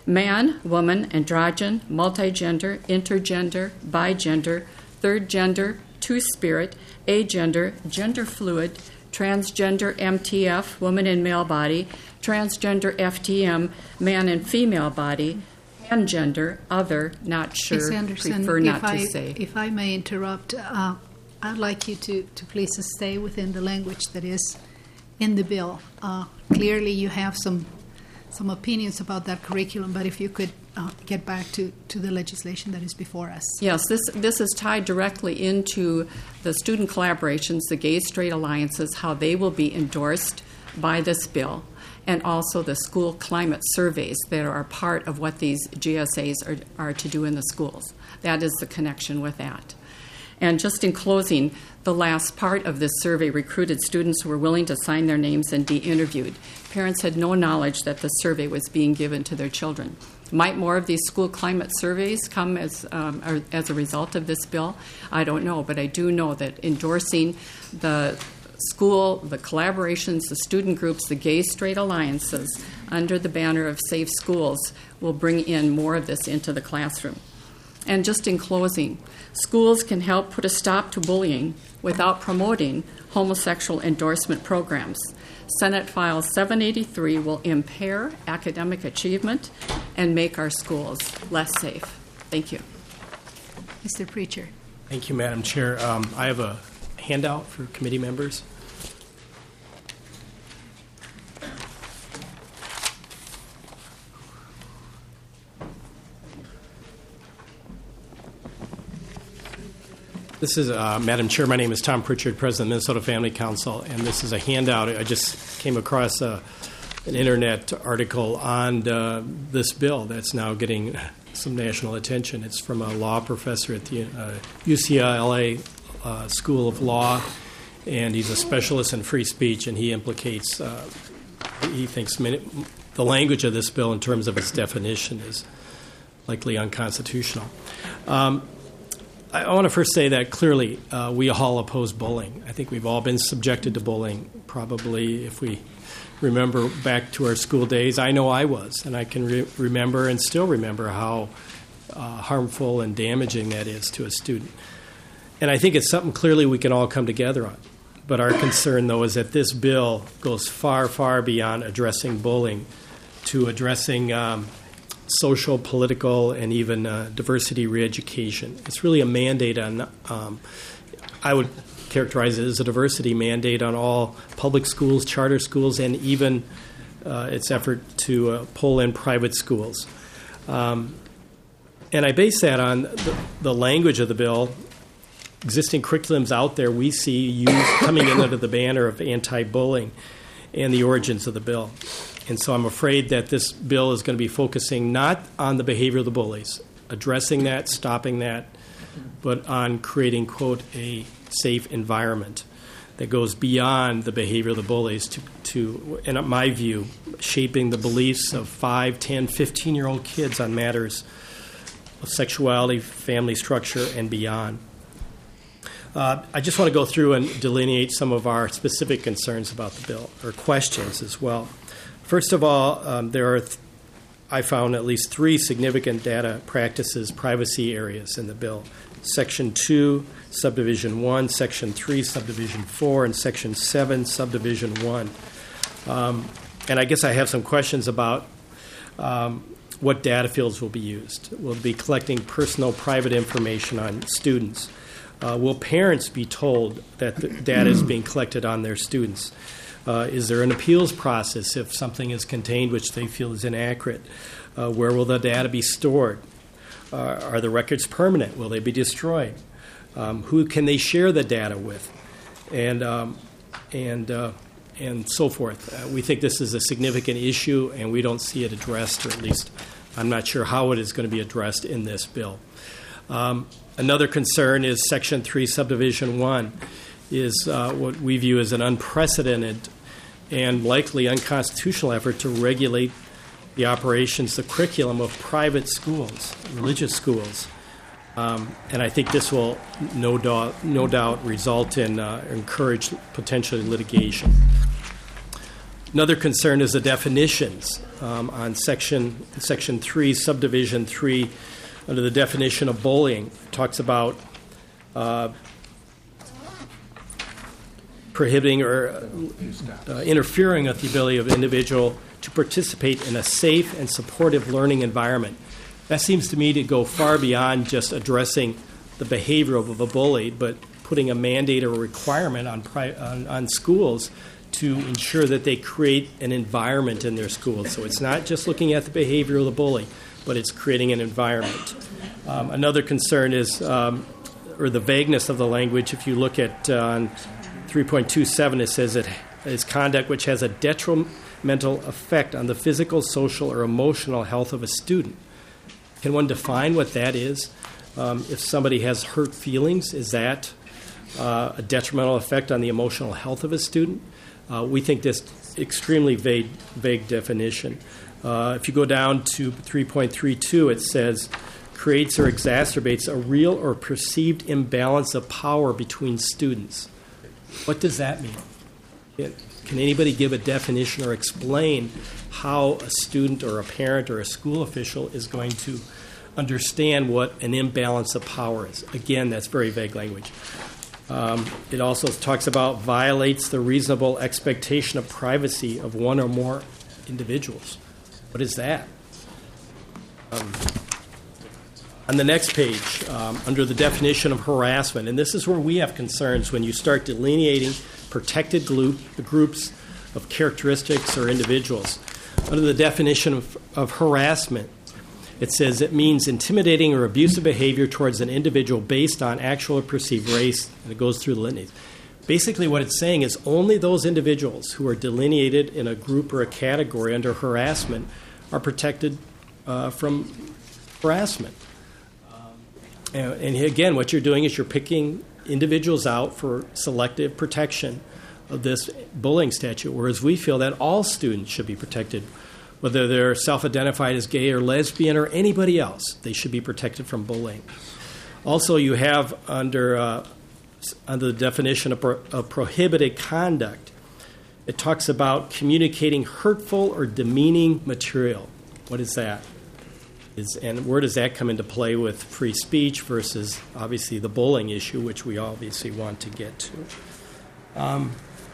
Speaker 15: man, woman, androgen, multigender, intergender, bigender, third gender, two-spirit, agender, gender fluid, transgender M T F, woman and male body, transgender F T M, man and female body, gender, other, not sure,
Speaker 1: Miz Anderson,
Speaker 15: prefer not
Speaker 1: if I,
Speaker 15: to say.
Speaker 1: If I may interrupt, uh, I'd like you to, to please stay within the language that is in the bill. Uh, clearly, you have some some opinions about that curriculum, but if you could uh, get back to, to the legislation that is before us.
Speaker 15: Yes, this this is tied directly into the student collaborations, the gay straight alliances, how they will be endorsed by this bill, and also the school climate surveys that are part of what these G S As are, are to do in the schools. That is the connection with that. And just in closing, the last part of this survey recruited students who were willing to sign their names and be interviewed. Parents had no knowledge that the survey was being given to their children. Might more of these school climate surveys come as um, or as a result of this bill? I don't know, but I do know that endorsing the school, the collaborations, the student groups, the gay straight alliances under the banner of Safe Schools will bring in more of this into the classroom. And just in closing, schools can help put a stop to bullying without promoting homosexual endorsement programs. Senate File seven eighty-three will impair academic achievement and make our schools less safe. Thank you.
Speaker 1: Mister Preacher.
Speaker 16: Thank you, Madam Chair. Um, I have a handout for committee members. This is, uh, Madam Chair, my name is Tom Pritchard, President of Minnesota Family Council, and this is a handout. I just came across a, an Internet article on uh, this bill that's now getting some national attention. It's from a law professor at the uh, U C L A uh, School of Law, and he's a specialist in free speech, and he implicates, uh, he thinks many, the language of this bill in terms of its definition is likely unconstitutional. Um, I want to first say that clearly uh, we all oppose bullying. I think we've all been subjected to bullying, probably if we remember back to our school days. I know I was, and I can re- remember and still remember how uh, harmful and damaging that is to a student. And I think it's something clearly we can all come together on. But our concern, though, is that this bill goes far, far beyond addressing bullying to addressing um, social, political, and even uh, diversity re-education. It's really a mandate on, um, I would characterize it as a diversity mandate on all public schools, charter schools, and even uh, its effort to uh, pull in private schools. Um, and I base that on the, the language of the bill. Existing curriculums out there we see used coming in under the banner of anti-bullying and the origins of the bill. And so I'm afraid that this bill is going to be focusing not on the behavior of the bullies, addressing that, stopping that, but on creating, quote, a safe environment that goes beyond the behavior of the bullies to, to in my view, shaping the beliefs of five, ten, fifteen-year-old kids on matters of sexuality, family structure, and beyond. Uh, I just want to go through and delineate some of our specific concerns about the bill, or questions as well. First of all, um, there are, th- I found at least three significant data practices privacy areas in the bill. Section two, Subdivision one, Section three, Subdivision four, and Section seven, Subdivision one. Um, and I guess I have some questions about um, what data fields will be used. We'll be collecting personal private information on students. Uh, will parents be told that the data is being collected on their students? Uh, is there an appeals process if something is contained which they feel is inaccurate? Uh, where will the data be stored? Uh, are the records permanent? Will they be destroyed? Um, who can they share the data with? And um, and uh, and so forth. Uh, we think this is a significant issue, and we don't see it addressed, or at least I'm not sure how it is going to be addressed in this bill. Um, another concern is Section three, Subdivision one. Is uh, what we view as an unprecedented and likely unconstitutional effort to regulate the operations, the curriculum of private schools, religious schools. Um, and I think this will no doubt, no doubt result in uh, encourage potentially litigation. Another concern is the definitions um, on section section three, subdivision three, under the definition of bullying. It talks about uh, prohibiting or uh, interfering with the ability of an individual to participate in a safe and supportive learning environment. That seems to me to go far beyond just addressing the behavior of a bully, but putting a mandate or a requirement on, pri- on, on schools to ensure that they create an environment in their schools. So it's not just looking at the behavior of the bully, but it's creating an environment. Um, another concern is, um, or the vagueness of the language. If you look at uh, three point two seven, it says it is conduct which has a detrimental effect on the physical, social, or emotional health of a student. Can one define what that is? Um, if somebody has hurt feelings, is that uh, a detrimental effect on the emotional health of a student? Uh, we think this extremely vague, vague definition. Uh, if you go down to three point three two, it says creates or exacerbates a real or perceived imbalance of power between students. What does that mean? It, can anybody give a definition or explain how a student or a parent or a school official is going to understand what an imbalance of power is? Again, that's very vague language. Um, it also talks about violates the reasonable expectation of privacy of one or more individuals. What is that? Um, on the next page, um, under the definition of harassment, and this is where we have concerns when you start delineating protected group, groups of characteristics or individuals. Under the definition of, of harassment, it says it means intimidating or abusive behavior towards an individual based on actual or perceived race, and it goes through the litanies. Basically, what it's saying is only those individuals who are delineated in a group or a category under harassment are protected uh, from harassment. Um, and, and again, what you're doing is you're picking individuals out for selective protection of this bullying statute, whereas we feel that all students should be protected, whether they're self-identified as gay or lesbian or anybody else. They should be protected from bullying. Also, you have under uh, under the definition of, pro- of prohibited conduct, it talks about communicating hurtful or demeaning material. What is that? Is, and where does that come into play with free speech versus, obviously, the bullying issue, which we obviously want to get to? Um,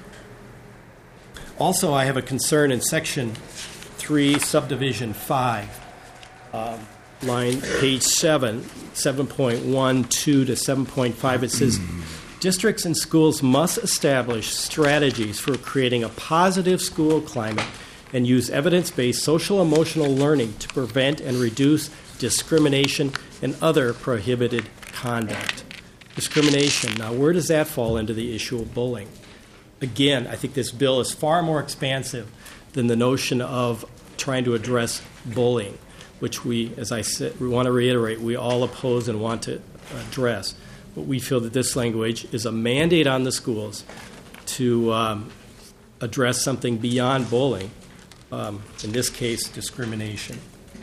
Speaker 16: also, I have a concern in Section three, Subdivision five, um, line page seven, seven point one two to seven point five. It says, districts and schools must establish strategies for creating a positive school climate and use evidence-based social emotional learning to prevent and reduce discrimination and other prohibited conduct. Discrimination. Now, where does that fall into the issue of bullying? Again, I think this bill is far more expansive than the notion of trying to address bullying, which we, as I said, we want to reiterate, we all oppose and want to address. But we feel that this language is a mandate on the schools to um, address something beyond bullying, um, in this case, discrimination.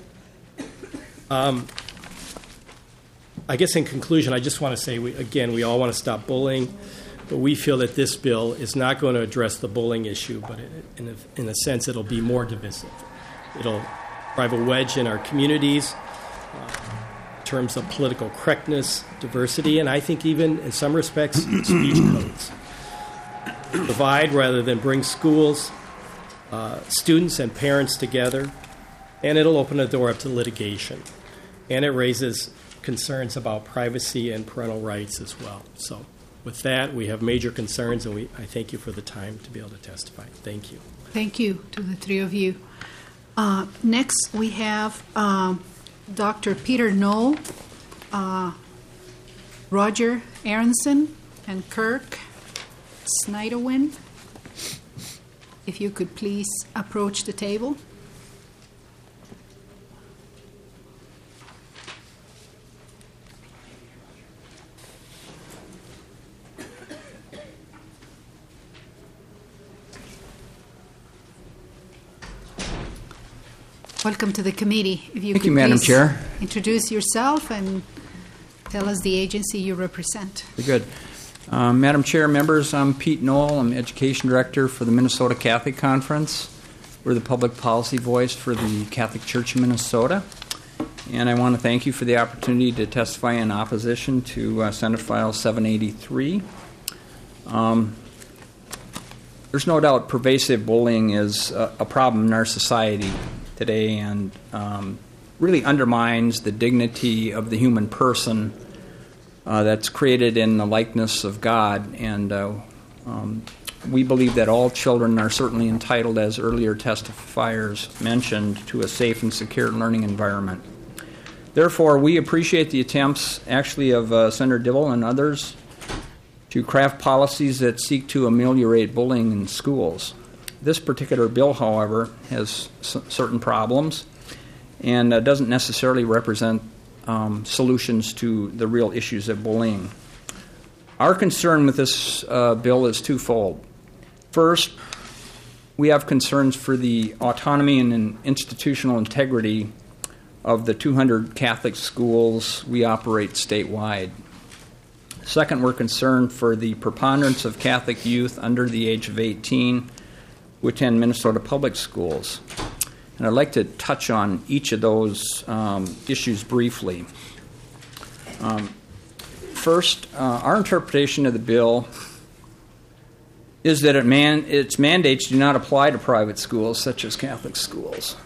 Speaker 16: Um, I guess in conclusion, I just want to say, we, again, we all want to stop bullying, but we feel that this bill is not going to address the bullying issue, but it, in, a, in a sense, it'll be more divisive. It'll drive a wedge in our communities uh, in terms of political correctness, diversity, and I think even, in some respects, speech codes. Divide rather than bring schools, uh, students, and parents together, and it'll open the door up to litigation. And it raises concerns about privacy and parental rights as well. So with that, we have major concerns, and we, I thank you for the time to be able to testify. Thank you.
Speaker 1: Thank you to the three of you. Uh, next, we have um, Doctor Peter Knoll, uh, Roger Aronson, and Kirk Snyderwin. If you could please approach the table. Welcome to the committee. If you
Speaker 17: Thank
Speaker 1: could
Speaker 17: you, Madam
Speaker 1: please
Speaker 17: Chair.
Speaker 1: introduce yourself and tell us the agency you represent.
Speaker 17: Very good. Uh, Madam Chair, members, I'm Pete Knoll. I'm Education Director for the Minnesota Catholic Conference. We're the public policy voice for the Catholic Church in Minnesota. And I want to thank you for the opportunity to testify in opposition to uh, Senate File seven eighty-three. Um, there's no doubt pervasive bullying is a, a problem in our society today and um, really undermines the dignity of the human person uh, that's created in the likeness of God. And uh, um, we believe that all children are certainly entitled, as earlier testifiers mentioned, to a safe and secure learning environment. Therefore, we appreciate the attempts, actually, of uh, Senator Dibble and others to craft policies that seek to ameliorate bullying in schools. This particular bill, however, has s- certain problems and uh, doesn't necessarily represent um, solutions to the real issues of bullying. Our concern with this uh, bill is twofold. First, we have concerns for the autonomy and institutional integrity of the two hundred Catholic schools we operate statewide. Second, we're concerned for the preponderance of Catholic youth under the age of eighteen who attend Minnesota public schools. And I'd like to touch on each of those um, issues briefly. Um, first, uh, our interpretation of the bill is that it man, its mandates do not apply to private schools such as Catholic schools.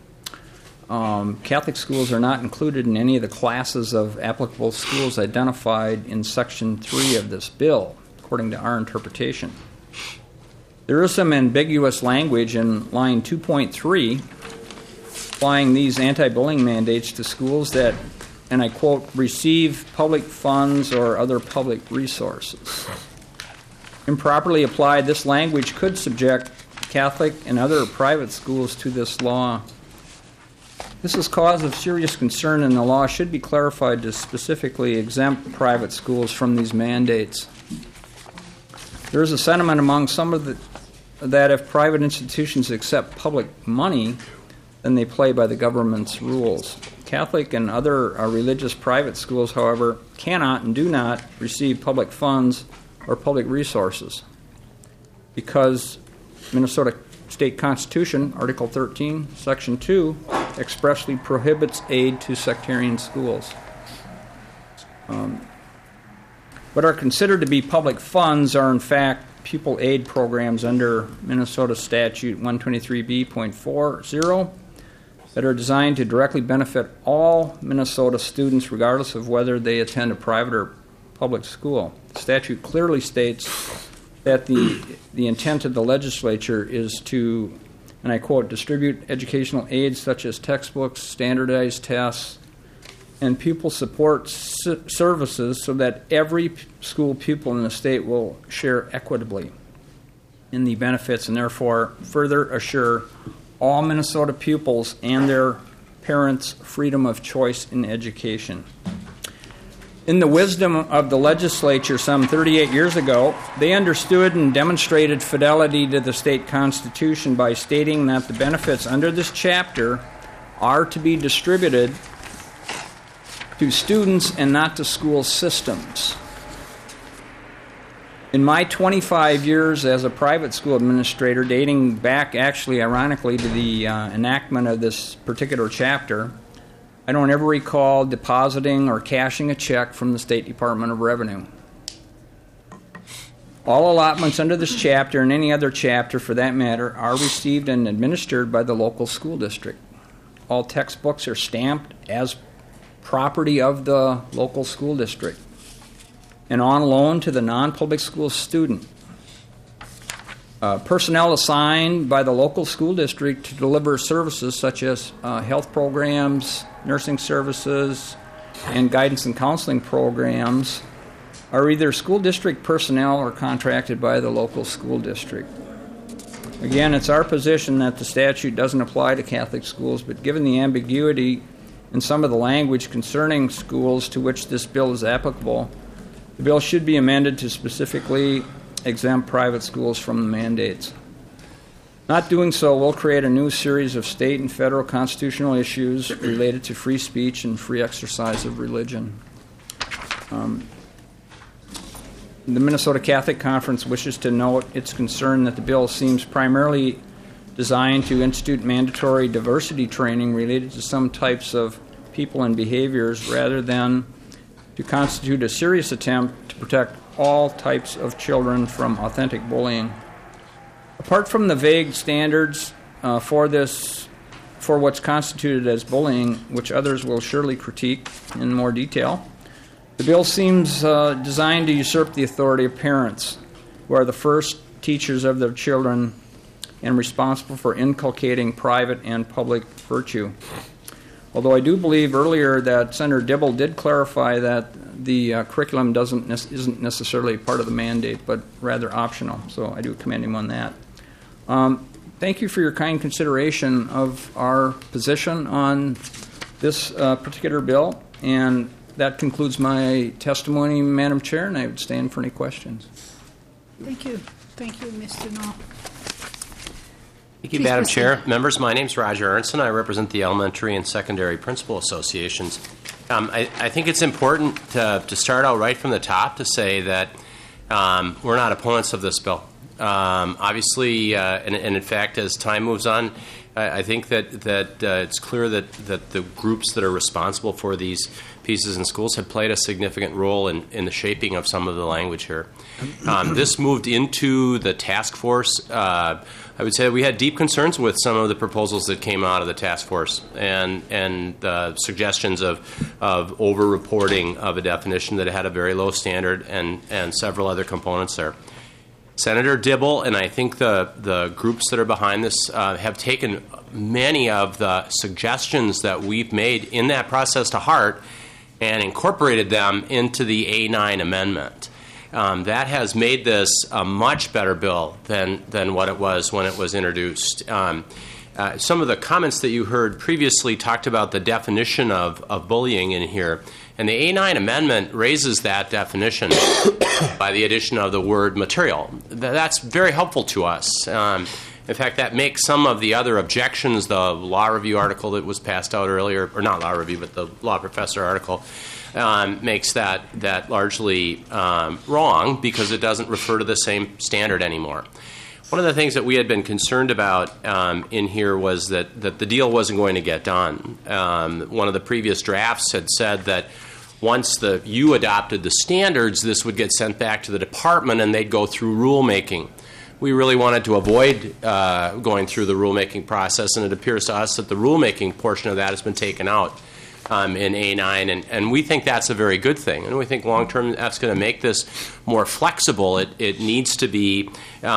Speaker 17: Um, Catholic schools are not included in any of the classes of applicable schools identified in Section three of this bill, according to our interpretation. There is some ambiguous language in line two point three applying these anti-bullying mandates to schools that, and I quote, receive public funds or other public resources. Improperly applied, this language could subject Catholic and other private schools to this law. This is cause of serious concern, and the law should be clarified to specifically exempt private schools from these mandates. There is a sentiment among some of the that if private institutions accept public money, then they play by the government's rules. Catholic and other uh, religious private schools, however, cannot and do not receive public funds or public resources because Minnesota State Constitution, Article thirteen, Section two, expressly prohibits aid to sectarian schools. Um, what are considered to be public funds are, in fact, pupil aid programs under Minnesota Statute one twenty-three B point forty that are designed to directly benefit all Minnesota students regardless of whether they attend a private or public school. The statute clearly states that the the intent of the legislature is to, and I quote, distribute educational aids such as textbooks, standardized tests, and pupil support s- services so that every p- school pupil in the state will share equitably in the benefits and therefore further assure all Minnesota pupils and their parents freedom of choice in education. In the wisdom of the legislature some thirty-eight years ago, they understood and demonstrated fidelity to the state constitution by stating that the benefits under this chapter are to be distributed to students and not to school systems. In my twenty-five years as a private school administrator, dating back actually ironically to the uh, enactment of this particular chapter, I don't ever recall depositing or cashing a check from the State Department of Revenue. All allotments under this chapter and any other chapter for that matter are received and administered by the local school district. All textbooks are stamped as property of the local school district and on loan to the non-public school student. Uh, personnel assigned by the local school district to deliver services such as uh, health programs, nursing services, and guidance and counseling programs are either school district personnel or contracted by the local school district. Again, it's our position that the statute doesn't apply to Catholic schools, but given the ambiguity in some of the language concerning schools to which this bill is applicable, the bill should be amended to specifically exempt private schools from the mandates. Not doing so will create a new series of state and federal constitutional issues related to free speech and free exercise of religion. Um, the Minnesota Catholic Conference wishes to note its concern that the bill seems primarily designed to institute mandatory diversity training related to some types of people and behaviors rather than to constitute a serious attempt to protect all types of children from authentic bullying. Apart from the vague standards uh, for this, for what's constituted as bullying, which others will surely critique in more detail, the bill seems uh, designed to usurp the authority of parents, who are the first teachers of their children and responsible for inculcating private and public virtue. Although I do believe earlier that Senator Dibble did clarify that the uh, curriculum doesn't ne- isn't necessarily part of the mandate, but rather optional. So I do commend him on that. Um, thank you for your kind consideration of our position on this uh, particular bill, and that concludes my testimony, Madam Chair, and I would stand for any questions.
Speaker 1: Thank you. Thank you, Mister Knoll.
Speaker 18: Thank you,
Speaker 1: Please
Speaker 18: Madam
Speaker 1: proceed.
Speaker 18: Chair. Members, my name is Roger Ernst, and I represent the Elementary and Secondary Principal Associations. Um, I, I think it's important to, to start out right from the top to say that um, we're not opponents of this bill. Um, obviously, uh, and, and in fact, as time moves on, I, I think that, that uh, it's clear that, that the groups that are responsible for these pieces in schools have played a significant role in, in the shaping of some of the language here. Um, this moved into the task force. Uh, I would say we had deep concerns with some of the proposals that came out of the task force and and uh, suggestions of of over-reporting of a definition that had a very low standard and, and several other components there. Senator Dibble and I think the, the groups that are behind this uh, have taken many of the suggestions that we've made in that process to heart and incorporated them into the A nine amendment. Um, that has made this a much better bill than, than what it was when it was introduced. Um, uh, some of the comments that you heard previously talked about the definition of, of bullying in here, and the A nine amendment raises that definition by the addition of the word material. Th- that's very helpful to us. Um, in fact, that makes some of the other objections, the law review article that was passed out earlier, or not law review, but the law professor article, Um, makes that that largely um, wrong because it doesn't refer to the same standard anymore. One of the things that we had been concerned about um, in here was that, that the deal wasn't going to get done. Um, one of the previous drafts had said that once the you adopted the standards, this would get sent back to the department and they'd go through rulemaking. We really wanted to avoid uh, going through the rulemaking process, and it appears to us that the rulemaking portion of that has been taken out Um, in A nine, and, and we think that's a very good thing. And we think long-term that's going to make this more flexible. It, it needs to be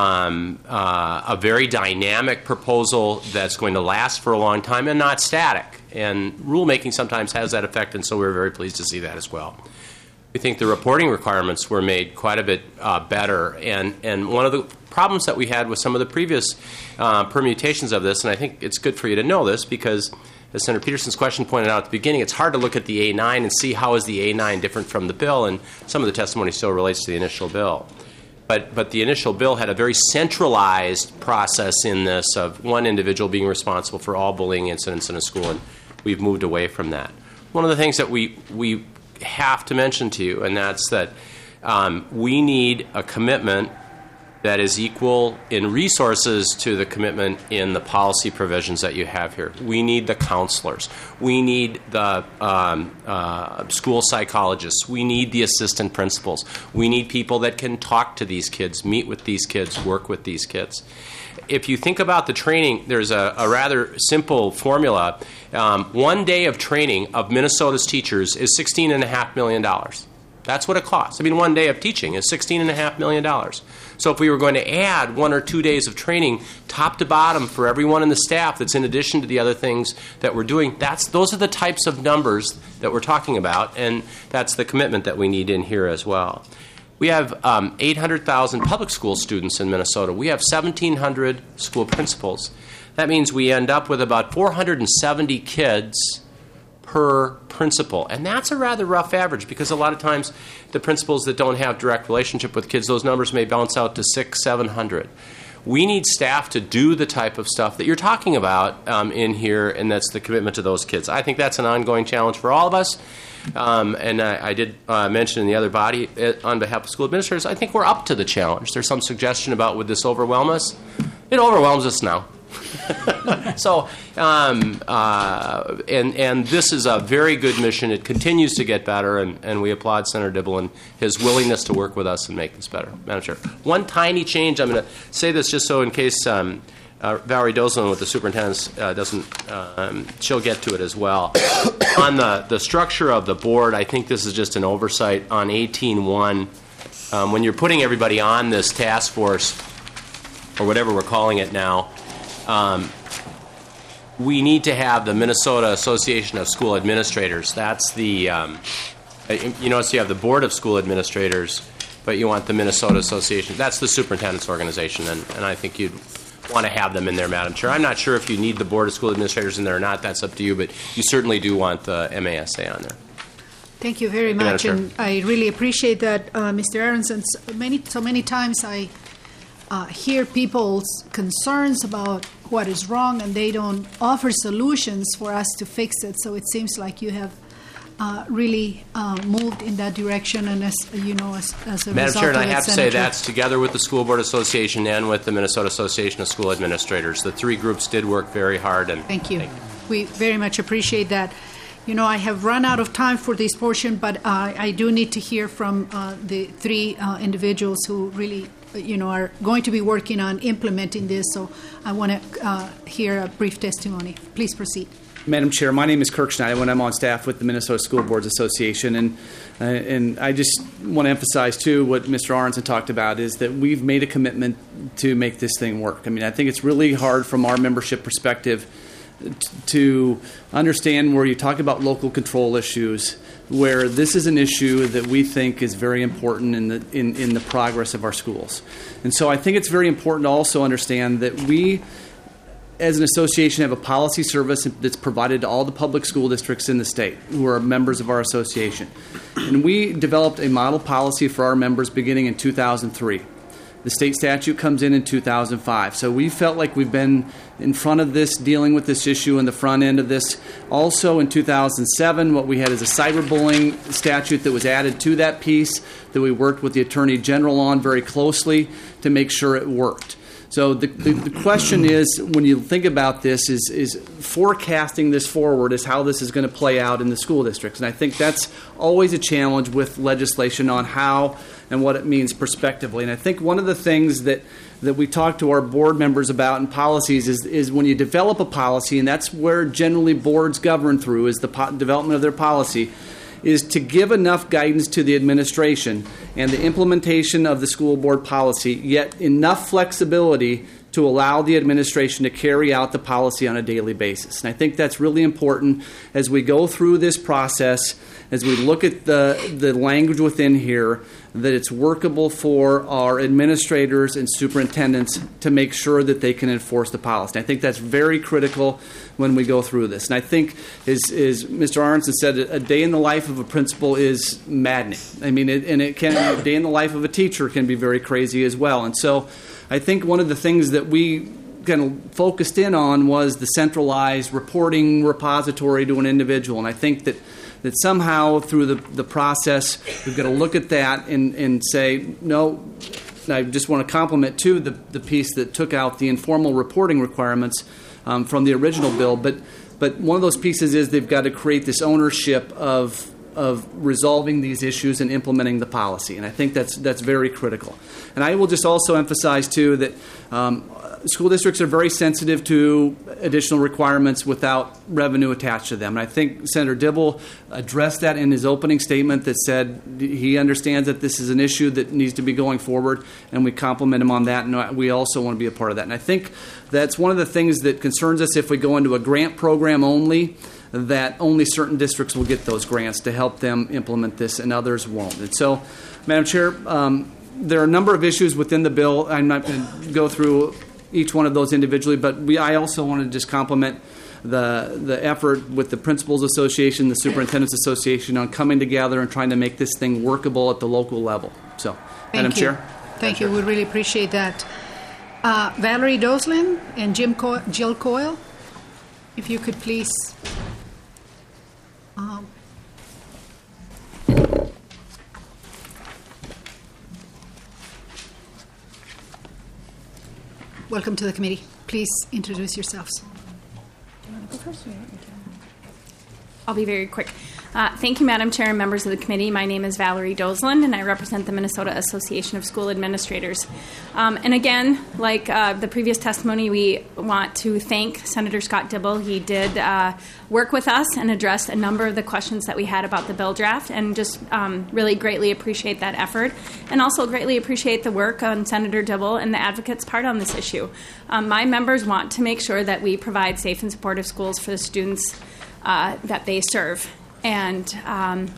Speaker 18: um, uh, a very dynamic proposal that's going to last for a long time and not static. And rulemaking sometimes has that effect, and so we're very pleased to see that as well. We think the reporting requirements were made quite a bit uh, better. And, and one of the problems that we had with some of the previous uh, permutations of this, and I think it's good for you to know this because as Senator Peterson's question pointed out at the beginning, it's hard to look at the A nine and see how is the A nine different from the bill, and some of the testimony still relates to the initial bill. But, but the initial bill had a very centralized process in this of one individual being responsible for all bullying incidents in a school, and we've moved away from that. One of the things that we, we have to mention to you, and that's that um, we need a commitment that is equal in resources to the commitment in the policy provisions that you have here. We need the counselors. We need the um, uh, school psychologists. We need the assistant principals. We need people that can talk to these kids, meet with these kids, work with these kids. If you think about the training, there's a, a rather simple formula. Um, one day of training of Minnesota's teachers is sixteen point five million dollars. That's what it costs. I mean, one day of teaching is sixteen point five million dollars. So if we were going to add one or two days of training, top to bottom, for everyone in the staff that's in addition to the other things that we're doing, that's those are the types of numbers that we're talking about, and that's the commitment that we need in here as well. We have um, eight hundred thousand public school students in Minnesota. We have seventeen hundred school principals. That means we end up with about four hundred seventy kids per principal. And that's a rather rough average because a lot of times the principals that don't have direct relationship with kids, those numbers may bounce out to six, seven hundred. we need staff to do the type of stuff that you're talking about um, in here, and that's the commitment to those kids. I think that's an ongoing challenge for all of us. Um, and I, I did uh, mention in the other body, uh, on behalf of school administrators, I think we're up to the challenge. There's some suggestion about would this overwhelm us? It overwhelms us now. so, um, uh, and and this is a very good mission. It continues to get better, and, and we applaud Senator Dibble and his willingness to work with us and make this better. Madam Chair, one tiny change. I'm going to say this just so in case um, uh, Valerie Doslin with the superintendents uh, doesn't, um, she'll get to it as well. On the, the structure of the board, I think this is just an oversight on eighteen one. Um, when you're putting everybody on this task force, or whatever we're calling it now, Um, we need to have the Minnesota Association of School Administrators. That's the, um, you notice you have the Board of School Administrators, but you want the Minnesota Association. That's the superintendent's organization, and, and I think you'd want to have them in there, Madam Chair. I'm not sure if you need the Board of School Administrators in there or not. That's up to you, but you certainly do want the M A S A on there.
Speaker 1: Thank you very
Speaker 18: Thank you,
Speaker 1: much,
Speaker 18: Madam
Speaker 1: and I really appreciate that, uh, Mister Aronson. Many, so many times I uh, hear people's concerns about what is wrong, and they don't offer solutions for us to fix it. So it seems like you have uh, really uh, moved in that direction, and as you know, as, as a
Speaker 18: Madam
Speaker 1: result
Speaker 18: Chair, and
Speaker 1: of
Speaker 18: I
Speaker 1: it,
Speaker 18: have to say
Speaker 1: Senator,
Speaker 18: that's together with the School Board Association and with the Minnesota Association of School Administrators. The three groups did work very hard. And
Speaker 1: Thank you. Thank you. We very much appreciate that. You know, I have run out of time for this portion, but uh, I do need to hear from uh, the three uh, individuals who really, you know, are going to be working on implementing this. So I want to uh, hear a brief testimony. Please proceed.
Speaker 19: Madam Chair, my name is Kirk Schneider, and I'm on staff with the Minnesota School Boards Association. And uh, and I just want to emphasize, too, what Mister Aronson talked about is that we've made a commitment to make this thing work. I mean, I think it's really hard from our membership perspective to understand where you talk about local control issues, where this is an issue that we think is very important in the in, in the progress of our schools. And so I think it's very important to also understand that we, as an association, have a policy service that's provided to all the public school districts in the state who are members of our association. And we developed a model policy for our members beginning in two thousand three. The state statute comes in in two thousand five. So we felt like we've been in front of this, dealing with this issue in the front end of this. Also in two thousand seven, what we had is a cyberbullying statute that was added to that piece that we worked with the Attorney General on very closely to make sure it worked. So the, the, the question is, when you think about this, is, is forecasting this forward is how this is going to play out in the school districts. And I think that's always a challenge with legislation on how and what it means prospectively. And I think one of the things that, that we talk to our board members about in policies is, is when you develop a policy, and that's where generally boards govern through, is the po- development of their policy, is to give enough guidance to the administration and the implementation of the school board policy, yet enough flexibility to allow the administration to carry out the policy on a daily basis. And I think that's really important as we go through this process, as we look at the, the language within here, that it's workable for our administrators and superintendents to make sure that they can enforce the policy. And I think that's very critical when we go through this. And I think, as, as Mister Aronson said, a day in the life of a principal is maddening. I mean, it, and it can a day in the life of a teacher can be very crazy as well. And so I think one of the things that we kind of focused in on was the centralized reporting repository to an individual. And I think that that somehow through the, the process, we've got to look at that and, and say, no, I just want to compliment, too, the, the piece that took out the informal reporting requirements um, from the original bill. But but one of those pieces is they've got to create this ownership of of resolving these issues and implementing the policy. And I think that's that's very critical. And I will just also emphasize, too, that um, school districts are very sensitive to additional requirements without revenue attached to them. And I think Senator Dibble addressed that in his opening statement that said he understands that this is an issue that needs to be going forward, and we compliment him on that, and we also want to be a part of that. And I think that's one of the things that concerns us if we go into a grant program only, that only certain districts will get those grants to help them implement this and others won't. And so, Madam Chair, um, there are a number of issues within the bill. I'm not going to go through each one of those individually, but we, I also want to just compliment the the effort with the Principals Association, the Superintendents Association on coming together and trying to make this thing workable at the local level. So,
Speaker 1: Thank
Speaker 19: Madam
Speaker 1: you.
Speaker 19: Chair.
Speaker 1: Thank you. We really appreciate that. Uh, Valerie Doslin and Jim Co- Jill Coyle, if you could please. Um, welcome to the committee. Please introduce yourselves.
Speaker 20: Do you want to go first or you want me to? I'll be very quick. Uh, thank you, Madam Chair and members of the committee. My name is Valerie Doslin, and I represent the Minnesota Association of School Administrators. Um, and again, like uh, the previous testimony, we want to thank Senator Scott Dibble. He did uh, work with us and addressed a number of the questions that we had about the bill draft, and just um, really greatly appreciate that effort. And also greatly appreciate the work on Senator Dibble and the advocates' part on this issue. Um, my members want to make sure that we provide safe and supportive schools for the students uh, that they serve. And um,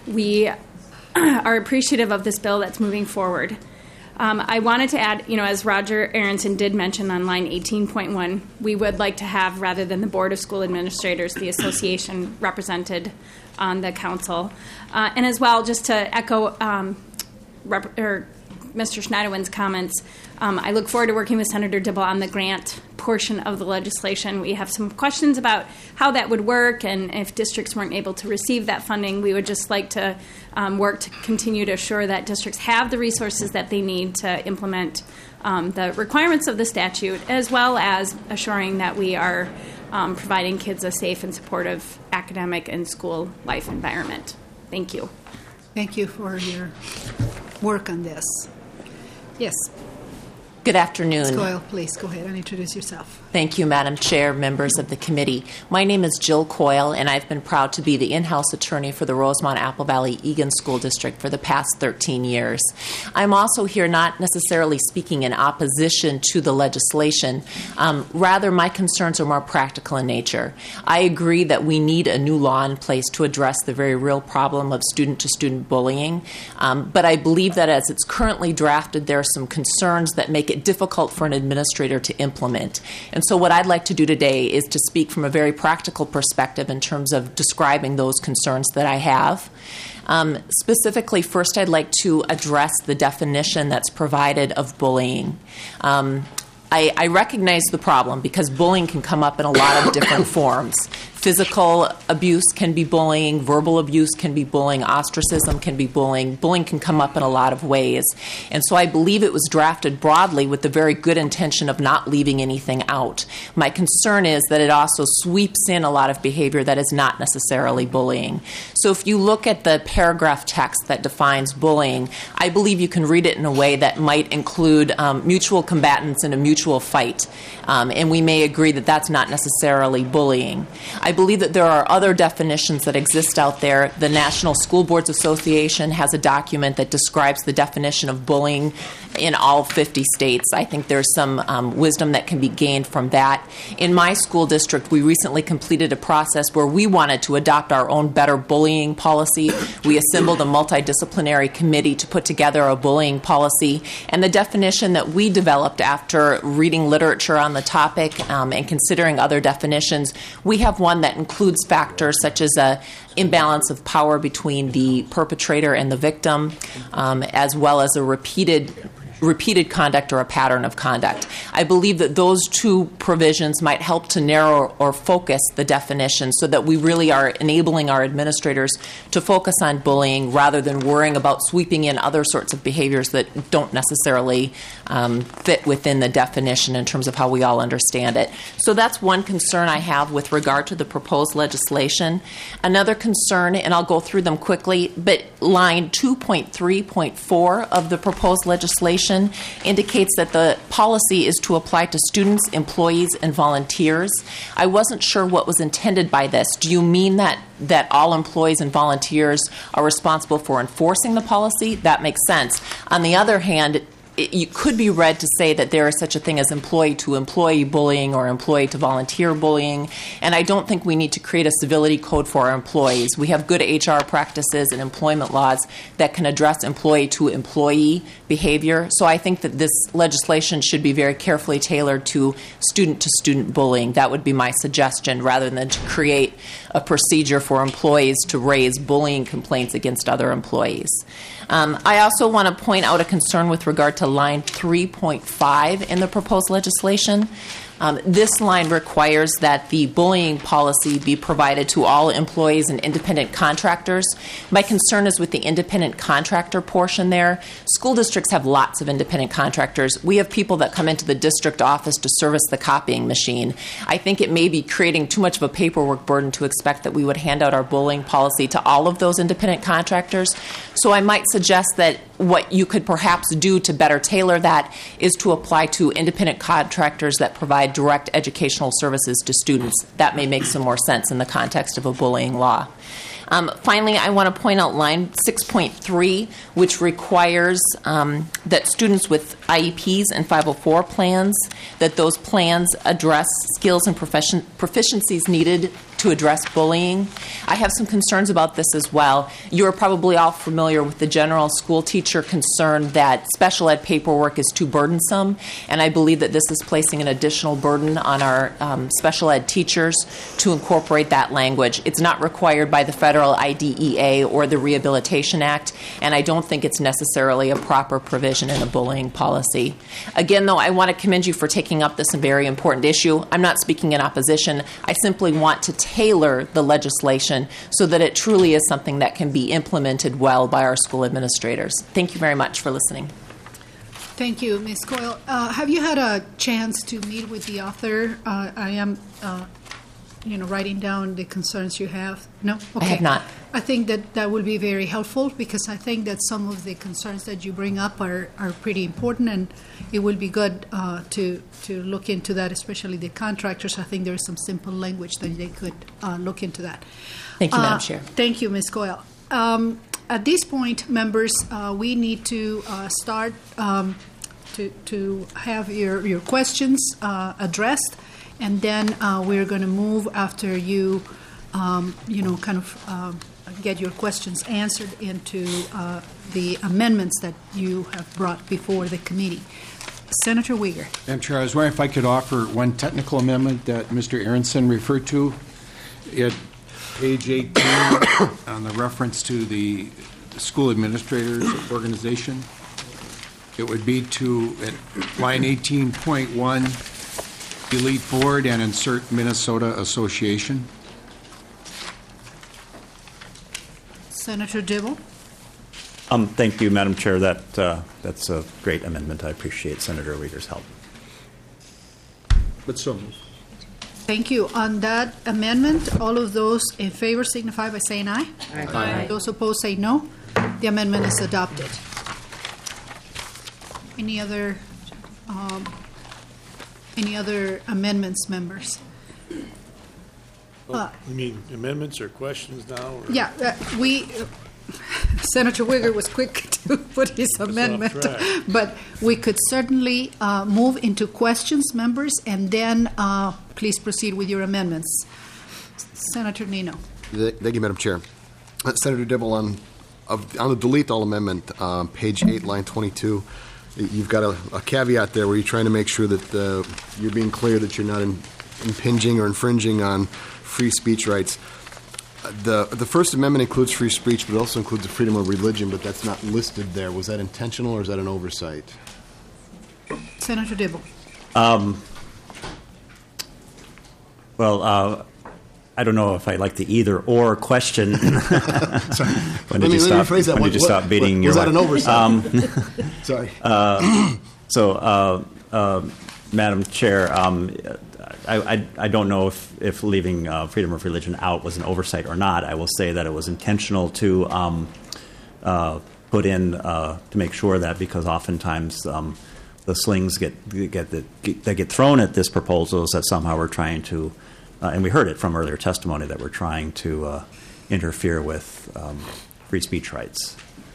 Speaker 20: we are appreciative of this bill that's moving forward. Um, I wanted to add, you know, as Roger Aronson did mention on line eighteen point one, we would like to have, rather than the Board of School Administrators, the association represented on the council. Uh, and as well, just to echo um, rep- or Mister Schneiderwin's comments, um, I look forward to working with Senator Dibble on the grant portion of the legislation. We have some questions about how that would work, and if districts weren't able to receive that funding, we would just like to um, work to continue to assure that districts have the resources that they need to implement um, the requirements of the statute, as well as assuring that we are um, providing kids a safe and supportive academic and school life environment. Thank you.
Speaker 1: Thank you for your work on this. Yes.
Speaker 21: Good afternoon.
Speaker 1: Miz Coyle, please go ahead and introduce yourself.
Speaker 21: Thank you, Madam Chair, members of the committee. My name is Jill Coyle, and I've been proud to be the in-house attorney for the Rosemont Apple Valley Egan School District for the past thirteen years. I'm also here not necessarily speaking in opposition to the legislation. Um, rather, my concerns are more practical in nature. I agree that we need a new law in place to address the very real problem of student-to-student bullying, um, but I believe that as it's currently drafted, there are some concerns that make it difficult for an administrator to implement. And so what I'd like to do today is to speak from a very practical perspective in terms of describing those concerns that I have. Um, specifically, first I'd like to address the definition that's provided of bullying. Um, I, I recognize the problem because bullying can come up in a lot of different forms. Physical abuse can be bullying, verbal abuse can be bullying, ostracism can be bullying. Bullying can come up in a lot of ways. And so I believe it was drafted broadly with the very good intention of not leaving anything out. My concern is that it also sweeps in a lot of behavior that is not necessarily bullying. So if you look at the paragraph text that defines bullying, I believe you can read it in a way that might include um, mutual combatants in a mutual fight. Um, and we may agree that that's not necessarily bullying. I believe that there are other definitions that exist out there. The National School Boards Association has a document that describes the definition of bullying in all fifty states. I think there's some um, wisdom that can be gained from that. In my school district, we recently completed a process where we wanted to adopt our own better bullying policy. We assembled a multidisciplinary committee to put together a bullying policy, and the definition that we developed after reading literature on the topic um, and considering other definitions, we have one that includes factors such as a imbalance of power between the perpetrator and the victim, um, as well as a repeated repeated conduct or a pattern of conduct. I believe that those two provisions might help to narrow or focus the definition so that we really are enabling our administrators to focus on bullying rather than worrying about sweeping in other sorts of behaviors that don't necessarily um, fit within the definition in terms of how we all understand it. So that's one concern I have with regard to the proposed legislation. Another concern, and I'll go through them quickly, but line two point three point four of the proposed legislation indicates that the policy is to apply to students, employees, and volunteers. I wasn't sure what was intended by this. Do you mean that that all employees and volunteers are responsible for enforcing the policy? That makes sense. On the other hand, it, it could be read to say that there is such a thing as employee-to-employee bullying or employee-to-volunteer bullying, and I don't think we need to create a civility code for our employees. We have good H R practices and employment laws that can address employee-to-employee behavior, so I think that this legislation should be very carefully tailored to student-to-student bullying. That would be my suggestion, rather than to create a procedure for employees to raise bullying complaints against other employees. Um, I also want to point out a concern with regard to line three point five in the proposed legislation. Um, this line requires that the bullying policy be provided to all employees and independent contractors. My concern is with the independent contractor portion there. School districts have lots of independent contractors. We have people that come into the district office to service the copying machine. I think it may be creating too much of a paperwork burden to expect that we would hand out our bullying policy to all of those independent contractors. So I might suggest that what you could perhaps do to better tailor that is to apply to independent contractors that provide direct educational services to students. That may make some more sense in the context of a bullying law. Um, finally, I want to point out line six point three, which requires um, that students with I E Ps and five oh four plans, that those plans address skills and profession, proficiencies needed to address bullying. I have some concerns about this as well. You are probably all familiar with the general school teacher concern that special ed paperwork is too burdensome, and I believe that this is placing an additional burden on our um, special ed teachers to incorporate that language. It's not required by the federal I D E A or the Rehabilitation Act, and I don't think it's necessarily a proper provision in a bullying policy. Again, though, I want to commend you for taking up this very important issue. I'm not speaking in opposition. I simply want to tailor the legislation so that it truly is something that can be implemented well by our school administrators. Thank you very much for listening.
Speaker 1: Thank you, Miz Coyle. Uh, have you had a chance to meet with the author? Uh, I am, uh, you know, writing down the concerns you have. No? Okay.
Speaker 21: I have not.
Speaker 1: I think that that will be very helpful because I think that some of the concerns that you bring up are, are pretty important, and it will be good uh, to to look into that, especially the contractors. I think there is some simple language that they could uh, look into that.
Speaker 21: Thank you, Madam
Speaker 1: Uh,
Speaker 21: Chair.
Speaker 1: Thank you, Miz Coyle. Um, at this point, members, uh, we need to uh, start um, to to have your your questions uh, addressed, and then uh, we're going to move after you, um, you know, kind of. Um, get your questions answered into uh, the amendments that you have brought before the committee. Senator Uyghur.
Speaker 4: Madam Chair, I was wondering if I could offer one technical amendment that Mister Aronson referred to. At page eighteen, on the reference to the school administrators organization, it would be to, at line eighteen point one, delete board and insert Minnesota Association.
Speaker 1: Senator Dibble.
Speaker 2: Um, thank you, Madam Chair. That uh, that's a great amendment. I appreciate Senator Uyghur's help.
Speaker 4: But so moved.
Speaker 1: Thank you. On that amendment, all of those in favor signify by saying aye.
Speaker 4: Aye. Aye.
Speaker 1: Those opposed say no. The amendment is adopted. Any other um, any other amendments, members?
Speaker 6: Oh, you mean amendments or questions now? Or?
Speaker 1: Yeah, uh, we, uh, Senator Uyghur was quick to put his amendment, but we could certainly uh, move into questions, members, and then uh, please proceed with your amendments. Senator Nino.
Speaker 5: Thank you, Madam Chair. Uh, Senator Dibble, on, of, on the delete all amendment, uh, page eight, line twenty-two, you've got a, a caveat there where you're trying to make sure that uh, you're being clear that you're not in, impinging or infringing on free speech rights. The the First Amendment includes free speech, but it also includes the freedom of religion, but that's not listed there. Was that intentional or is that an oversight?
Speaker 1: Senator Dibble.
Speaker 2: Um, well, uh, I don't know if I like the either or question. When did
Speaker 5: Let me-
Speaker 2: you
Speaker 5: let me
Speaker 2: stop?
Speaker 5: rephrase that.
Speaker 2: When
Speaker 5: What-
Speaker 2: did you
Speaker 5: what-
Speaker 2: stop beating
Speaker 5: what-
Speaker 2: your
Speaker 5: was that
Speaker 2: wife?
Speaker 5: an oversight?
Speaker 2: Um,
Speaker 5: Sorry.
Speaker 2: Uh, so, uh, uh, Madam Chair, um, I, I, I don't know if, if leaving uh, freedom of religion out was an oversight or not. I will say that it was intentional to um, uh, put in uh, to make sure that, because oftentimes um, the slings get get that get, get thrown at this proposal is that somehow we're trying to, uh, and we heard it from earlier testimony, that we're trying to uh, interfere with um, free speech rights.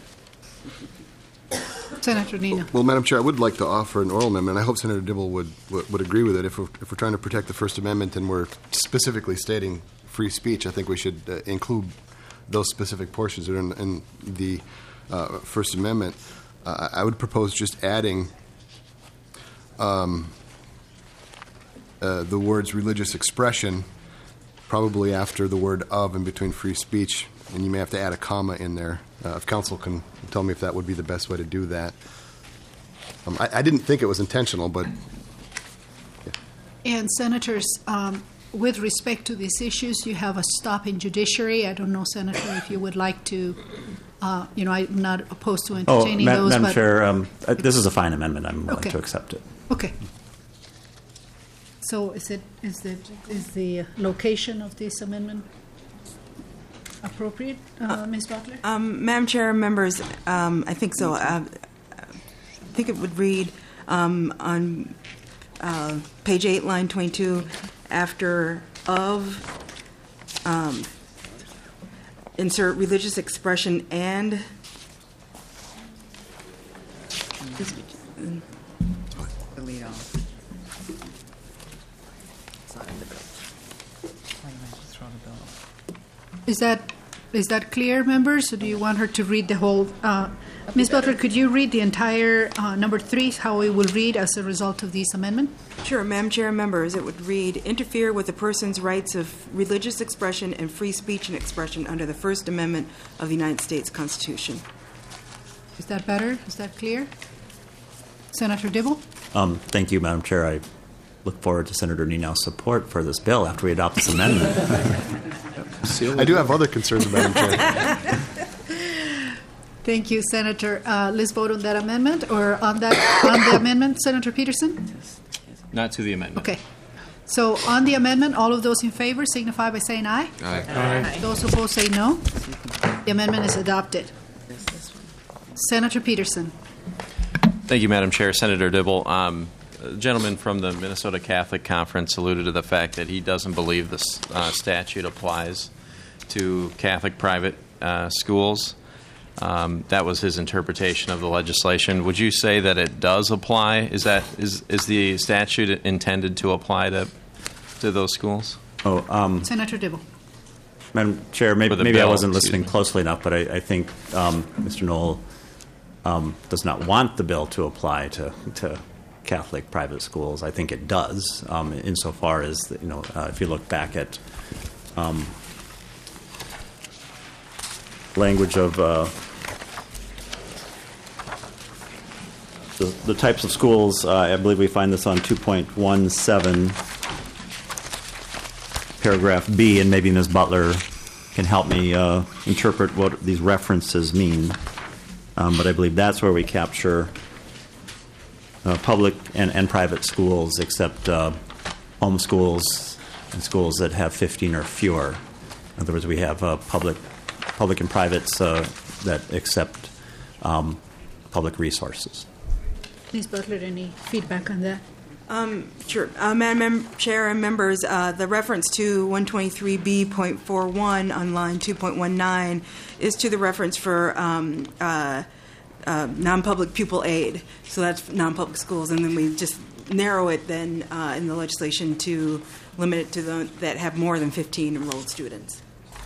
Speaker 1: Senator Nino.
Speaker 5: Well, Madam Chair, I would like to offer an oral amendment. I hope Senator Dibble would, would, would agree with it. If we're, if we're trying to protect the First Amendment and we're specifically stating free speech, I think we should uh, include those specific portions that are in, in the uh, First Amendment. Uh, I would propose just adding um, uh, the words religious expression, probably after the word of and between free speech, and you may have to add a comma in there. Uh, if council can tell me if that would be the best way to do that. Um, I, I didn't think it was intentional, but
Speaker 1: And senators, um, with respect to these issues, you have a stop in judiciary. I don't know, Senator, if you would like to, uh, you know, I'm not opposed to
Speaker 2: Oh,
Speaker 1: entertaining
Speaker 2: Ma-
Speaker 1: those.
Speaker 2: Madam
Speaker 1: but
Speaker 2: Chair, um, uh, this is a fine amendment. I'm willing
Speaker 1: Okay.
Speaker 2: to accept it.
Speaker 1: Okay. So is it, is the, is the location of this amendment appropriate, uh, Miz Butler?
Speaker 3: Um, Madam Chair, members, um, I think so. Uh, I think it would read um, on uh, page eight, line twenty-two, after of, um, insert religious expression and.
Speaker 22: Delete all. It's not in the bill. Why don't I just throw the bill?
Speaker 1: Is that, is that clear, members? Or do you want her to read the whole? Uh, Miz Butler, could you read the entire uh, number three, how it will read as a result of this amendment?
Speaker 3: Sure, Madam Chair and members, it would read, interfere with a person's rights of religious expression and free speech and expression under the First Amendment of the United States Constitution.
Speaker 1: Is that better? Is that clear? Senator Dibble?
Speaker 2: Um, thank you, Madam Chair. I look forward to Senator Nenow's support for this bill after we adopt this amendment.
Speaker 5: I do have other concerns, Madam Chair.
Speaker 1: Thank you, Senator. Uh, let's vote on that amendment, or on that on the amendment, Senator Peterson?
Speaker 23: Not to the amendment.
Speaker 1: Okay. So on the amendment, all of those in favor signify by saying aye.
Speaker 23: Aye.
Speaker 1: Aye. Those opposed say no. The amendment is adopted. Senator Peterson.
Speaker 18: Thank you, Madam Chair. Senator Dibble. Um, a gentleman from the Minnesota Catholic Conference alluded to the fact that he doesn't believe this uh, statute applies to Catholic private uh, schools. Um, that was his interpretation of the legislation. Would you say that it does apply? Is that is is the statute intended to apply to to those schools?
Speaker 2: Oh, um,
Speaker 1: Senator Dibble.
Speaker 2: Madam Chair, maybe,
Speaker 18: For the
Speaker 2: maybe I
Speaker 18: bill,
Speaker 2: wasn't
Speaker 18: excuse
Speaker 2: listening
Speaker 18: me.
Speaker 2: closely enough, but I, I think um, Mister Knoll um, does not want the bill to apply to, to Catholic private schools. I think it does, um, insofar as, you know, uh, if you look back at um, language of uh, the, the types of schools, uh, I believe we find this on two point one seven, paragraph B, and maybe Miz Butler can help me uh, interpret what these references mean. Um, but I believe that's where we capture uh, public and, and private schools, except uh, home schools and schools that have fifteen or fewer. In other words, we have uh, public, public and privates uh, that accept um, public resources.
Speaker 1: Miz Butler, any feedback on that?
Speaker 3: Um, sure. Uh, Madam Mem- Chair and members, uh, the reference to one twenty-three B point four one on line two point one nine is to the reference for um, uh, uh, non-public pupil aid. So that's non-public schools, and then we just narrow it then uh, in the legislation to limit it to the that have more than fifteen enrolled students.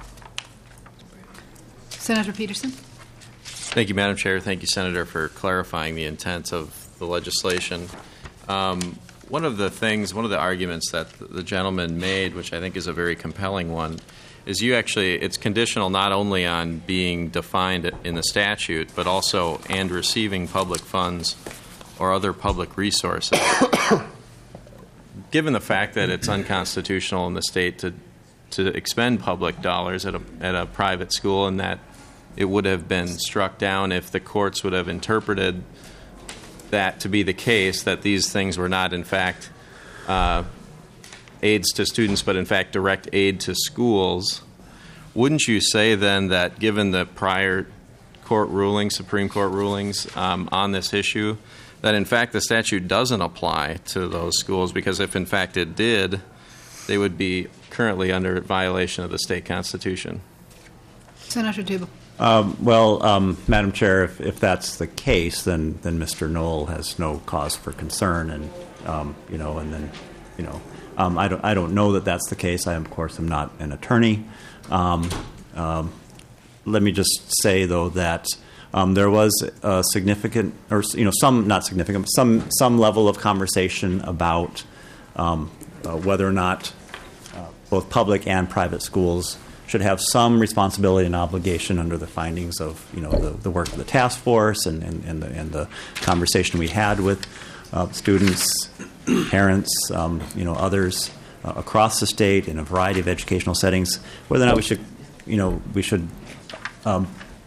Speaker 1: Senator Peterson?
Speaker 18: Thank you, Madam Chair. Thank you, Senator, for clarifying the intent of the legislation. Um, one of the things, one of the arguments that the gentleman made, which I think is a very compelling one, is you actually, it's conditional not only on being defined in the statute, but also and receiving public funds or other public resources. Given the fact that it's unconstitutional in the state to to expend public dollars at a at a private school, and that it would have been struck down if the courts would have interpreted that to be the case, that these things were not in fact uh, aids to students, but in fact direct aid to schools, wouldn't you say then that given the prior court rulings, Supreme Court rulings um, on this issue, that in fact the statute doesn't apply to those schools, because if in fact it did, they would be currently under violation of the state constitution?
Speaker 1: Senator Dibble.
Speaker 2: Um, well, um, Madam Chair, if, if that's the case, then then Mister Knoll has no cause for concern, and um, you know, and then you know, um, I don't I don't know that that's the case. I of course am not an attorney. Um, um, let me just say though that um, there was a significant, or you know, some not significant, some some level of conversation about um, uh, whether or not uh, both public and private schools should have some responsibility and obligation under the findings of, you know, the, the work of the task force and, and, and, the, and the conversation we had with uh, students, parents, um, you know, others uh, across the state in a variety of educational settings, whether or not we should, you know, we should um,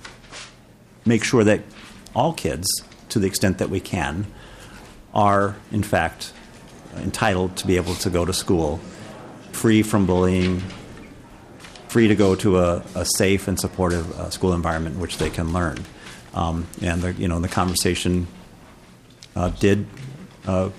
Speaker 2: make sure that all kids, to the extent that we can, are in fact entitled to be able to go to school free from bullying, free to go to a, a safe and supportive uh, school environment in which they can learn. Um, and the, you know, the conversation uh, did uh,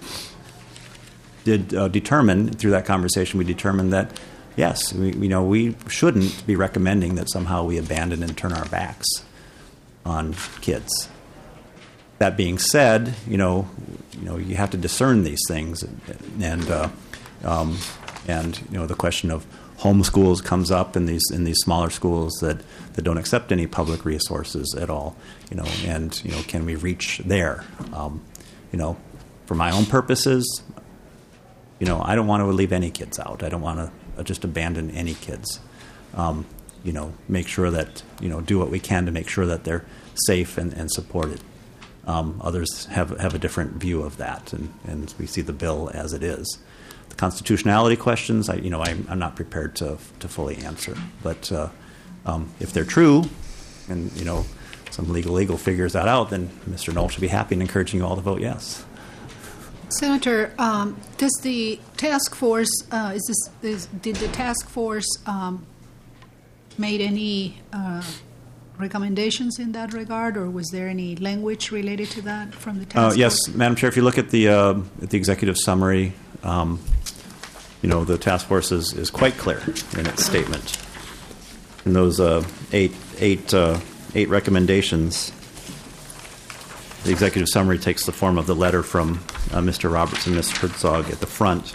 Speaker 2: did uh, determine, through that conversation, we determined that yes, we, you know, we shouldn't be recommending that somehow we abandon and turn our backs on kids. That being said, you know, you know, you have to discern these things, and, and uh, um, and you know, the question of homeschools comes up in these in these smaller schools that, that don't accept any public resources at all. You know, and you know, can we reach there? Um, you know, for my own purposes, you know, I don't want to leave any kids out. I don't want to just abandon any kids. Um, you know, make sure that, you know, do what we can to make sure that they're safe and, and supported. Um, others have have a different view of that, and, and we see the bill as it is. The constitutionality questions, I, you know, I'm, I'm not prepared to to fully answer. But uh, um, if they're true, and you know, some legal legal figures that out, then Mister Knoll should be happy and encouraging you all to vote yes.
Speaker 1: Senator, um, does the task force uh, is this is, did the task force um, made any Uh, recommendations in that regard, or was there any language related to that from the task
Speaker 2: uh, yes,
Speaker 1: force?
Speaker 2: Madam Chair, if you look at the uh, at the executive summary, um, you know, the task force is, is quite clear in its statement. In those uh, eight eight uh, eight recommendations, the executive summary takes the form of the letter from uh, Mister Roberts and Miz Herzog at the front.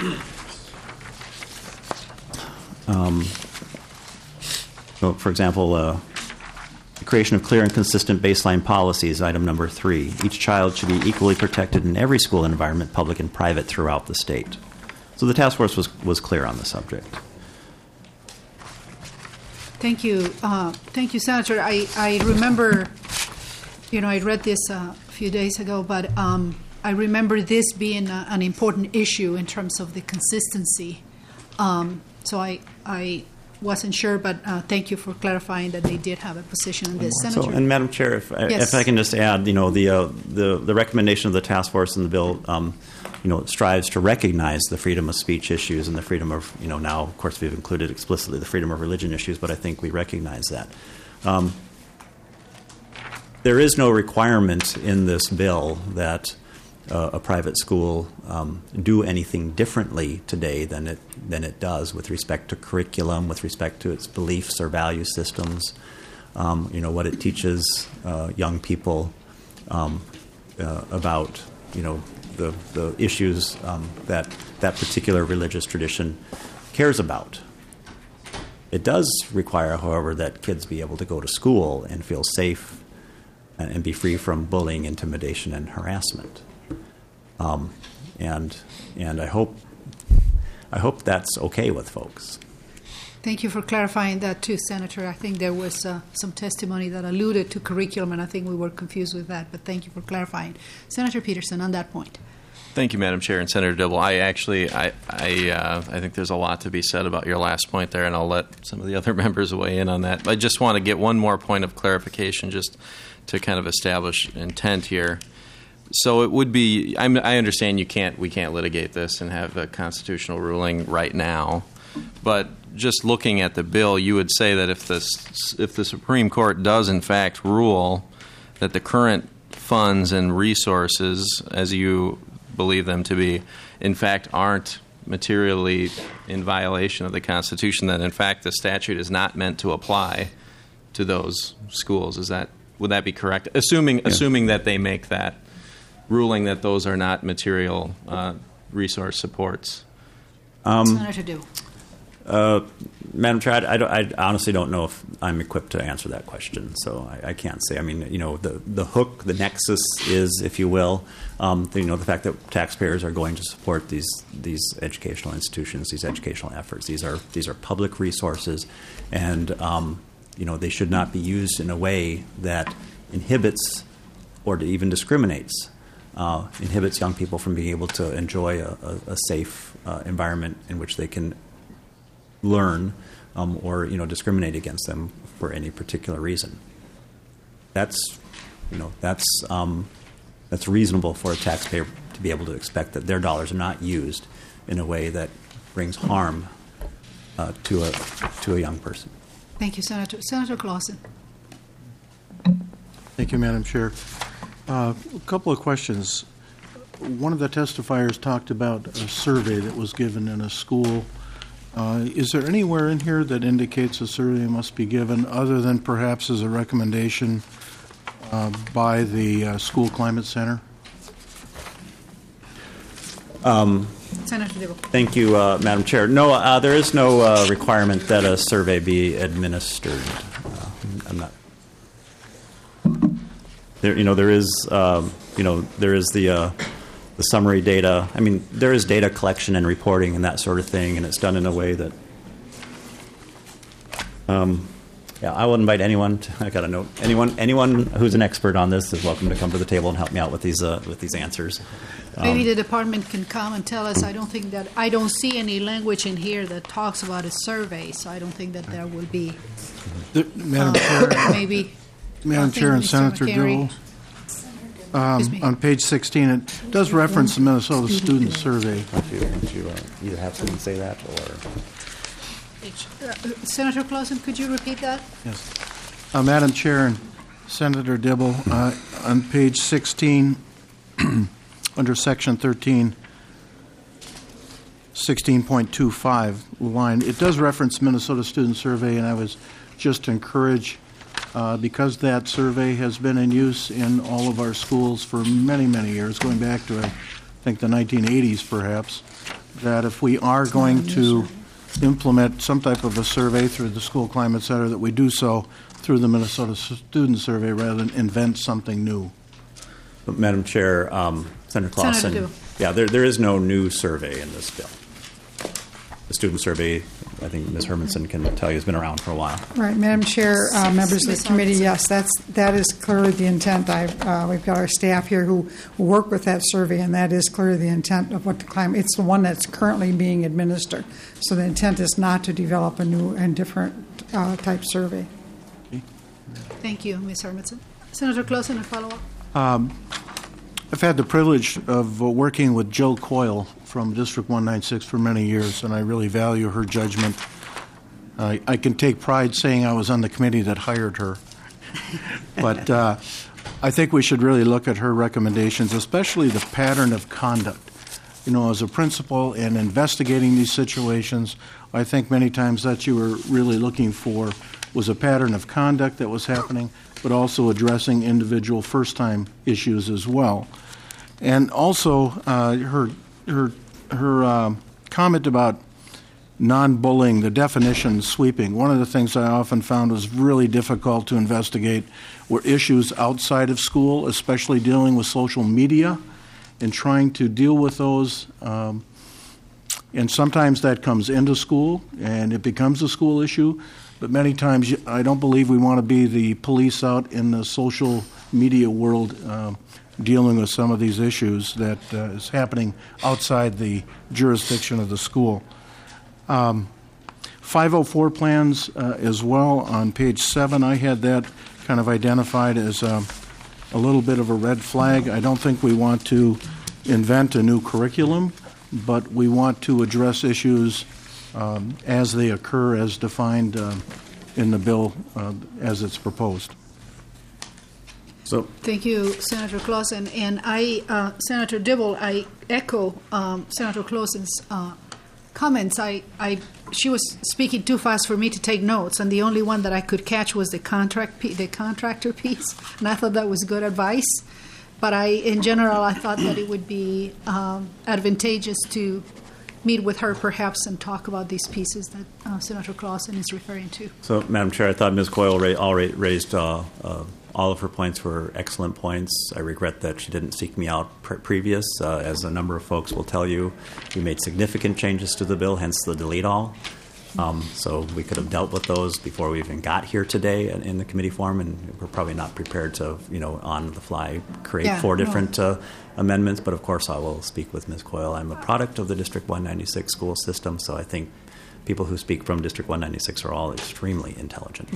Speaker 2: Um, so for example, uh, the creation of clear and consistent baseline policies, item number three. Each child should be equally protected in every school environment, public and private, throughout the state. So the task force was, was clear on the subject.
Speaker 1: Thank you. Uh, thank you, Senator. I, I remember, you know, I read this uh, a few days ago, but um, I remember this being a, an important issue in terms of the consistency. Um, so I, I wasn't sure, but uh, thank you for clarifying that they did have a position on this, Senator.
Speaker 2: So, and Madam Chair, if, I,
Speaker 1: Yes.
Speaker 2: if I can just add, you know, the uh, the the recommendation of the task force in the bill, um, you know, strives to recognize the freedom of speech issues and the freedom of, you know, now of course we've included explicitly the freedom of religion issues, but I think we recognize that. Um, there is no requirement in this bill that Uh, a private school um, do anything differently today than it than it does with respect to curriculum, with respect to its beliefs or value systems, um, you know, what it teaches uh, young people um, uh, about, you know, the the issues um, that that particular religious tradition cares about. It does require, however, that kids be able to go to school and feel safe and, and be free from bullying, intimidation, and harassment. Um, and and I hope I hope that's okay with folks.
Speaker 1: Thank you for clarifying that too, Senator. I think there was uh, some testimony that alluded to curriculum, and I think we were confused with that. But thank you for clarifying, Senator Peterson, on that point.
Speaker 23: Thank you, Madam Chair and Senator Dibble. I actually, I, I, uh, I think there's a lot to be said about your last point there, and I'll let some of the other members weigh in on that. I just want to get one more point of clarification, just to kind of establish intent here. So it would be. I'm, I understand you can't. We can't litigate this and have a constitutional ruling right now. But just looking at the bill, you would say that if the if the Supreme Court does in fact rule that the current funds and resources, as you believe them to be, in fact aren't materially in violation of the Constitution, that in fact the statute is not meant to apply to those schools. Is that would that be correct? Assuming yeah. assuming that they make that ruling that those are not material uh, resource supports.
Speaker 1: Um, Senator Dibble.
Speaker 2: Uh, Madam Chair, I, I, don't- I honestly don't know if I'm equipped to answer that question, so I, I can't say. I mean, you know, the, the hook, the nexus is, if you will, um, you know, the fact that taxpayers are going to support these these educational institutions, these educational efforts. These are these are public resources, and um, you know, they should not be used in a way that inhibits or to even discriminates, uh, inhibits young people from being able to enjoy a, a, a safe uh, environment in which they can learn, um, or you know, discriminate against them for any particular reason. That's, you know, that's um, that's reasonable for a taxpayer to be able to expect that their dollars are not used in a way that brings harm uh, to a to a young person.
Speaker 1: Thank you, Senator. Senator Clausen.
Speaker 7: Thank you, Madam Chair. Uh, a couple of questions. One of the testifiers talked about a survey that was given in a school. Uh, is there anywhere in here that indicates a survey must be given other than perhaps as a recommendation uh, by the uh, School Climate Center?
Speaker 2: Um,
Speaker 1: Senator Dibble.
Speaker 2: Thank you, uh, Madam Chair. No, uh, there is no uh, requirement that a survey be administered. Uh, I'm not. There, you know, there is, um, you know, there is the uh, the summary data. I mean, there is data collection and reporting and that sort of thing, and it's done in a way that. Um, yeah, I will invite anyone. To, I got a note. Anyone, anyone who's an expert on this is welcome to come to the table and help me out with these uh, with these answers.
Speaker 1: Maybe
Speaker 2: Um,
Speaker 1: the department can come and tell us. I don't think that I don't see any language in here that talks about a survey, so I don't think that there will be.
Speaker 7: The, Madam
Speaker 1: uh,
Speaker 7: Chair,
Speaker 1: maybe.
Speaker 7: Madam
Speaker 1: I
Speaker 7: Chair and
Speaker 1: think Mister
Speaker 7: Senator
Speaker 1: McCary-
Speaker 7: Dibble, um, on page sixteen, it does reference the Minnesota Student Survey.
Speaker 2: Would you, would you uh, either have someone say that or?
Speaker 1: Uh, Senator Clausen, could you repeat that?
Speaker 7: Yes. Uh, Madam Chair and Senator Dibble, uh, on page sixteen, under section thirteen, sixteen point two five line, it does reference Minnesota Student Survey, and I was just to encourage, uh, because that survey has been in use in all of our schools for many, many years, going back to, I think, the nineteen eighties perhaps, that if we are going to implement some type of a survey through the School Climate Center, that we do so through the Minnesota Student Survey rather than invent something new.
Speaker 2: But Madam Chair, um, Senator Clausen,
Speaker 1: Senator Dibble.
Speaker 2: yeah, there, there is no new survey in this bill. The student survey, I think Miz Hermanson can tell you, has been around for a while.
Speaker 13: Right, Madam Chair, uh, members of
Speaker 1: Miz
Speaker 13: the committee,
Speaker 1: Robinson.
Speaker 13: yes, that's, that is clearly the intent. I, uh, we've got our staff here who work with that survey, and that is clearly the intent of what the climate, it's the one that's currently being administered. So the intent is not to develop a new and different uh, type survey.
Speaker 1: Thank you, Miz Hermanson. Senator Clausen, a follow-up.
Speaker 7: Um, I've had the privilege of uh, working with Jill Coyle from District one ninety-six for many years, and I really value her judgment. I I can take pride saying I was on the committee that hired her. But uh, I think we should really look at her recommendations, especially the pattern of conduct. You know, as a principal and investigating these situations, I think many times that you were really looking for was a pattern of conduct that was happening, but also addressing individual first-time issues as well. And also, uh, her her her um, comment about non-bullying, the definition sweeping. One of the things I often found was really difficult to investigate were issues outside of school, especially dealing with social media and trying to deal with those. Um, and sometimes that comes into school and it becomes a school issue. But many times, I don't believe we want to be the police out in the social media world um, dealing with some of these issues that uh, is happening outside the jurisdiction of the school. Um, five oh four plans uh, as well on page seven. I had that kind of identified as um, a little bit of a red flag. I don't think we want to invent a new curriculum, but we want to address issues um, as they occur, as defined uh, in the bill uh, as it's proposed.
Speaker 2: So,
Speaker 1: Thank you, Senator Clausen. And I, uh, Senator Dibble, I echo um, Senator Clausen's uh, comments. I, I, she was speaking too fast for me to take notes, and the only one that I could catch was the contract, pe- the contractor piece, and I thought that was good advice. But I, in general, I thought that it would be um, advantageous to meet with her perhaps and talk about these pieces that uh, Senator Clausen is referring to.
Speaker 2: So, Madam Chair, I thought Miz Coyle ra- all ra- raised uh, uh, all of her points were excellent points. I regret that she didn't seek me out pre- previous. Uh, as a number of folks will tell you, we made significant changes to the bill, hence the delete all. Um, so we could have dealt with those before we even got here today in, in the committee form, and we're probably not prepared to, you know, on the fly create
Speaker 1: Yeah,
Speaker 2: four
Speaker 1: no.
Speaker 2: different uh, amendments. But of course, I will speak with Miz Coyle. I'm a product of the District one ninety-six school system, so I think people who speak from District one ninety-six are all extremely intelligent.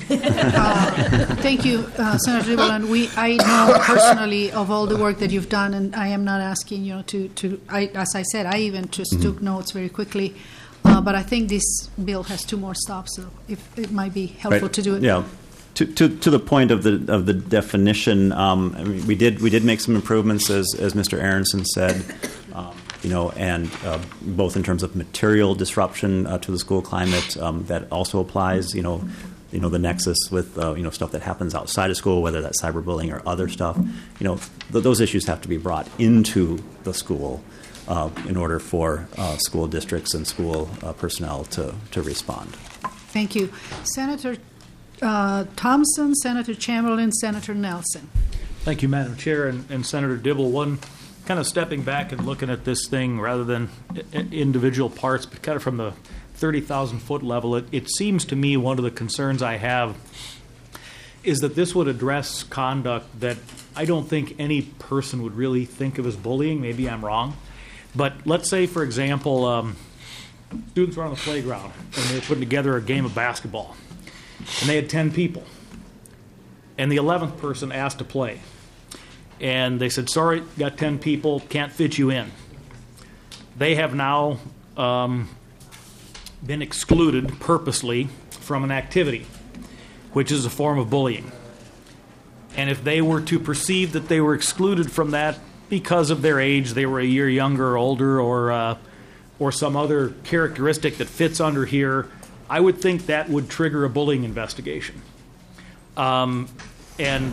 Speaker 1: Uh, thank you, uh, Senator Dibble. And we, I know personally of all the work that you've done, and I am not asking you know to, to I, as I said, I even just
Speaker 2: Mhm.
Speaker 1: took notes very quickly. Uh, but I think this bill has two more stops, so if it might be helpful
Speaker 2: Right.
Speaker 1: to do it.
Speaker 2: Yeah. To, to, to the point of the of the definition, um, I mean, we did we did make some improvements, as as Mister Aronson said, um, you know, and uh, both in terms of material disruption uh, to the school climate, um, that also applies, you know, you know, the nexus with uh, you know stuff that happens outside of school, whether that's cyberbullying or other stuff, you know, th- those issues have to be brought into the school. Uh, in order for uh, school districts and school uh, personnel to, to respond.
Speaker 1: Thank you. Senator uh, Thompson, Senator Chamberlain, Senator Nelson.
Speaker 8: Thank you, Madam Chair, and, and Senator Dibble. One, kind of stepping back and looking at this thing rather than I- individual parts, but kind of from the thirty thousand foot level, it, it seems to me one of the concerns I have is that this would address conduct that I don't think any person would really think of as bullying. Maybe I'm wrong. But let's say, for example, um, students were on the playground and they were putting together a game of basketball, and they had ten people, and the eleventh person asked to play, and they said, "Sorry, got ten people, can't fit you in." They have now um, been excluded purposely from an activity, which is a form of bullying. And if they were to perceive that they were excluded from that because of their age, they were a year younger or older, or uh, or some other characteristic that fits under here, I would think that would trigger a bullying investigation. Um, and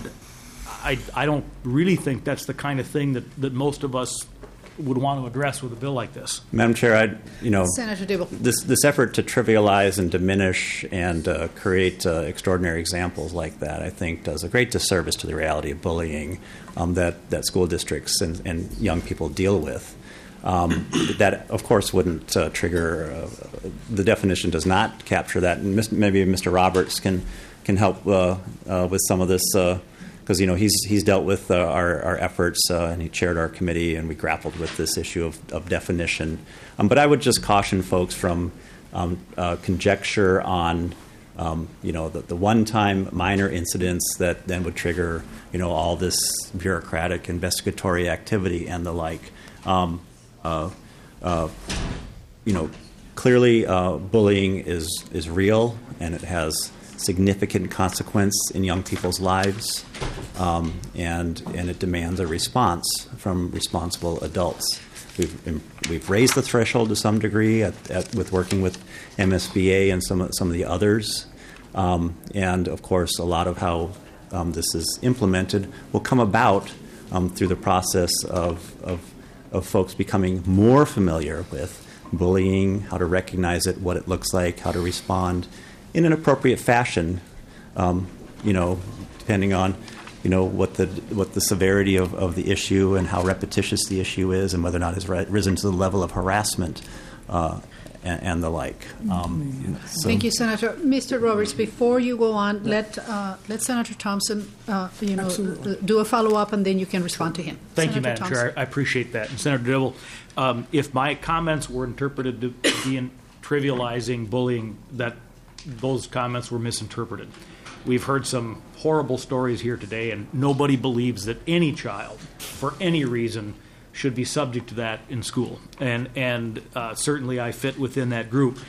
Speaker 8: I, I don't really think that's the kind of thing that, that most of us would want to address with a bill like this.
Speaker 2: Madam Chair, I, you know,
Speaker 1: Senator Dibble.
Speaker 2: this this effort to trivialize and diminish and uh, create uh, extraordinary examples like that, I think, does a great disservice to the reality of bullying um, that that school districts and, and young people deal with. Um, that, of course, wouldn't uh, trigger. Uh, the definition does not capture that, and mis- maybe Mister Roberts can can help uh, uh, with some of this. Uh, Because you know he's he's dealt with uh, our our efforts uh, and he chaired our committee, and we grappled with this issue of, of definition. Um, but I would just caution folks from um, uh, conjecture on um, you know the, the one-time minor incidents that then would trigger you know all this bureaucratic investigatory activity and the like. Um, uh, uh, you know, clearly uh, bullying is is real, and it has significant consequence in young people's lives, um, and and it demands a response from responsible adults. We've we've raised the threshold to some degree at, at, with working with M S B A and some some of the others, um, and of course a lot of how um, this is implemented will come about um, through the process of, of of folks becoming more familiar with bullying, how to recognize it, what it looks like, how to respond in an appropriate fashion, um, you know, depending on, you know, what the what the severity of, of the issue and how repetitious the issue is, and whether or not it's ri- risen to the level of harassment uh, and, and the like. Um, so.
Speaker 1: Thank you, Senator. Mister Roberts, before you go on, let uh, let Senator Thompson, uh, you know, uh, do a follow up, and then you can respond to him.
Speaker 8: Thank
Speaker 1: Senator
Speaker 8: you, Madam
Speaker 1: Thompson.
Speaker 8: Chair. I appreciate that. And Senator Dibble, um, if my comments were interpreted to be in trivializing bullying, that those comments were misinterpreted. We've heard some horrible stories here today, and nobody believes that any child, for any reason, should be subject to that in school. And and uh, certainly I fit within that group.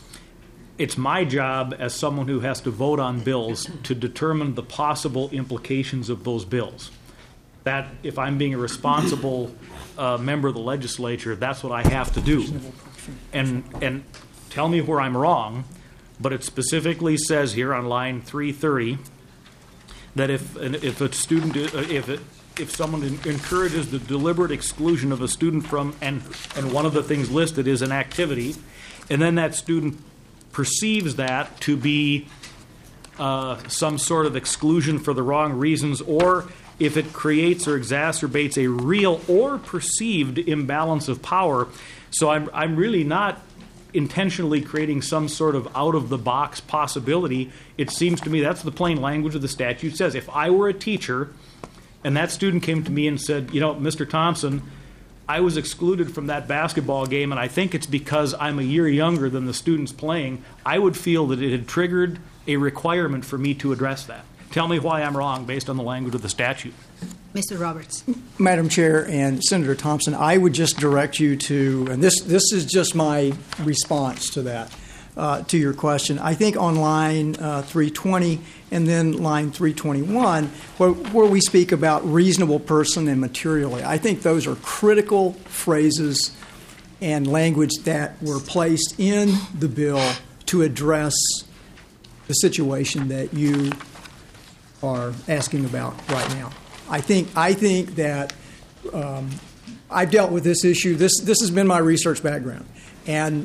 Speaker 8: It's my job as someone who has to vote on bills to determine the possible implications of those bills. That, if I'm being a responsible uh, member of the legislature, that's what I have to do. And and tell me where I'm wrong. But it specifically says here on line three thirty that if if a student if it, if someone en- encourages the deliberate exclusion of a student from, and, and one of the things listed is an activity, and then that student perceives that to be uh, some sort of exclusion for the wrong reasons, or if it creates or exacerbates a real or perceived imbalance of power. So I'm, I'm really not intentionally creating some sort of out-of-the-box possibility. It seems to me that's the plain language of the statute says. If I were a teacher and that student came to me and said, you know, Mister Thompson, I was excluded from that basketball game, and I think it's because I'm a year younger than the students playing, I would feel that it had triggered a requirement for me to address that. Tell me why I'm wrong based on the language of the statute.
Speaker 1: Mister Roberts.
Speaker 9: Madam Chair and Senator Thompson, I would just direct you to, and this, this is just my response to that, uh, to your question. I think on line uh, three twenty and then line three twenty-one, where, where we speak about reasonable person and materially, I think those are critical phrases and language that were placed in the bill to address the situation that you are asking about right now. I think I think that um, I've dealt with this issue. This this has been my research background, and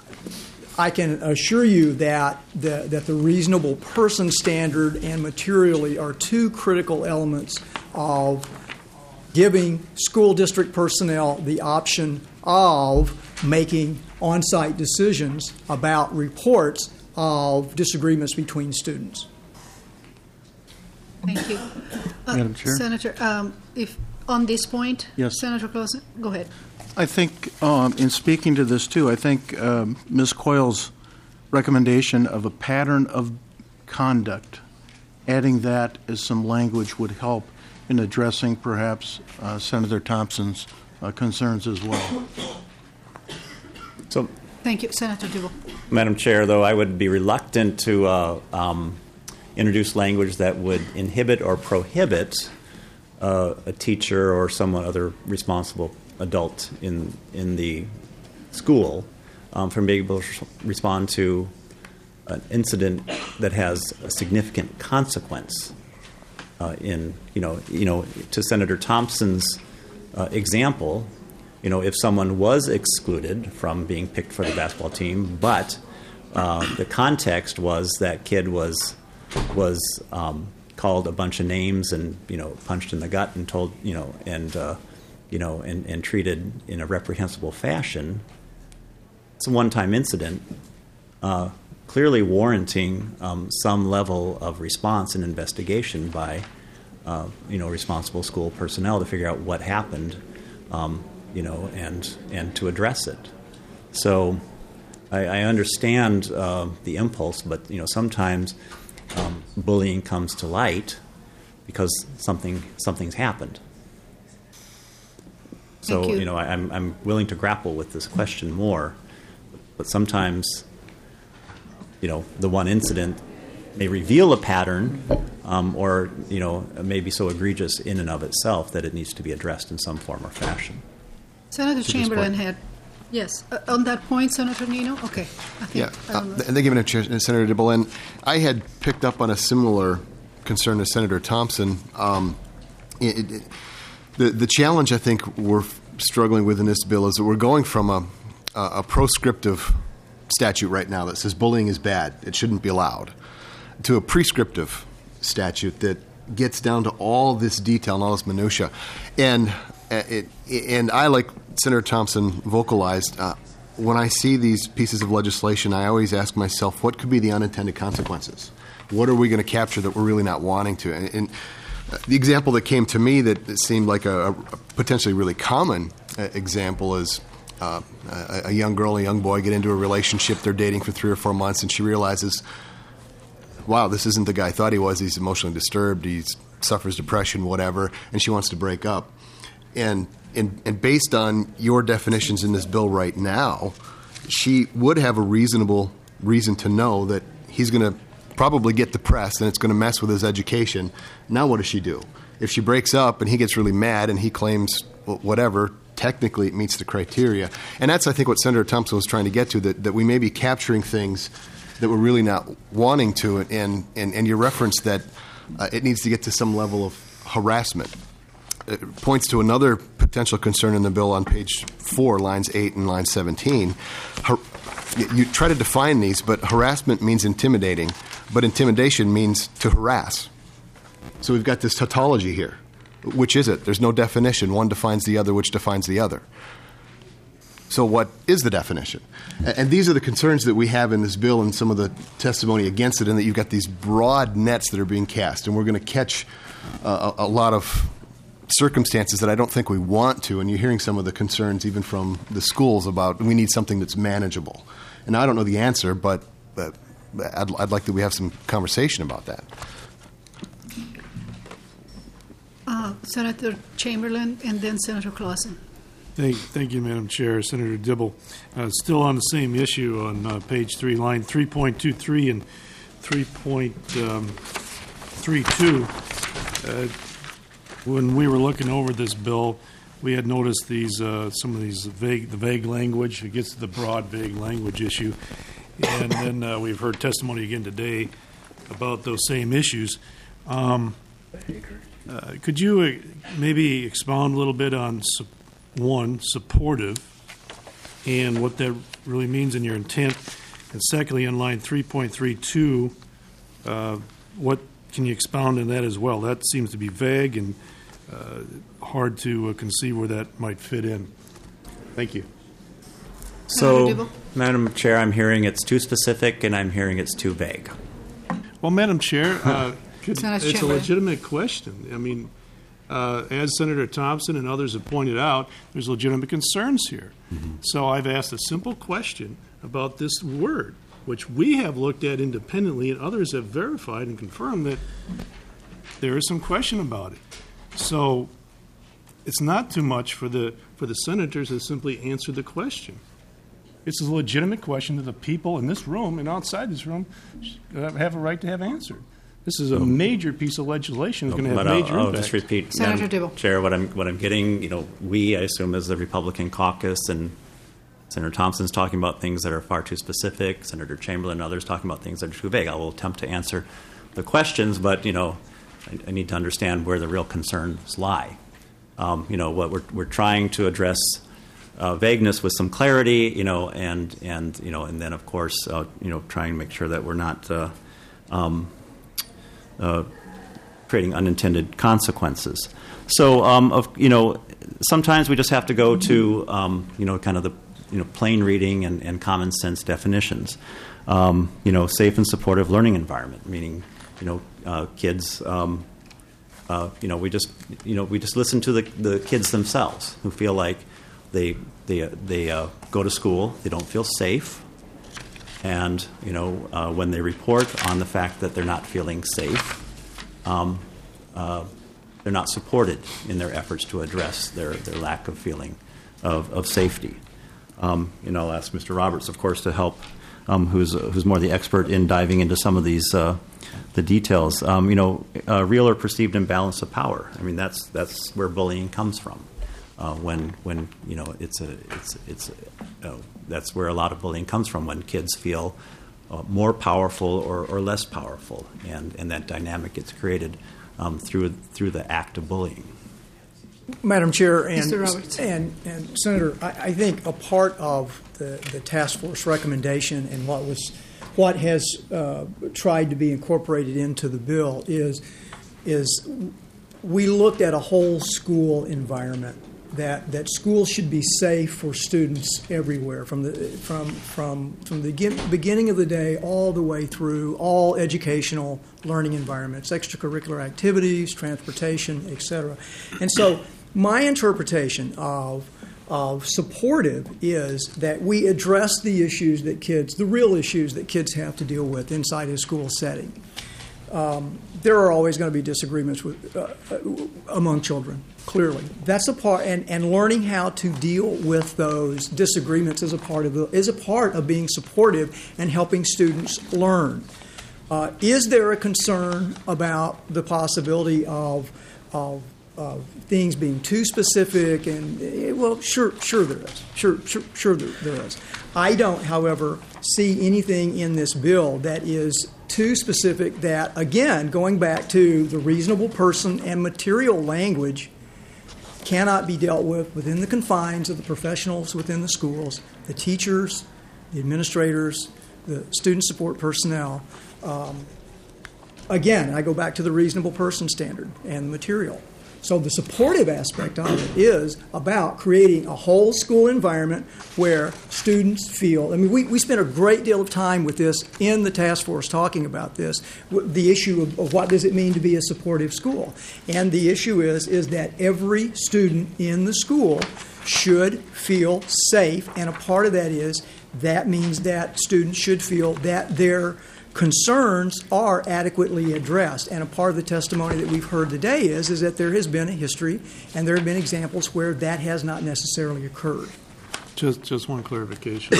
Speaker 9: I can assure you that the, that the reasonable person standard and materially are two critical elements of giving school district personnel the option of making on-site decisions about reports of disagreements between students.
Speaker 1: Thank you. Uh,
Speaker 7: Madam Chair?
Speaker 1: Senator, um, if on this point,
Speaker 7: Yes.
Speaker 1: Senator Clausen, go ahead.
Speaker 7: I think, um, in speaking to this too, I think um, Miz Coyle's recommendation of a pattern of conduct, adding that as some language would help in addressing perhaps uh, Senator Thompson's uh, concerns as well.
Speaker 2: So,
Speaker 1: Thank you, Senator Dibble.
Speaker 2: Madam Chair, though, I would be reluctant to uh, um, introduce language that would inhibit or prohibit uh, a teacher or some other responsible adult in in the school um, from being able to respond to an incident that has a significant consequence. Uh, in you know you know to Senator Thompson's uh, example, you know if someone was excluded from being picked for the basketball team, but uh, the context was that kid was was um, called a bunch of names and you know punched in the gut and told you know and uh, you know and, and treated in a reprehensible fashion. It's a one-time incident, uh, clearly warranting um, some level of response and investigation by uh, you know responsible school personnel to figure out what happened, um, you know, and and to address it. So I, I understand uh, the impulse, but you know sometimes. Um, bullying comes to light because something something's happened. So
Speaker 1: Thank you.
Speaker 2: you know, I, I'm I'm willing to grapple with this question more, but sometimes, you know, the one incident may reveal a pattern, um, or you know, may be so egregious in and of itself that it needs to be addressed in some form or fashion.
Speaker 1: Senator
Speaker 2: To this
Speaker 1: Chamberlain
Speaker 2: point.
Speaker 1: had, yes, uh, on that point, Senator Nino. Okay, I think.
Speaker 5: Yeah,
Speaker 1: I
Speaker 5: uh,
Speaker 1: don't know.
Speaker 5: and they given it to Senator Dibble, and I had picked up on a similar concern to Senator Thompson. Um, it, it, the the challenge I think we're struggling with in this bill is that we're going from a a proscriptive statute right now that says bullying is bad, it shouldn't be allowed, to a prescriptive statute that gets down to all this detail and all this minutia, and it, and I, like Senator Thompson vocalized, uh, when I see these pieces of legislation, I always ask myself, what could be the unintended consequences? What are we going to capture that we're really not wanting to? And, and the example that came to me that seemed like a, a potentially really common uh, example is uh, a, a young girl, a young boy get into a relationship, they're dating for three or four months, and she realizes, wow, this isn't the guy I thought he was. He's emotionally disturbed. He suffers depression, whatever, and she wants to break up. And, and and based on your definitions in this bill right now, she would have a reasonable reason to know that he's going to probably get depressed and it's going to mess with his education. Now what does she do? If she breaks up and he gets really mad and he claims whatever, technically it meets the criteria. And that's, I think, what Senator Thompson was trying to get to, that, that we may be capturing things that we're really not wanting to. And, and, and your reference that uh, it needs to get to some level of harassment. it points to another potential concern in the bill on page four, lines eight and line seventeen. Har- you try to define these, but harassment means intimidating, but intimidation means to harass. So we've got this tautology here. Which is it? There's no definition. One defines the other, which defines the other. So what is the definition? And these are the concerns that we have in this bill and some of the testimony against it, in that you've got these broad nets that are being cast, and we're going to catch uh, a, a lot of circumstances that I don't think we want to, and you're hearing some of the concerns even from the schools about we need something that's manageable. And I don't know the answer, but, but I'd, I'd like that we have some conversation about that.
Speaker 1: Uh, Senator Chamberlain and then Senator Clausen.
Speaker 6: Thank, thank you, Madam Chair. Senator Dibble. Uh, still on the same issue on uh, page three, line three point two three and three point three two. Uh, when we were looking over this bill, we had noticed these uh, some of these vague, the vague language. It gets to the broad, vague language issue, and then uh, we've heard testimony again today about those same issues. Um, uh, could you uh, maybe expound a little bit on su- one, supportive, and what that really means in your intent, and secondly, on line three point three two, uh, what can you expound on that as well? That seems to be vague and uh, hard to uh, conceive where that might fit in. Thank you.
Speaker 2: So, Madam Chair, I'm hearing it's too specific, and I'm hearing it's too vague.
Speaker 6: Well, Madam Chair, uh, could,
Speaker 1: Senator
Speaker 6: it's a
Speaker 1: Chamberlain.
Speaker 6: legitimate question. I mean, uh, as Senator Thompson and others have pointed out, there's legitimate concerns here. Mm-hmm. So I've asked a simple question about this word, which we have looked at independently, and others have verified and confirmed that there is some question about it. So it's not too much for the for the senators to simply answer the question. It's a legitimate question that the people in this room and outside this room have a right to have answered. This is a major piece of legislation. It's going to have
Speaker 2: But I'll,
Speaker 6: major
Speaker 2: I'll
Speaker 6: impact.
Speaker 2: just repeat,
Speaker 1: Senator
Speaker 2: Madam
Speaker 1: Dibble.
Speaker 2: Chair, what I'm what I'm getting. You know, we I assume as the Republican caucus, and Senator Thompson's talking about things that are far too specific. Senator Chamberlain and others talking about things that are too vague. I will attempt to answer the questions, but you know, I, I need to understand where the real concerns lie. Um, you know, what we're we're trying to address. Uh, vagueness with some clarity, you know, and and you know, and then of course, uh, you know, trying to make sure that we're not uh, um, uh, creating unintended consequences. So, um, of you know, sometimes we just have to go to um, you know, kind of the you know, plain reading and, and common sense definitions. Um, you know, safe and supportive learning environment, meaning you know, uh, kids. Um, uh, you know, we just you know we just listen to the the kids themselves who feel like. They they they uh, go to school. They don't feel safe, and you know uh, when they report on the fact that they're not feeling safe, um, uh, they're not supported in their efforts to address their, their lack of feeling of of safety. Um, you know, I'll ask Mister Roberts, of course, to help, um, who's who's more the expert in diving into some of these uh, the details. Um, you know, uh, real or perceived imbalance of power. I mean, that's that's where bullying comes from. Uh, when when you know it's a it's it's a, uh, that's where a lot of bullying comes from, when kids feel uh, more powerful or, or less powerful, and, and that dynamic gets created um, through through the act of bullying.
Speaker 9: Madam Chair and
Speaker 1: Mister Roberts.
Speaker 9: and, and Senator, I, I think a part of the, the task force recommendation and what was what has uh, tried to be incorporated into the bill is is we looked at a whole school environment. That, that schools should be safe for students everywhere, from the from from from the beginning of the day all the way through all educational learning environments, extracurricular activities, transportation, et cetera. And so, my interpretation of of supportive is that we address the issues that kids, the real issues that kids have to deal with inside a school setting. Um, there are always going to be disagreements with, uh, among children, clearly. That's a part, and, and learning how to deal with those disagreements is a part of the, is a part of being supportive and helping students learn. Uh, is there a concern about the possibility of, of, of things being too specific? And well, sure, sure there is. Sure, sure, sure there, there is. I don't, however, see anything in this bill that is too specific that, again, going back to the reasonable person and material language, cannot be dealt with within the confines of the professionals within the schools, the teachers, the administrators, the student support personnel. Um, again, I go back to the reasonable person standard and the material. So the supportive aspect of it is about creating a whole school environment where students feel, I mean, we, we spent a great deal of time with this in the task force talking about this, the issue of, of what does it mean to be a supportive school. And the issue is, is that every student in the school should feel safe, and a part of that is that means that students should feel that their concerns are adequately addressed. And a part of the testimony that we've heard today is, is that there has been a history and there have been examples where that has not necessarily occurred.
Speaker 6: Just, just one clarification.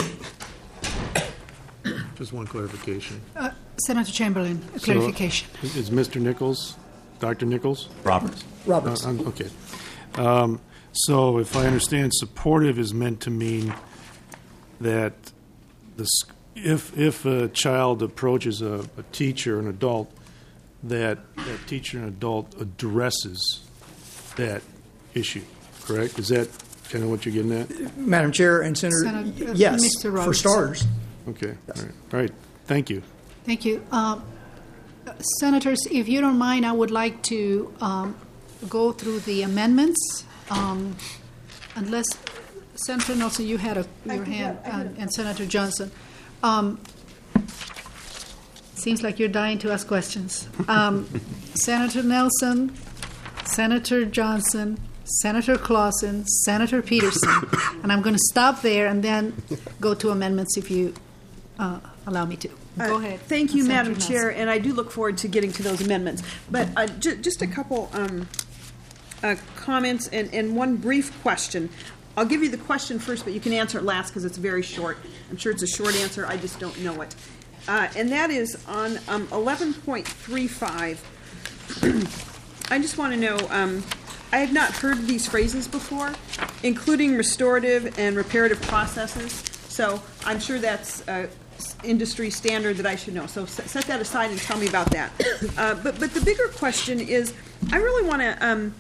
Speaker 6: Just one clarification.
Speaker 1: Uh, Senator Chamberlain, a clarification.
Speaker 6: So, is Mister Nichols, Doctor Nichols?
Speaker 2: Roberts.
Speaker 9: Roberts.
Speaker 6: Uh, okay. Um, so if I understand, supportive is meant to mean that the If if a child approaches a, a teacher, an adult, that that teacher and adult addresses that issue, correct? Is that kind of what you're getting at?
Speaker 9: Madam Chair and Senator,
Speaker 1: Senator
Speaker 9: yes,
Speaker 1: Mister
Speaker 9: for
Speaker 1: Roberts.
Speaker 9: starters.
Speaker 6: Okay, all right. All right. Thank you.
Speaker 1: Thank you. Um, Senators, if you don't mind, I would like to um, go through the amendments, um, unless, Senator Nelson, you had a, your hand, and, and Senator Johnson. Um, seems like you're dying to ask questions. Um, Senator Nelson, Senator Johnson, Senator Clausen, Senator Peterson, and I'm going to stop there and then go to amendments if you uh, allow me to. Go
Speaker 10: Uh,
Speaker 1: ahead.
Speaker 10: Thank you,
Speaker 1: Senator
Speaker 10: Madam
Speaker 1: Nelson.
Speaker 10: Chair, and I do look forward to getting to those amendments. But uh, ju- just a couple um, uh, comments and, and one brief question. I'll give you the question first, but you can answer it last because it's very short. I'm sure it's a short answer. I just don't know it. Uh, and that is on um, eleven point three five. I just want to know, um, I had not heard these phrases before, including restorative and reparative processes. So I'm sure that's uh, industry standard that I should know. So s- set that aside and tell me about that. Uh, but, but the bigger question is, I really want to... Um,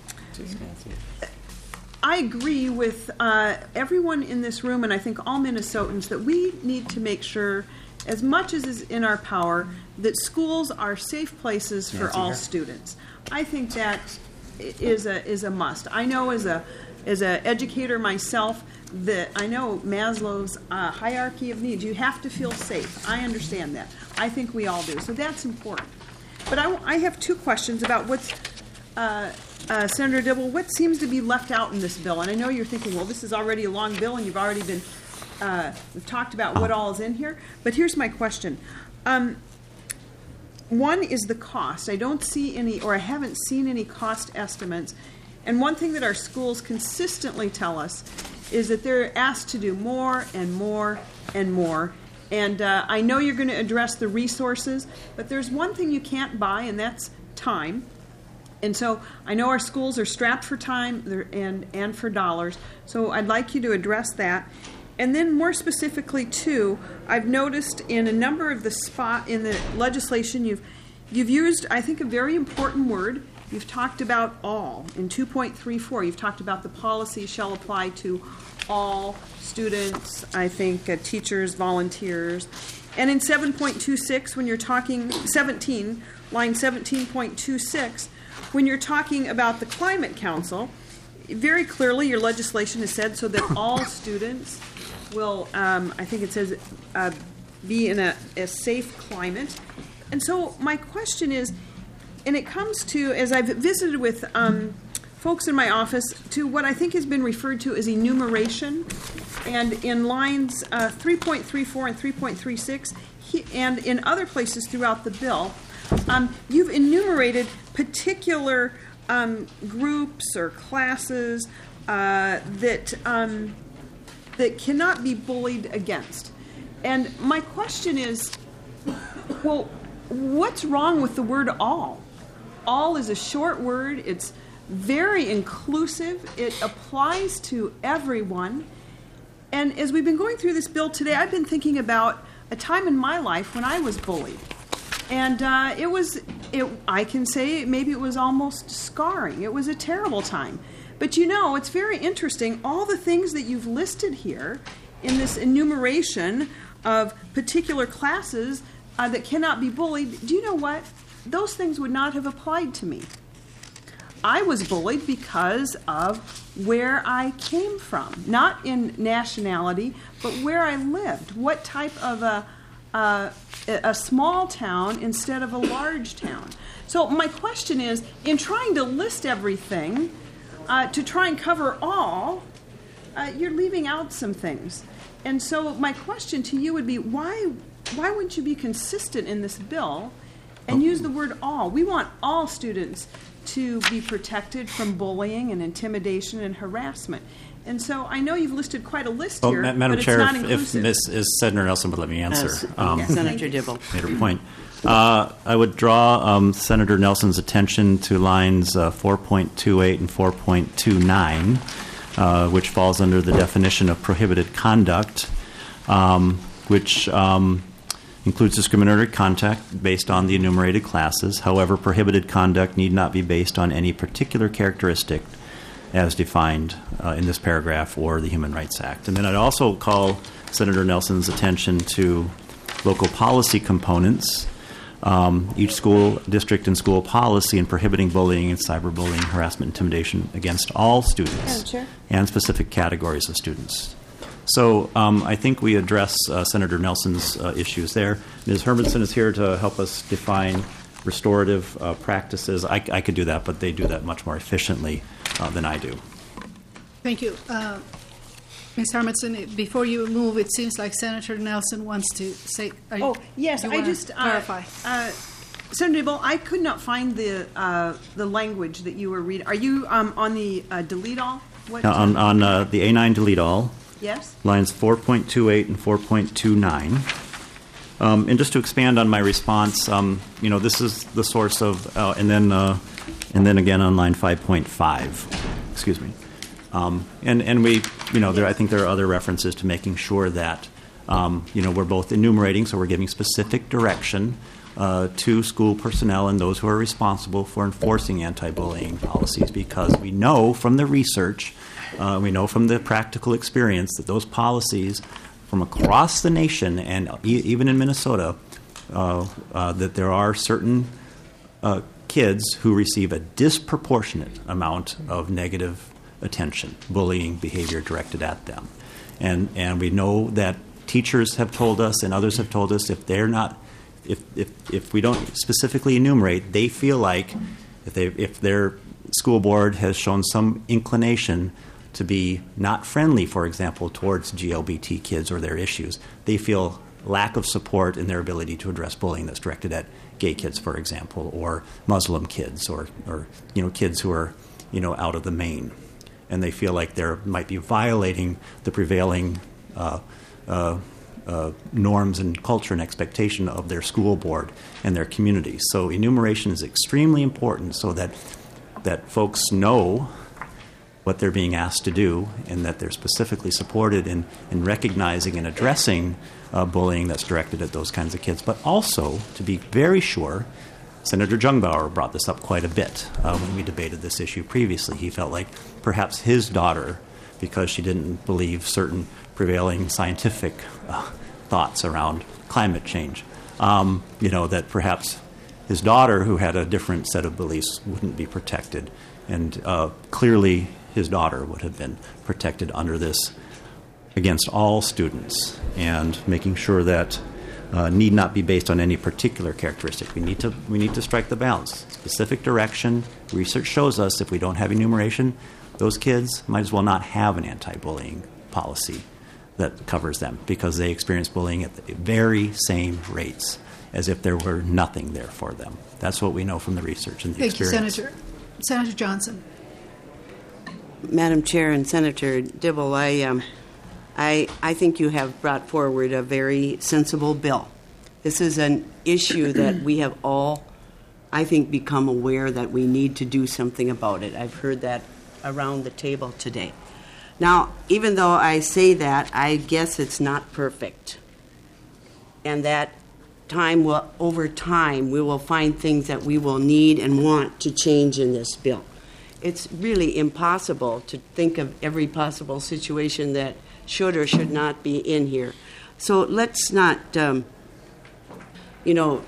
Speaker 10: I agree with uh, everyone in this room, and I think all Minnesotans, that we need to make sure, as much as is in our power, that schools are safe places for
Speaker 11: Nancy
Speaker 10: all
Speaker 11: here.
Speaker 10: students. I think that is a is a must. I know as a as an educator myself that I know Maslow's uh, hierarchy of needs. You have to feel safe. I understand that. I think we all do. So that's important. But I, I have two questions about what's. Uh, Uh, Senator Dibble, what seems to be left out in this bill? And I know you're thinking, well, this is already a long bill, and you've already been, uh, we've talked about what all is in here. But here's my question. Um, one is the cost. I don't see any, or I haven't seen any cost estimates. And one thing that our schools consistently tell us is that they're asked to do more and more and more. And uh, I know you're going to address the resources, but there's one thing you can't buy, and that's time. And so I know our schools are strapped for time and, and for dollars, so I'd like you to address that. And then more specifically, too, I've noticed in a number of the spot in the legislation you've you've used, I think, a very important word. You've talked about all. In two point three four, you've talked about the policy shall apply to all students, I think, uh, teachers, volunteers. And in seven point two six, when you're talking, seventeen, line seventeen point two six, when you're talking about the Climate Council, very clearly your legislation has said so that all students will, um, I think it says, uh, be in a, a safe climate. And so my question is, and it comes to, as I've visited with um, folks in my office, to what I think has been referred to as enumeration. And in lines uh, three point three four and three point three six, he, and in other places throughout the bill, Um, you've enumerated particular um, groups or classes uh, that um, that cannot be bullied against. And my question is, well, what's wrong with the word all? All is a short word. It's very inclusive. It applies to everyone. And as we've been going through this bill today, I've been thinking about a time in my life when I was bullied. And uh, it was, it, I can say maybe it was almost scarring. It was a terrible time. But you know, it's very interesting, all the things that you've listed here in this enumeration of particular classes uh, that cannot be bullied, do you know what? Those things would not have applied to me. I was bullied because of where I came from, not in nationality, but where I lived. What type of a, a, a small town instead of a large town? So my question is, in trying to list everything, uh, to try and cover all, uh, you're leaving out some things. And so my question to you would be, why, why wouldn't you be consistent in this bill and use the word all? We want all students to be protected from bullying and intimidation and harassment. And so I know you've listed quite a list
Speaker 2: Well,
Speaker 10: here,
Speaker 2: Ma- Madam
Speaker 10: but
Speaker 2: Chair,
Speaker 10: it's not
Speaker 2: if, if
Speaker 10: inclusive.
Speaker 2: Miz is Senator Nelson would let me answer.
Speaker 11: Uh, Senator Dibble.
Speaker 2: Made her point. Uh, I would draw um, Senator Nelson's attention to lines uh, four point two eight and four point two nine, uh, which falls under the definition of prohibited conduct, um, which um, includes discriminatory conduct based on the enumerated classes. However, prohibited conduct need not be based on any particular characteristic as defined uh, in this paragraph or the Human Rights Act. And then I'd also call Senator Nelson's attention to local policy components. Um, each school district and school policy in prohibiting bullying and cyberbullying, harassment, intimidation against all students and specific categories of students. So um, I think we address uh, Senator Nelson's uh, issues there. Miz Hermanson is here to help us define restorative uh, practices. I, I could do that, but they do that much more efficiently uh, than I do.
Speaker 1: Thank you. Uh, Miz Hermanson, before you move, it seems like Senator Nelson wants to say. Are you,
Speaker 10: Oh, yes,
Speaker 1: you
Speaker 10: I
Speaker 1: wanna
Speaker 10: just uh,
Speaker 1: clarify.
Speaker 10: Uh, Senator Dibble, I could not find the uh, the language that you were reading. Are you um, on the uh, delete all? What?
Speaker 2: Now, on on uh, the A nine delete all,
Speaker 10: Yes.
Speaker 2: lines four point two eight and four point two nine. Um, and just to expand on my response, um, you know, this is the source of, uh, and then uh, and then again on line five point five. Excuse me. Um, and and we, you know, there I think there are other references to making sure that, um, you know, we're both enumerating, so we're giving specific direction uh, to school personnel and those who are responsible for enforcing anti-bullying policies, because we know from the research, uh, we know from the practical experience that those policies from across the nation and e- even in Minnesota, uh, uh, that there are certain uh, kids who receive a disproportionate amount of negative attention, bullying behavior directed at them. And and we know that teachers have told us and others have told us if they're not, if if, if we don't specifically enumerate, they feel like if they if their school board has shown some inclination to be not friendly, for example, towards G L B T kids or their issues, they feel lack of support in their ability to address bullying that's directed at gay kids, for example, or Muslim kids, or or you know kids who are you know out of the main. And they feel like they might be violating the prevailing uh, uh, uh, norms and culture and expectation of their school board and their community. So enumeration is extremely important so that that folks know what they're being asked to do and that they're specifically supported in, in recognizing and addressing uh, bullying that's directed at those kinds of kids. But also, to be very sure, Senator Jungbauer brought this up quite a bit uh, when we debated this issue previously. He felt like perhaps his daughter, because she didn't believe certain prevailing scientific uh, thoughts around climate change, um, you know, that perhaps his daughter, who had a different set of beliefs, wouldn't be protected. And uh, clearly his daughter would have been protected under this against all students, and making sure that Uh, need not be based on any particular characteristic. We need to we need to strike the balance. Specific direction. Research shows us if we don't have enumeration, those kids might as well not have an anti-bullying policy that covers them, because they experience bullying at the very same rates as if there were nothing there for them. That's what we know from the research and the
Speaker 1: Thank you,
Speaker 2: experience.
Speaker 1: Senator. Senator Johnson.
Speaker 11: Madam Chair and Senator Dibble, I, um, I, I think you have brought forward a very sensible bill. This is an issue that we have all, I think, become aware that we need to do something about it. I've heard that around the table today. Now, even though I say that, I guess it's not perfect. And that time will, over time, we will find things that we will need and want to change in this bill. it's really impossible to think of every possible situation that should or should not be in here. So let's not, um, you know,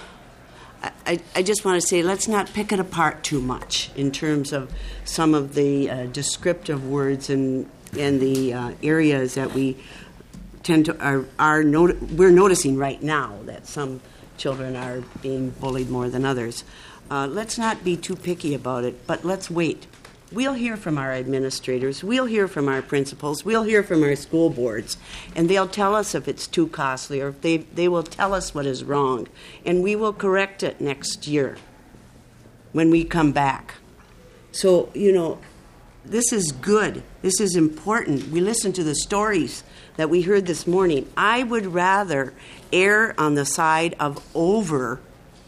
Speaker 11: I, I just want to say let's not pick it apart too much in terms of some of the uh, descriptive words and and the uh, areas that we tend to are are not, we're noticing right now that some children are being bullied more than others. Uh, let's not be too picky about it, but let's wait. We'll hear from our administrators, we'll hear from our principals, we'll hear from our school boards, and they'll tell us if it's too costly, or if they, they will tell us what is wrong, and we will correct it next year when we come back. So, you know, this is good. This is important. We listen to the stories that we heard this morning. I would rather err on the side of over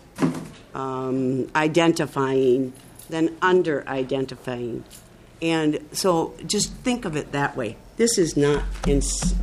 Speaker 11: um, identifying than under-identifying. And so just think of it that way. This is not in,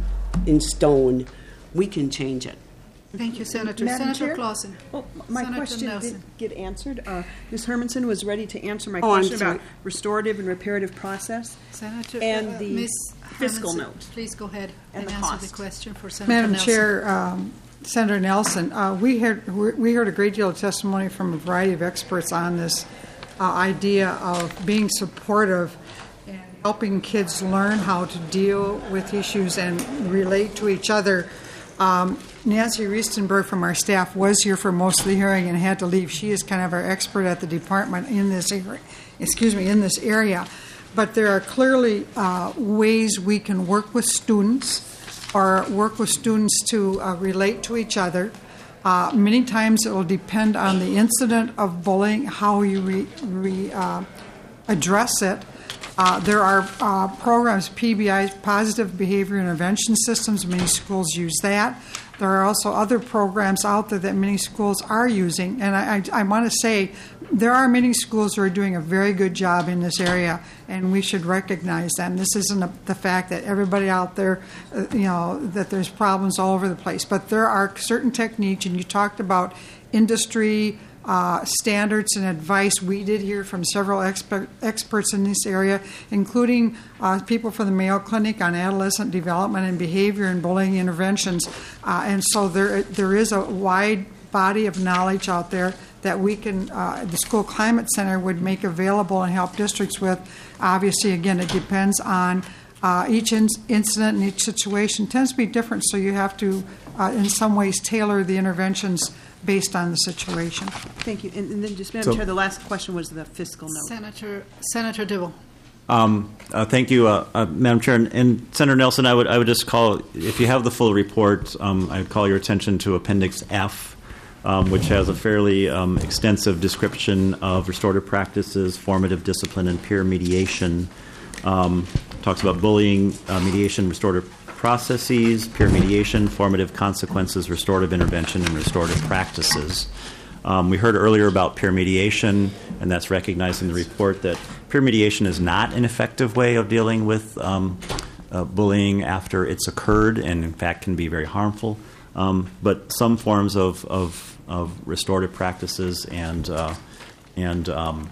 Speaker 11: in stone. We can change it.
Speaker 1: Thank you, Senator.
Speaker 10: Madam
Speaker 1: Senator
Speaker 10: Chair?
Speaker 1: Clausen.
Speaker 10: Oh, my
Speaker 1: Senator
Speaker 10: question
Speaker 1: Nelson.
Speaker 10: did get answered. Uh, Miz Hermanson was ready to answer my
Speaker 11: Oh, I'm
Speaker 10: question
Speaker 11: sorry.
Speaker 10: about restorative and reparative process
Speaker 1: Senator,
Speaker 10: and
Speaker 1: uh,
Speaker 10: the
Speaker 1: Miz
Speaker 10: fiscal
Speaker 1: Hermanson,
Speaker 10: note.
Speaker 1: Please go ahead
Speaker 10: And
Speaker 1: and,
Speaker 10: the
Speaker 1: answer
Speaker 10: cost.
Speaker 1: the question for Senator
Speaker 13: Madam
Speaker 1: Nelson.
Speaker 13: Chair, um, Senator Nelson, uh, we heard we heard a great deal of testimony from a variety of experts on this uh, idea of being supportive and helping kids learn how to deal with issues and relate to each other. Um, Nancy Riestenberg from our staff was here for most of the hearing and had to leave. She is kind of our expert at the department in this area, excuse me, in this area. But there are clearly uh, ways we can work with students or work with students to uh, relate to each other. Uh, many times it will depend on the incident of bullying, how you re, re, uh, address it. Uh, there are uh, programs, P B I, Positive Behavior Intervention Systems. Many schools use that. There are also other programs out there that many schools are using. And I, I, I want to say there are many schools who are doing a very good job in this area, and we should recognize them. This isn't a, the fact that everybody out there, uh, you know, that there's problems all over the place. But there are certain techniques, and you talked about industry Uh, standards and advice. We did hear from several expert, experts in this area, including uh, people from the Mayo Clinic on adolescent development and behavior and bullying interventions. Uh, and so there, there is a wide body of knowledge out there that we can, uh, the School Climate Center would make available and help districts with. Obviously, again, it depends on uh, each in- incident and each situation tends to be different, so you have to, uh, in some ways, tailor the interventions based on the situation.
Speaker 10: Thank you. And, and then just, Madam
Speaker 2: So-
Speaker 10: Chair, the last question was the fiscal note.
Speaker 1: Senator Senator Dibble.
Speaker 2: Um, uh, thank you, uh, uh, Madam Chair. And, and Senator Nelson, I would I would just call, if you have the full report, um, I would call your attention to Appendix F, um, which has a fairly um, extensive description of restorative practices, formative discipline, and peer mediation. Um, talks about bullying, uh, mediation, restorative processes, peer mediation, formative consequences, restorative intervention, and restorative practices. Um, we heard earlier about peer mediation, and that's recognized in the report that peer mediation is not an effective way of dealing with um, uh, bullying after it's occurred, and in fact can be very harmful. Um, but some forms of, of, of restorative practices and uh, and um,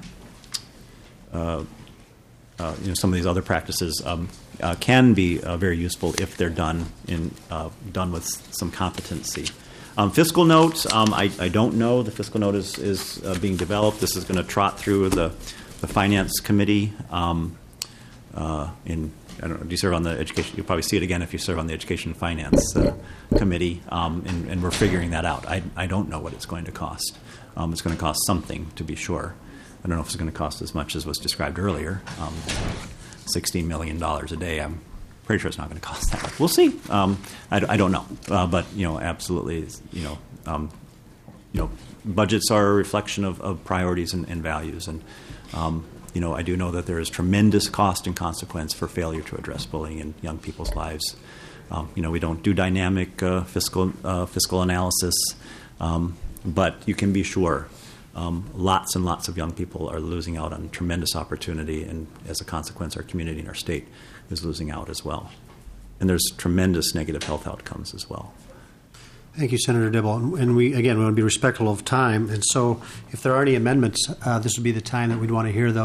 Speaker 2: uh, uh, you know, some of these other practices um, uh, can be uh, very useful if they're done in uh, done with some competency. Um, fiscal note, um, I, I don't know. The fiscal note is, is uh, being developed. This is going to trot through the, the Finance Committee. Um, uh, in I don't know, do you serve on the Education? You'll probably see it again if you serve on the Education and Finance uh, Committee, um, and, and we're figuring that out. I, I don't know what it's going to cost. Um, it's going to cost something, to be sure. I don't know if it's going to cost as much as was described earlier. Um, sixteen million dollars a day. I'm pretty sure it's not going to cost that much. We'll see. Um, I, I don't know, uh, but you know, absolutely, you know, um, you know, budgets are a reflection of, of priorities and, and values, and um, you know, I do know that there is tremendous cost and consequence for failure to address bullying in young people's lives. Um, you know, we don't do dynamic uh, fiscal uh, fiscal analysis, um, but you can be sure. Um, lots and lots of young people are losing out on tremendous opportunity, and as a consequence, our community and our state is losing out as well. And there's tremendous negative health outcomes as well.
Speaker 12: Thank you, Senator Dibble. And we, again, we want to be respectful of time. And so if there are any amendments, uh, this would be the time that we'd want to hear those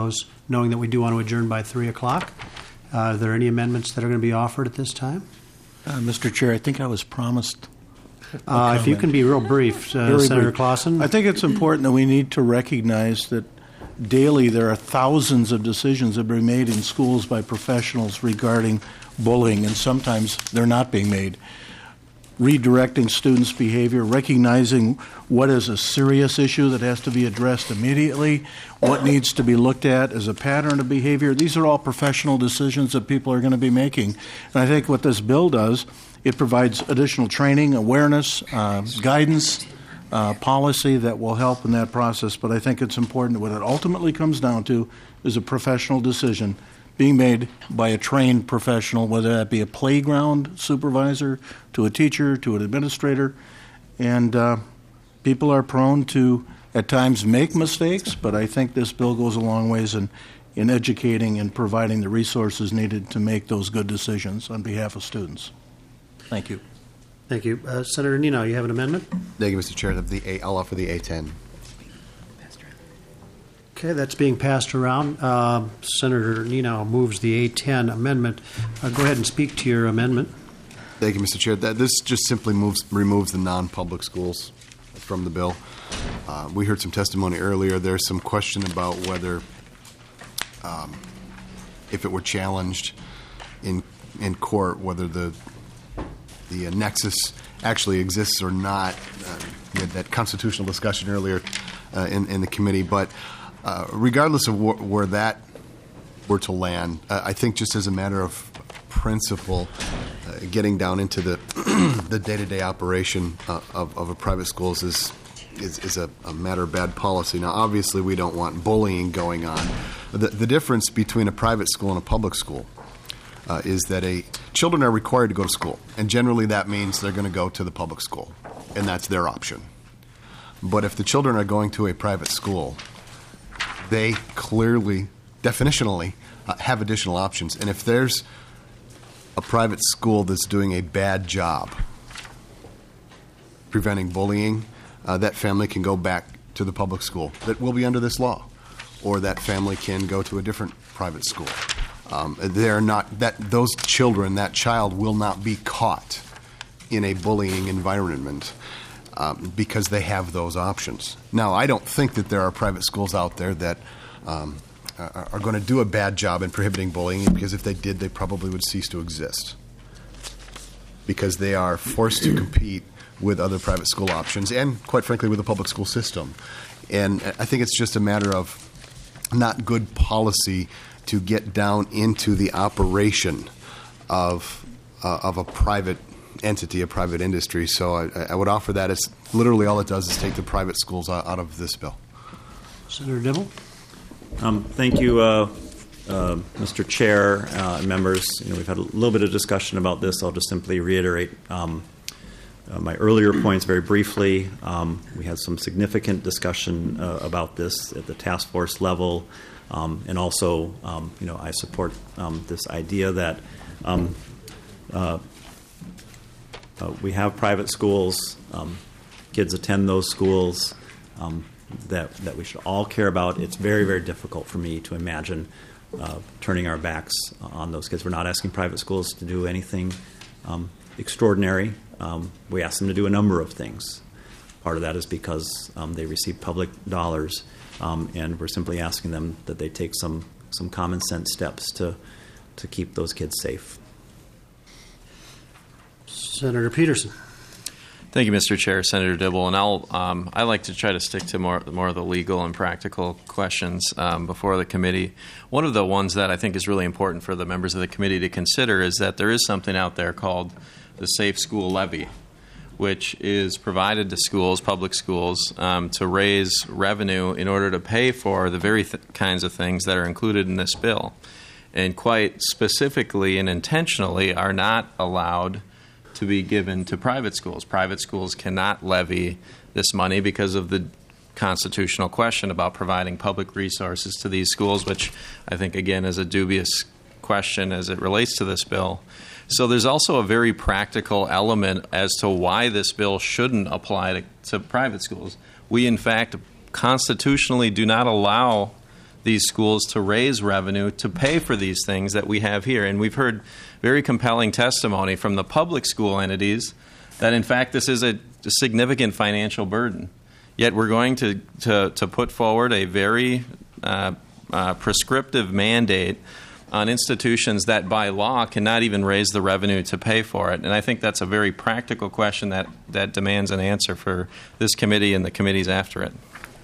Speaker 12: knowing that we do want to adjourn by three o'clock. Uh, are there any amendments that are going to be offered at this time?
Speaker 7: Uh, Mister Chair, I think I was promised.
Speaker 12: Uh, if you can be real brief, uh,
Speaker 7: Very
Speaker 12: Senator
Speaker 7: brief.
Speaker 12: Clausen.
Speaker 7: I think it's important that we need to recognize that daily there are thousands of decisions that are made in schools by professionals regarding bullying, and sometimes they're not being made. Redirecting students' behavior, recognizing what is a serious issue that has to be addressed immediately, what needs to be looked at as a pattern of behavior. These are all professional decisions that people are going to be making. And I think what this bill does, it provides additional training, awareness, uh, guidance, uh, policy that will help in that process. But I think it's important that what it ultimately comes down to is a professional decision being made by a trained professional, whether that be a playground supervisor, to a teacher, to an administrator. And uh, people are prone to, at times, make mistakes, but I think this bill goes a long ways in, in educating and providing the resources needed to make those good decisions on behalf of students. Thank you.
Speaker 12: Thank you. Uh, Senator Nino, you have an amendment?
Speaker 5: Thank you, Mister Chair. The A, I'll offer the A ten.
Speaker 12: Okay, that's being passed around. Uh, Senator Nino moves the A ten amendment. Uh, go ahead and speak to your amendment.
Speaker 5: Thank you, Mister Chair. That, this just simply moves, removes the non-public schools from the bill. Uh, we heard some testimony earlier. There's some question about whether, um, if it were challenged in in court, whether the the uh, nexus actually exists or not. Uh, we had that constitutional discussion earlier uh, in, in the committee, but uh, regardless of wh- where that were to land, uh, I think just as a matter of principle, uh, getting down into the the day-to-day operation uh, of, of a private schools is is, is a, a matter of bad policy. Now, obviously, we don't want bullying going on. The, the difference between a private school and a public school Uh, is that a children are required to go to school, and generally that means they're going to go to the public school, and that's their option. But if the children are going to a private school, they clearly, definitionally, uh, have additional options. And if there's a private school that's doing a bad job preventing bullying, uh, that family can go back to the public school that will be under this law, or that family can go to a different private school. Um, they're not that those children, that child will not be caught in a bullying environment um, because they have those options. Now, I don't think that there are private schools out there that um, are, are going to do a bad job in prohibiting bullying, because if they did, they probably would cease to exist, because they are forced to compete with other private school options and, quite frankly, with the public school system. And I think it's just a matter of not good policy to get down into the operation of uh, of a private entity, a private industry. So I, I would offer that as literally all it does is take the private schools out, out of this bill.
Speaker 12: Senator Dibble?
Speaker 2: Um, thank you, uh, uh, Mister Chair, uh, members. You know, we've had a little bit of discussion about this. I'll just simply reiterate um, uh, my earlier points very briefly. Um, we had some significant discussion uh, about this at the task force level. Um, and also, um, you know, I support um, this idea that um, uh, uh, we have private schools, um, kids attend those schools, um, that, that we should all care about. It's very, very difficult for me to imagine uh, turning our backs on those kids. We're not asking private schools to do anything um, extraordinary. Um, we ask them to do a number of things. Part of that is because um, they receive public dollars. Um, and we're simply asking them that they take some, some common sense steps to, to keep those kids safe.
Speaker 12: Senator Peterson.
Speaker 23: Thank you, Mister Chair, Senator Dibble. And I'll um, I like to try to stick to more more of the legal and practical questions um, before the committee. One of the ones that I think is really important for the members of the committee to consider is that there is something out there called the Safe School Levy, which is provided to schools, public schools, um, to raise revenue in order to pay for the very th- kinds of things that are included in this bill. And quite specifically and intentionally are not allowed to be given to private schools. Private schools cannot levy this money because of the constitutional question about providing public resources to these schools, which I think, again, is a dubious question as it relates to this bill. So there's also a very practical element as to why this bill shouldn't apply to, to private schools. We, in fact, constitutionally do not allow these schools to raise revenue to pay for these things that we have here. And we've heard very compelling testimony from the public school entities that, in fact, this is a, a significant financial burden. Yet we're going to, to, to put forward a very uh, uh, prescriptive mandate on institutions that by law cannot even raise the revenue to pay for it. And I think that's a very practical question that, that demands an answer for this committee and the committees after it.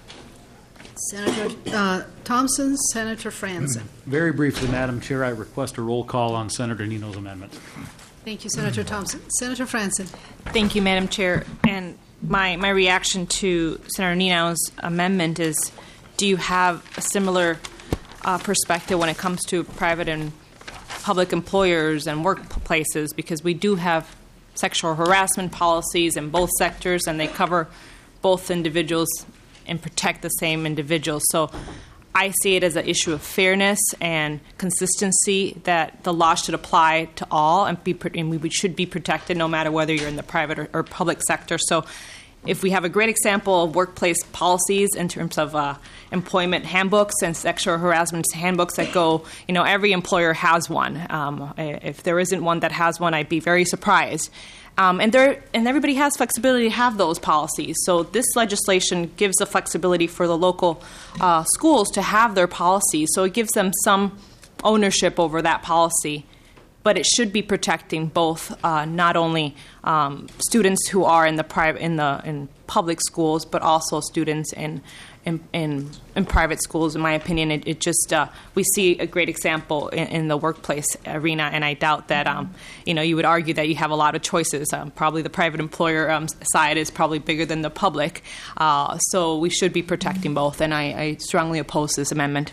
Speaker 1: Senator uh, Thompson, Senator Franzen.
Speaker 8: Very briefly, Madam Chair, I request a roll call on Senator Nino's amendment.
Speaker 1: Thank you, Senator Thompson. Senator Franzen.
Speaker 14: Thank you, Madam Chair. And my, my reaction to Senator Nino's amendment is, do you have a similar Uh, perspective when it comes to private and public employers and workplaces, because we do have sexual harassment policies in both sectors, and they cover both individuals and protect the same individuals. So I see it as an issue of fairness and consistency, that the law should apply to all, and, be, and we should be protected no matter whether you're in the private or, or public sector. So if we have a great example of workplace policies in terms of uh, employment handbooks and sexual harassment handbooks that go, you know, every employer has one. Um, if there isn't one that has one, I'd be very surprised. Um, and there, and everybody has flexibility to have those policies. So this legislation gives the flexibility for the local uh, schools to have their policies. So it gives them some ownership over that policy. But it should be protecting both, uh, not only um, students who are in the private, in the in public schools, but also students in in, in, in private schools. In my opinion, it, it just uh, we see a great example in, in the workplace arena, and I doubt that um, you know you would argue that you have a lot of choices. Um, probably the private employer um, side is probably bigger than the public, uh, so we should be protecting both. And I, I strongly oppose this amendment.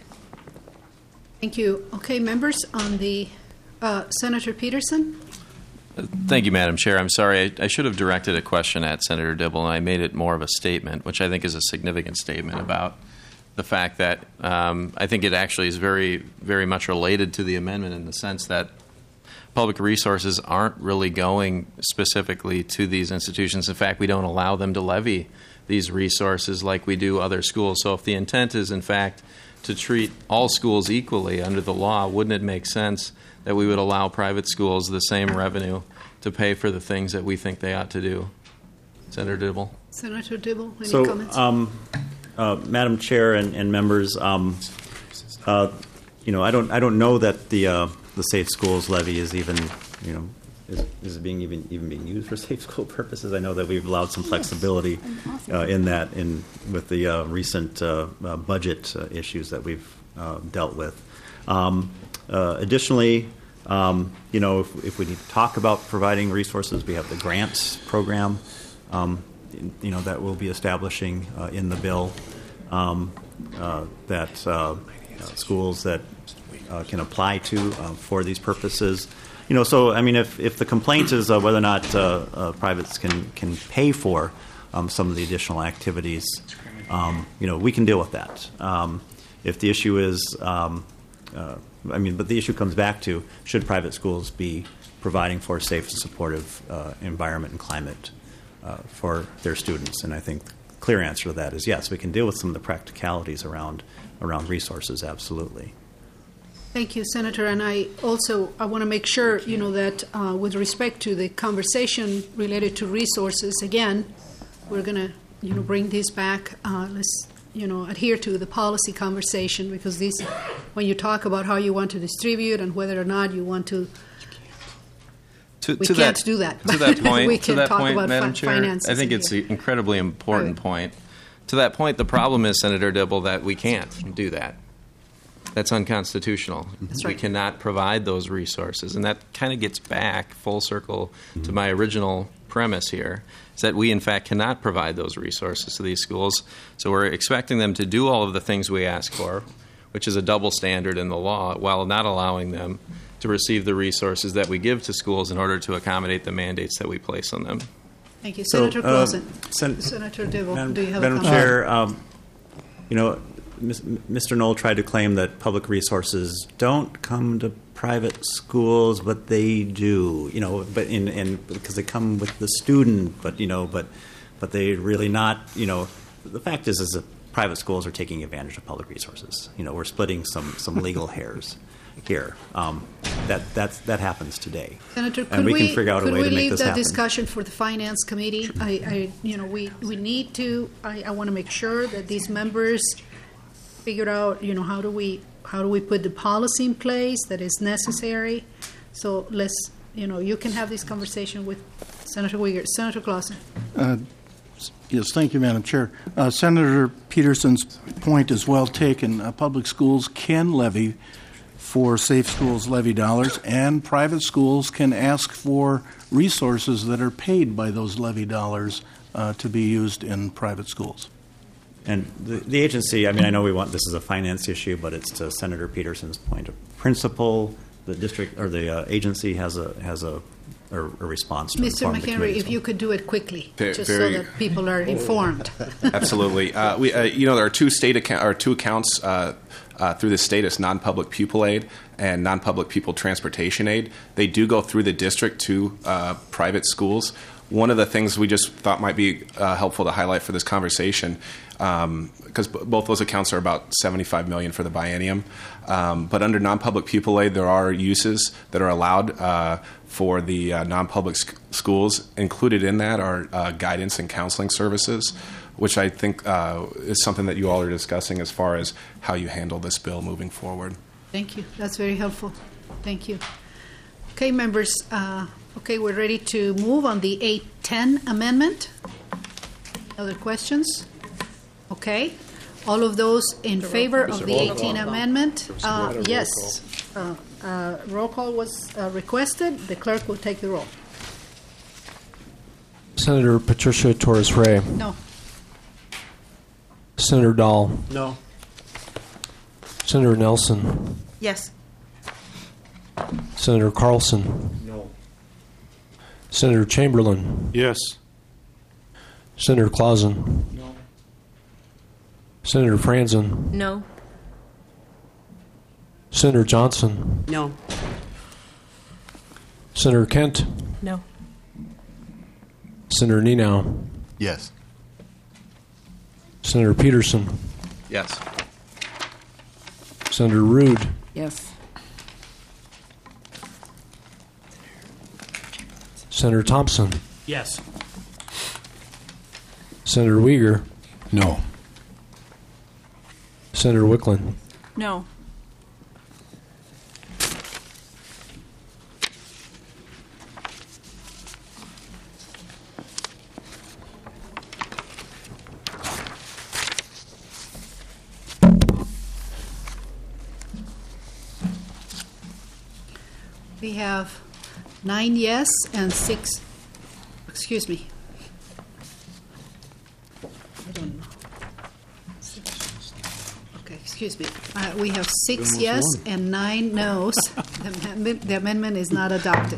Speaker 1: Thank you. Okay, members, on the Uh, Senator Peterson?
Speaker 23: Thank you, Madam Chair. I'm sorry. I, I should have directed a question at Senator Dibble, and I made it more of a statement, which I think is a significant statement about the fact that um, I think it actually is very, very much related to the amendment in the sense that public resources aren't really going specifically to these institutions. In fact, we don't allow them to levy these resources like we do other schools. So if the intent is, in fact, to treat all schools equally under the law, wouldn't it make sense that we would allow private schools the same revenue to pay for the things that we think they ought to do? Senator Dibble.
Speaker 1: Senator Dibble, any
Speaker 2: so,
Speaker 1: comments?
Speaker 2: Um, uh, Madam Chair and, and members, um, uh, you know, I don't, I don't know that the uh, the Safe Schools levy is even, you know, is, is being even even being used for safe school purposes. I know that we've allowed some flexibility uh, in that, in with the uh, recent uh, uh, budget uh, issues that we've uh, dealt with. Um, Uh, additionally, um, you know, if, if we need to talk about providing resources, we have the grants program, um, in, you know, that we'll be establishing uh, in the bill, um, uh, that uh, uh, schools that uh, can apply to uh, for these purposes. You know, so I mean, if, if the complaint is uh, whether or not uh, uh, privates can can pay for um, some of the additional activities, um, you know, we can deal with that. Um, if the issue is um, uh, I mean, but the issue comes back to, should private schools be providing for a safe and supportive uh, environment and climate uh, for their students? And I think the clear answer to that is yes, we can deal with some of the practicalities around around resources, absolutely.
Speaker 1: Thank you, Senator. And I also I want to make sure, you know, that uh, with respect to the conversation related to resources, again, we're going to, you know, bring this back. Uh, let's you know, adhere to the policy conversation, because this, when you talk about how you want to distribute and whether or not you want to,
Speaker 23: to
Speaker 1: we
Speaker 23: to
Speaker 1: can't
Speaker 23: that,
Speaker 1: do that.
Speaker 23: To that point,
Speaker 1: we
Speaker 23: to
Speaker 1: can
Speaker 23: that
Speaker 1: talk
Speaker 23: point,
Speaker 1: about
Speaker 23: Madam
Speaker 1: fi-
Speaker 23: Chair,
Speaker 1: finances
Speaker 23: I think it's
Speaker 1: here.
Speaker 23: an incredibly important right. point. To that point, the problem is, Senator Dibble, that we can't do that. That's unconstitutional.
Speaker 1: That's
Speaker 23: we
Speaker 1: right.
Speaker 23: cannot provide those resources, and that kind of gets back full circle mm-hmm. to my original premise here, is that we, in fact, cannot provide those resources to these schools. So we're expecting them to do all of the things we ask for, which is a double standard in the law, while not allowing them to receive the resources that we give to schools in order to accommodate the mandates that we place on them.
Speaker 1: Thank you.
Speaker 2: So,
Speaker 1: Senator
Speaker 2: uh,
Speaker 1: Clausen.
Speaker 2: Sen-
Speaker 1: Senator Dibble,
Speaker 2: Madam,
Speaker 1: do you have
Speaker 2: Madam
Speaker 1: a comment?
Speaker 2: Chair, um, you know, Mister Knoll tried to claim that public resources don't come to private schools, but they do. You know, but in and because they come with the student, but you know, but but they really not. You know, the fact is, is that private schools are taking advantage of public resources. You know, we're splitting some, some legal hairs here. Um, that that's, that happens today.
Speaker 1: Senator, could
Speaker 2: and we,
Speaker 1: we
Speaker 2: can figure out a
Speaker 1: could
Speaker 2: way
Speaker 1: we
Speaker 2: to make
Speaker 1: leave
Speaker 2: this
Speaker 1: that
Speaker 2: happen.
Speaker 1: discussion for the Finance Committee? I, I you know, we, we need to. I, I want to make sure that these members figure out, you know, how do we how do we put the policy in place that is necessary. So let's, you know, you can have this conversation with Senator Uyghur. Senator Clausen.
Speaker 7: Uh, yes, thank you, Madam Chair. Uh, Senator Peterson's point is well taken. Uh, public schools can levy for Safe Schools levy dollars, and private schools can ask for resources that are paid by those levy dollars uh, to be used in private schools.
Speaker 2: And the, the agency, I mean, I know we want, this is a finance issue, but it's to Senator Peterson's point of principle. The district or the uh, agency has a has a, a, a response to
Speaker 1: Mister
Speaker 2: inform the
Speaker 1: McHenry,
Speaker 2: committee.
Speaker 1: if you could do it quickly,
Speaker 15: Very-
Speaker 1: just
Speaker 15: very-
Speaker 1: so that people are informed.
Speaker 15: Absolutely. Uh, we, uh, you know, there are two state account or two accounts uh, uh, through the state. It's non-public pupil aid and non-public pupil transportation aid. They do go through the district to uh, private schools. One of the things we just thought might be uh, helpful to highlight for this conversation, because b- both those accounts are about seventy-five million dollars for the biennium. Um, but under non-public pupil aid, there are uses that are allowed uh, for the uh, non-public sc- schools. Included in that are uh, guidance and counseling services, which I think uh, is something that you all are discussing as far as how you handle this bill moving forward.
Speaker 1: Thank you. That's very helpful. Thank you. Okay, members. Uh, okay, we're ready to move on the eight ten amendment. Other questions? Okay. All of those in favor of the eighteen amendment? Uh, yes. Uh, uh, roll call was uh, requested. The clerk will take the roll.
Speaker 16: Senator Patricia Torres Ray.
Speaker 1: No.
Speaker 16: Senator Dahl.
Speaker 12: No.
Speaker 16: Senator Nelson.
Speaker 10: Yes.
Speaker 16: Senator Carlson.
Speaker 6: No.
Speaker 16: Senator Chamberlain.
Speaker 6: Yes.
Speaker 16: Senator Clausen.
Speaker 6: No.
Speaker 16: Senator Franzen.
Speaker 14: No.
Speaker 16: Senator Johnson.
Speaker 11: No.
Speaker 16: Senator Kent.
Speaker 14: No.
Speaker 16: Senator Nenow.
Speaker 5: Yes.
Speaker 16: Senator Peterson.
Speaker 23: Yes.
Speaker 16: Senator Rude.
Speaker 22: Yes.
Speaker 16: Senator Thompson.
Speaker 8: Yes.
Speaker 16: Senator Uyghur.
Speaker 4: No.
Speaker 16: Senator Wicklund.
Speaker 10: No.
Speaker 1: We have nine yes and six, excuse me. I don't know. Okay, excuse me. Uh, we have six
Speaker 6: Almost
Speaker 1: yes
Speaker 6: won.
Speaker 1: and nine noes. The amendment, the amendment is not adopted.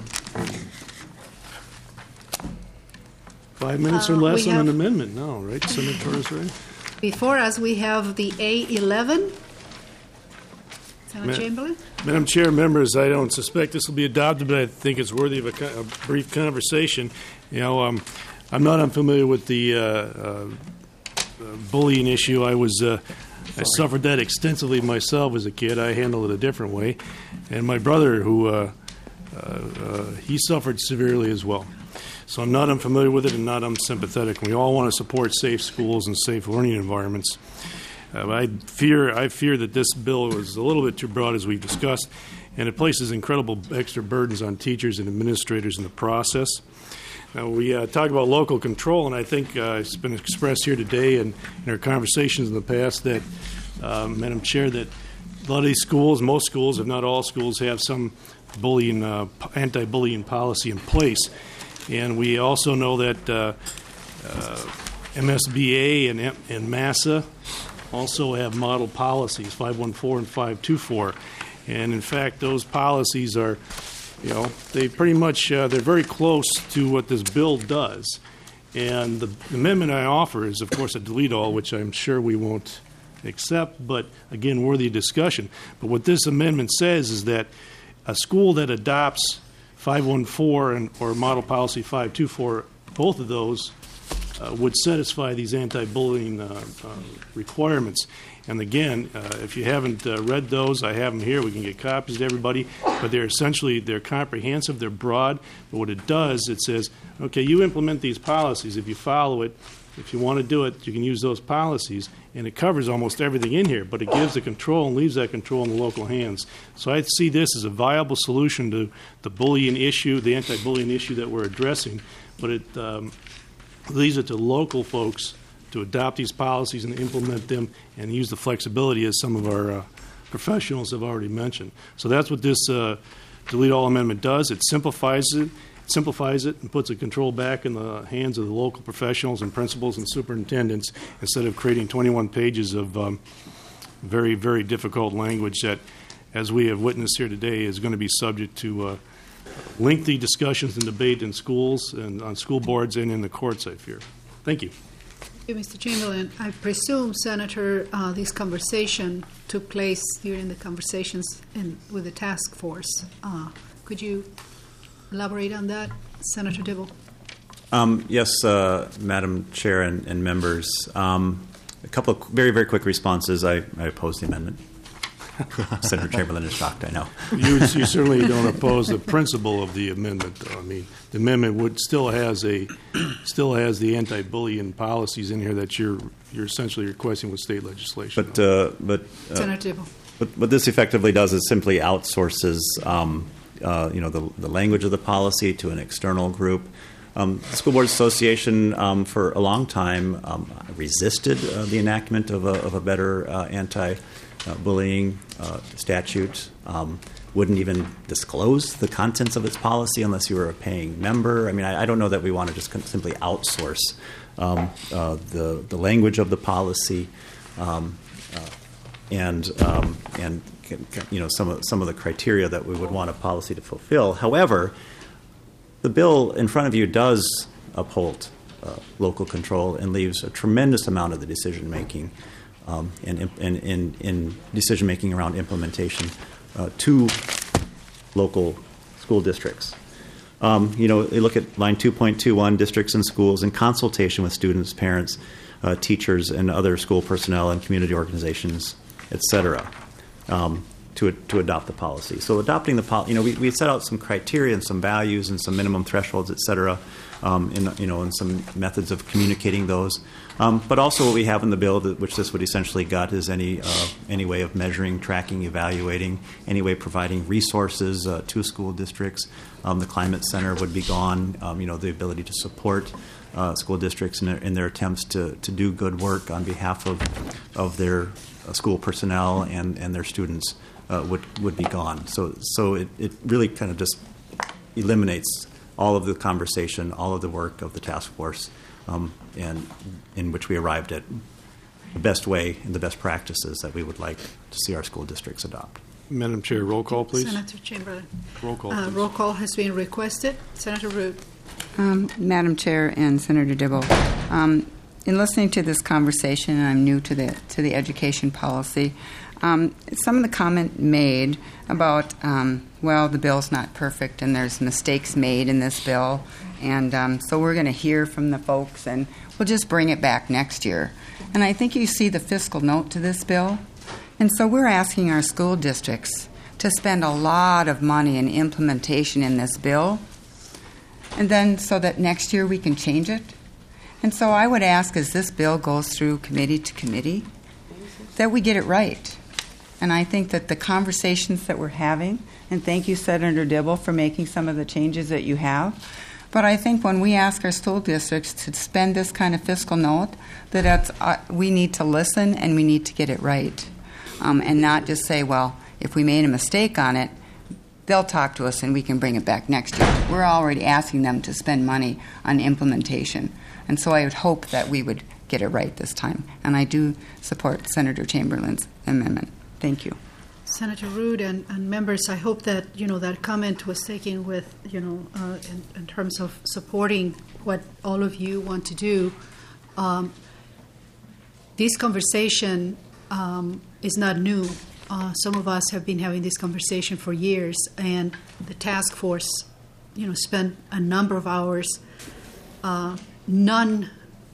Speaker 6: Five minutes
Speaker 1: Uh,
Speaker 6: or less
Speaker 1: we
Speaker 6: on an
Speaker 1: have-
Speaker 6: amendment now, right, Senator Torres Ray?
Speaker 1: Before us, we have the A eleven. Senator
Speaker 6: Ma-
Speaker 1: Chamberlain?
Speaker 6: Madam Chair, members, I don't suspect this will be adopted, but I think it's worthy of a, co- a brief conversation. You know, um, I'm not unfamiliar with the uh, uh, bullying issue. I was uh, I suffered that extensively myself as a kid. I handled it a different way, and my brother, who uh, uh, uh, he suffered severely as well. So I'm not unfamiliar with it and not unsympathetic. We all want to support safe schools and safe learning environments. Uh, I fear I fear that this bill was a little bit too broad, as we've discussed, and it places incredible extra burdens on teachers and administrators in the process. Now, we uh, talk about local control, and I think uh, it's been expressed here today and in our conversations in the past that, um, Madam Chair, that a lot of these schools, most schools, if not all schools, have some bullying, uh, anti-bullying policy in place. And we also know that uh, uh, M S B A and, M- and MASSA also have model policies, five one four and five two four. And in fact, those policies are, you know, they pretty much, uh, they're very close to what this bill does. And the amendment I offer is, of course, a delete all, which I'm sure we won't accept, but again, worthy of discussion. But what this amendment says is that a school that adopts five one four and or model policy five two four, both of those, uh, would satisfy these anti-bullying uh, uh, requirements. And again, uh, if you haven't uh, read those, I have them here. We can get copies to everybody. But they're essentially, they're comprehensive, they're broad. But what it does, it says, okay, you implement these policies. If you follow it, if you want to do it, you can use those policies. And it covers almost everything in here, but it gives the control and leaves that control in the local hands. So I see this as a viable solution to the bullying issue, the anti-bullying issue that we're addressing. But it um, leaves it to local folks to adopt these policies and implement them and use the flexibility, as some of our uh, professionals have already mentioned. So that's what this uh, delete all amendment does. It simplifies it. simplifies it and puts the control back in the hands of the local professionals and principals and superintendents, instead of creating twenty-one pages of um, very, very difficult language that, as we have witnessed here today, is going to be subject to uh, lengthy discussions and debate in schools and on school boards and in the courts, I fear. Thank you.
Speaker 1: Thank you, Mister Chamberlain. I presume, Senator, uh, this conversation took place during the conversations in, with the task force. Uh, could you elaborate on that, Senator Dibble?
Speaker 2: Um, yes, uh, Madam Chair and, and members. Um, a couple of very, very quick responses. I, I oppose the amendment. Senator Chamberlain is shocked, I know.
Speaker 6: You, you certainly don't oppose the principle of the amendment, though. I mean, the amendment would still has a still has the anti-bullying policies in here that you're you're essentially requesting with state legislation.
Speaker 2: But uh, but uh,
Speaker 1: Senator Dibble.
Speaker 2: What, what this effectively does is simply outsources um, uh, you know the, the language of the policy to an external group. Um, the School Boards Association um, for a long time um, resisted uh, the enactment of a, of a better uh, anti-bullying uh, statute. Um, wouldn't even disclose the contents of its policy unless you were a paying member. I mean, I, I don't know that we want to just simply outsource um, uh, the the language of the policy um, uh, and um, and you know some of some of the criteria that we would want a policy to fulfill. However, the bill in front of you does uphold uh, local control and leaves a tremendous amount of the decision making um, and in, in, in decision making around implementation uh, to local school districts. Um, you know, you look at line two point two one, districts and schools in consultation with students, parents, uh, teachers, and other school personnel and community organizations, et cetera. Um, to to adopt the policy. So adopting the policy, you know, we, we set out some criteria and some values and some minimum thresholds, et cetera, um, in, you know, and some methods of communicating those. Um, but also what we have in the bill, that, which this would essentially gut, is any uh, any way of measuring, tracking, evaluating, any way of providing resources uh, to school districts. Um, the Climate Center would be gone. Um, you know, the ability to support uh, school districts in their, in their attempts to, to do good work on behalf of of their uh, school personnel and, and their students. Uh, would would be gone. So so it, it really kind of just eliminates all of the conversation, all of the work of the task force, um, and in which we arrived at the best way and the best practices that we would like to see our school districts adopt.
Speaker 6: Madam Chair, roll call, please.
Speaker 1: Senator Chamberlain.
Speaker 6: Roll call,
Speaker 1: uh,
Speaker 6: please.
Speaker 1: Roll call has been requested. Senator Root.
Speaker 17: Um, Madam Chair and Senator Dibble, um, in listening to this conversation, and I'm new to the to the education policy. Um, some of the comment made about, um, well, the bill's not perfect and there's mistakes made in this bill, and um, so we're going to hear from the folks and we'll just bring it back next year. And I think you see the fiscal note to this bill, and so we're asking our school districts to spend a lot of money in implementation in this bill, and then so that next year we can change it. And so I would ask, as this bill goes through committee to committee, that we get it right. And I think that the conversations that we're having, and thank you, Senator Dibble, for making some of the changes that you have, but I think when we ask our school districts to spend this kind of fiscal note, that that's, uh, we need to listen and we need to get it right. Um, and not just say, well, if we made a mistake on it, they'll talk to us and we can bring it back next year. We're already asking them to spend money on implementation. And so I would hope that we would get it right this time. And I do support Senator Chamberlain's amendment. Thank you.
Speaker 1: Senator Root and, and members, I hope that, you know, that comment was taken with, you know, uh, in, in terms of supporting what all of you want to do. Um, this conversation um, is not new. Uh, some of us have been having this conversation for years, and the task force, you know, spent a number of hours. Uh, none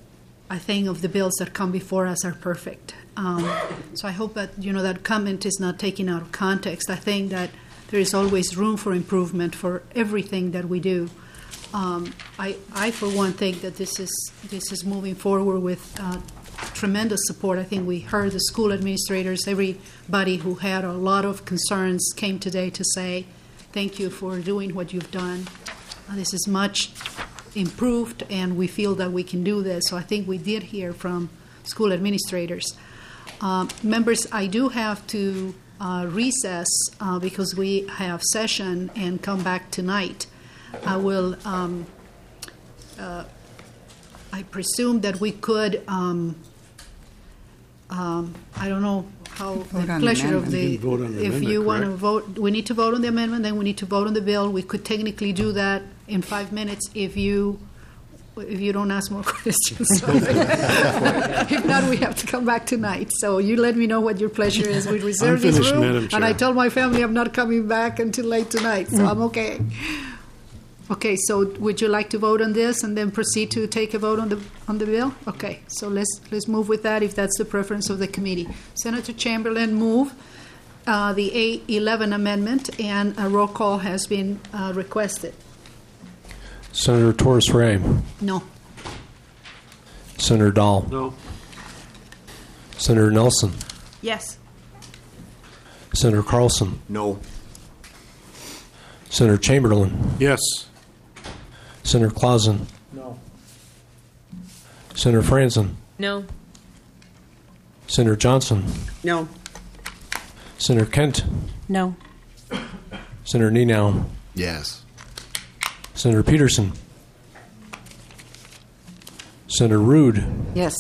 Speaker 1: I think of the bills that come before us are perfect. Um, so I hope that, you know, that comment is not taken out of context. I think that there is always room for improvement for everything that we do. Um, I, I, for one, think that this is this is moving forward with uh, tremendous support. I think we heard the school administrators, everybody who had a lot of concerns came today to say thank you for doing what you've done. Uh, this is much improved, and we feel that we can do this. So I think we did hear from school administrators. Um, members, I do have to uh, recess uh, because we have session and come back tonight. I will, um, uh, I presume that we could, um, um, I don't know how
Speaker 17: Vote
Speaker 1: the
Speaker 17: on the
Speaker 1: pleasure of
Speaker 17: amendment.
Speaker 1: the,
Speaker 6: You can vote on the
Speaker 1: if
Speaker 6: amendment,
Speaker 1: you want to
Speaker 6: correct?
Speaker 1: vote, we need to vote on the amendment, then we need to vote on the bill. We could technically do that in five minutes if you, if you don't ask more questions. If not, we have to come back tonight. So you let me know what your pleasure is. We reserve this
Speaker 6: finished,
Speaker 1: room,
Speaker 6: Madam
Speaker 1: and I
Speaker 6: Chair.
Speaker 1: told my family I'm not coming back until late tonight, so I'm okay. Okay, so would you like to vote on this and then proceed to take a vote on the on the bill? Okay, so let's let's move with that if that's the preference of the committee. Senator Chamberlain moved uh, the A eleven amendment, and a roll call has been uh, requested.
Speaker 16: Senator Torres Ray.
Speaker 1: No.
Speaker 16: Senator Dahl.
Speaker 6: No.
Speaker 16: Senator Nelson.
Speaker 10: Yes.
Speaker 16: Senator Carlson.
Speaker 2: No.
Speaker 16: Senator Chamberlain.
Speaker 6: Yes.
Speaker 16: Senator Clausen.
Speaker 6: No.
Speaker 16: Senator Franzen.
Speaker 14: No.
Speaker 16: Senator Johnson.
Speaker 11: No.
Speaker 16: Senator Kent.
Speaker 14: No.
Speaker 16: Senator Nenow.
Speaker 5: Yes.
Speaker 16: Senator Peterson. Senator Rude.
Speaker 17: Yes.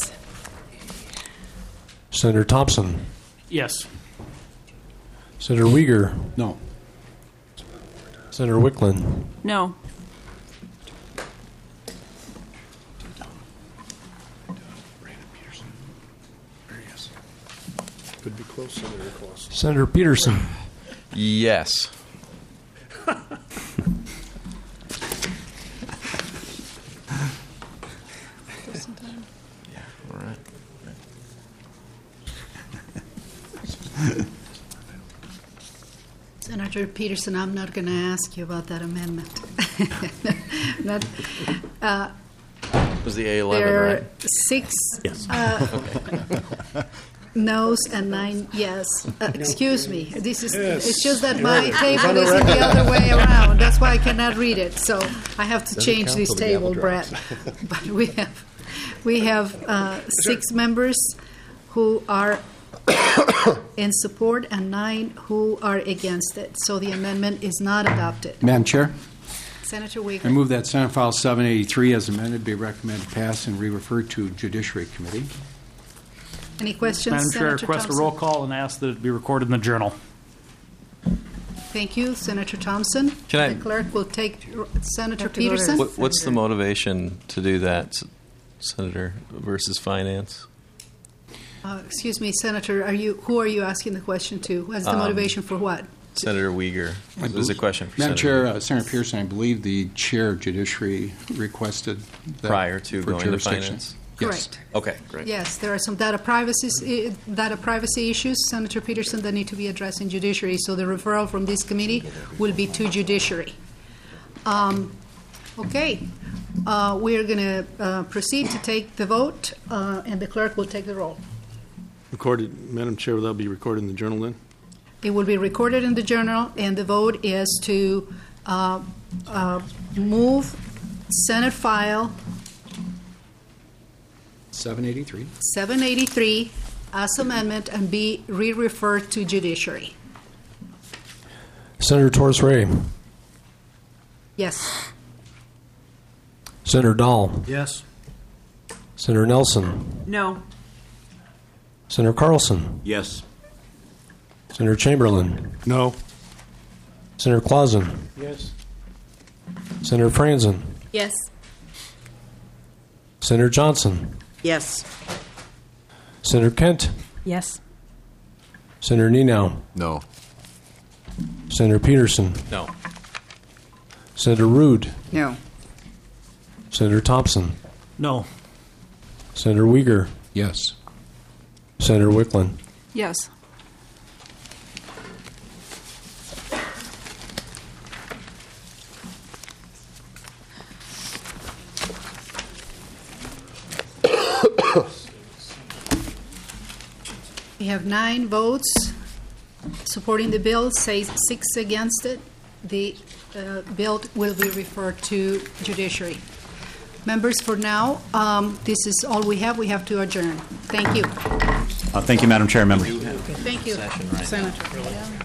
Speaker 16: Senator Thompson.
Speaker 8: Yes.
Speaker 16: Senator Uyghur.
Speaker 4: No.
Speaker 16: Senator Wicklund.
Speaker 10: No.
Speaker 6: Could be close, Senator Clausen.
Speaker 16: Senator Peterson.
Speaker 23: Yes.
Speaker 2: Yeah, all right.
Speaker 1: Senator Peterson, I'm not going to ask you about that amendment. Not, uh,
Speaker 23: It was the A eleven,
Speaker 1: there are
Speaker 23: right?
Speaker 1: six
Speaker 2: Yes.
Speaker 1: uh, noes and nine yes. Uh, excuse me. This is. It's just that my table is in the other way around. That's why I cannot read it. So I have to
Speaker 5: Doesn't
Speaker 1: change
Speaker 5: count
Speaker 1: this
Speaker 5: till the gavel
Speaker 1: table, Brett.
Speaker 5: drops.
Speaker 1: But we have we have uh, six members who are in support and nine who are against it. So the amendment is not adopted.
Speaker 4: Madam Chair,
Speaker 1: Senator
Speaker 4: I
Speaker 1: Wiegand.
Speaker 4: move that Senate File seven eighty-three as amended be recommended pass and re-referred to Judiciary Committee.
Speaker 1: Any questions,
Speaker 8: Madam Chair,
Speaker 1: Senator
Speaker 8: request a
Speaker 1: Thompson?
Speaker 8: roll call and ask that it be recorded in the journal.
Speaker 1: Thank you, Senator Thompson.
Speaker 23: Can I-
Speaker 1: The clerk will take Senator
Speaker 17: Have to go to-
Speaker 1: Peterson.
Speaker 23: What, what's the motivation to do that, Senator, versus finance?
Speaker 1: Uh, excuse me, Senator, are you, who are you asking the question to? What's the
Speaker 23: Um,
Speaker 1: motivation for what?
Speaker 23: Senator Uyghur.
Speaker 4: I
Speaker 23: There's a
Speaker 4: believe-
Speaker 23: question for
Speaker 4: Madam
Speaker 23: Senator.
Speaker 4: Chair, uh, Senator Pearson, I believe the Chair of Judiciary requested that
Speaker 23: Prior to
Speaker 4: for
Speaker 23: going to
Speaker 4: jurisdiction.
Speaker 23: finance?
Speaker 4: Yes.
Speaker 1: Correct.
Speaker 23: Okay, great.
Speaker 1: Yes, there are some data privacy, uh, data privacy issues, Senator Peterson, that need to be addressed in judiciary. So the referral from this committee will be to judiciary. Um, okay, uh, we're going to uh, proceed to take the vote, uh, and the clerk will take the roll.
Speaker 6: Recorded, Madam Chair, will that be recorded in the journal then?
Speaker 1: It will be recorded in the journal, and the vote is to uh, uh, move Senate File
Speaker 4: seven eighty-three.
Speaker 1: seven eighty-three as amendment and be re-referred to judiciary.
Speaker 16: Senator Torres Ray.
Speaker 1: Yes.
Speaker 16: Senator Dahl.
Speaker 12: Yes.
Speaker 16: Senator Nelson.
Speaker 10: No.
Speaker 16: Senator Carlson.
Speaker 2: Yes.
Speaker 16: Senator Chamberlain.
Speaker 6: No.
Speaker 16: Senator Clausen.
Speaker 6: Yes.
Speaker 16: Senator Franzen.
Speaker 14: Yes.
Speaker 16: Senator Johnson.
Speaker 11: Yes.
Speaker 16: Senator Kent.
Speaker 14: Yes.
Speaker 16: Senator Nenow.
Speaker 5: No.
Speaker 16: Senator Peterson.
Speaker 23: No.
Speaker 16: Senator Rude.
Speaker 17: No.
Speaker 16: Senator Thompson.
Speaker 8: No.
Speaker 16: Senator Uyghur.
Speaker 4: Yes.
Speaker 16: Senator Wicklund.
Speaker 10: Yes.
Speaker 1: We have nine votes supporting the bill, say six against it. The uh, bill will be referred to judiciary. Members, for now, um, this is all we have. We have to adjourn. Thank you.
Speaker 2: Uh, thank you, Madam Chair, members.
Speaker 1: Thank you, Senator.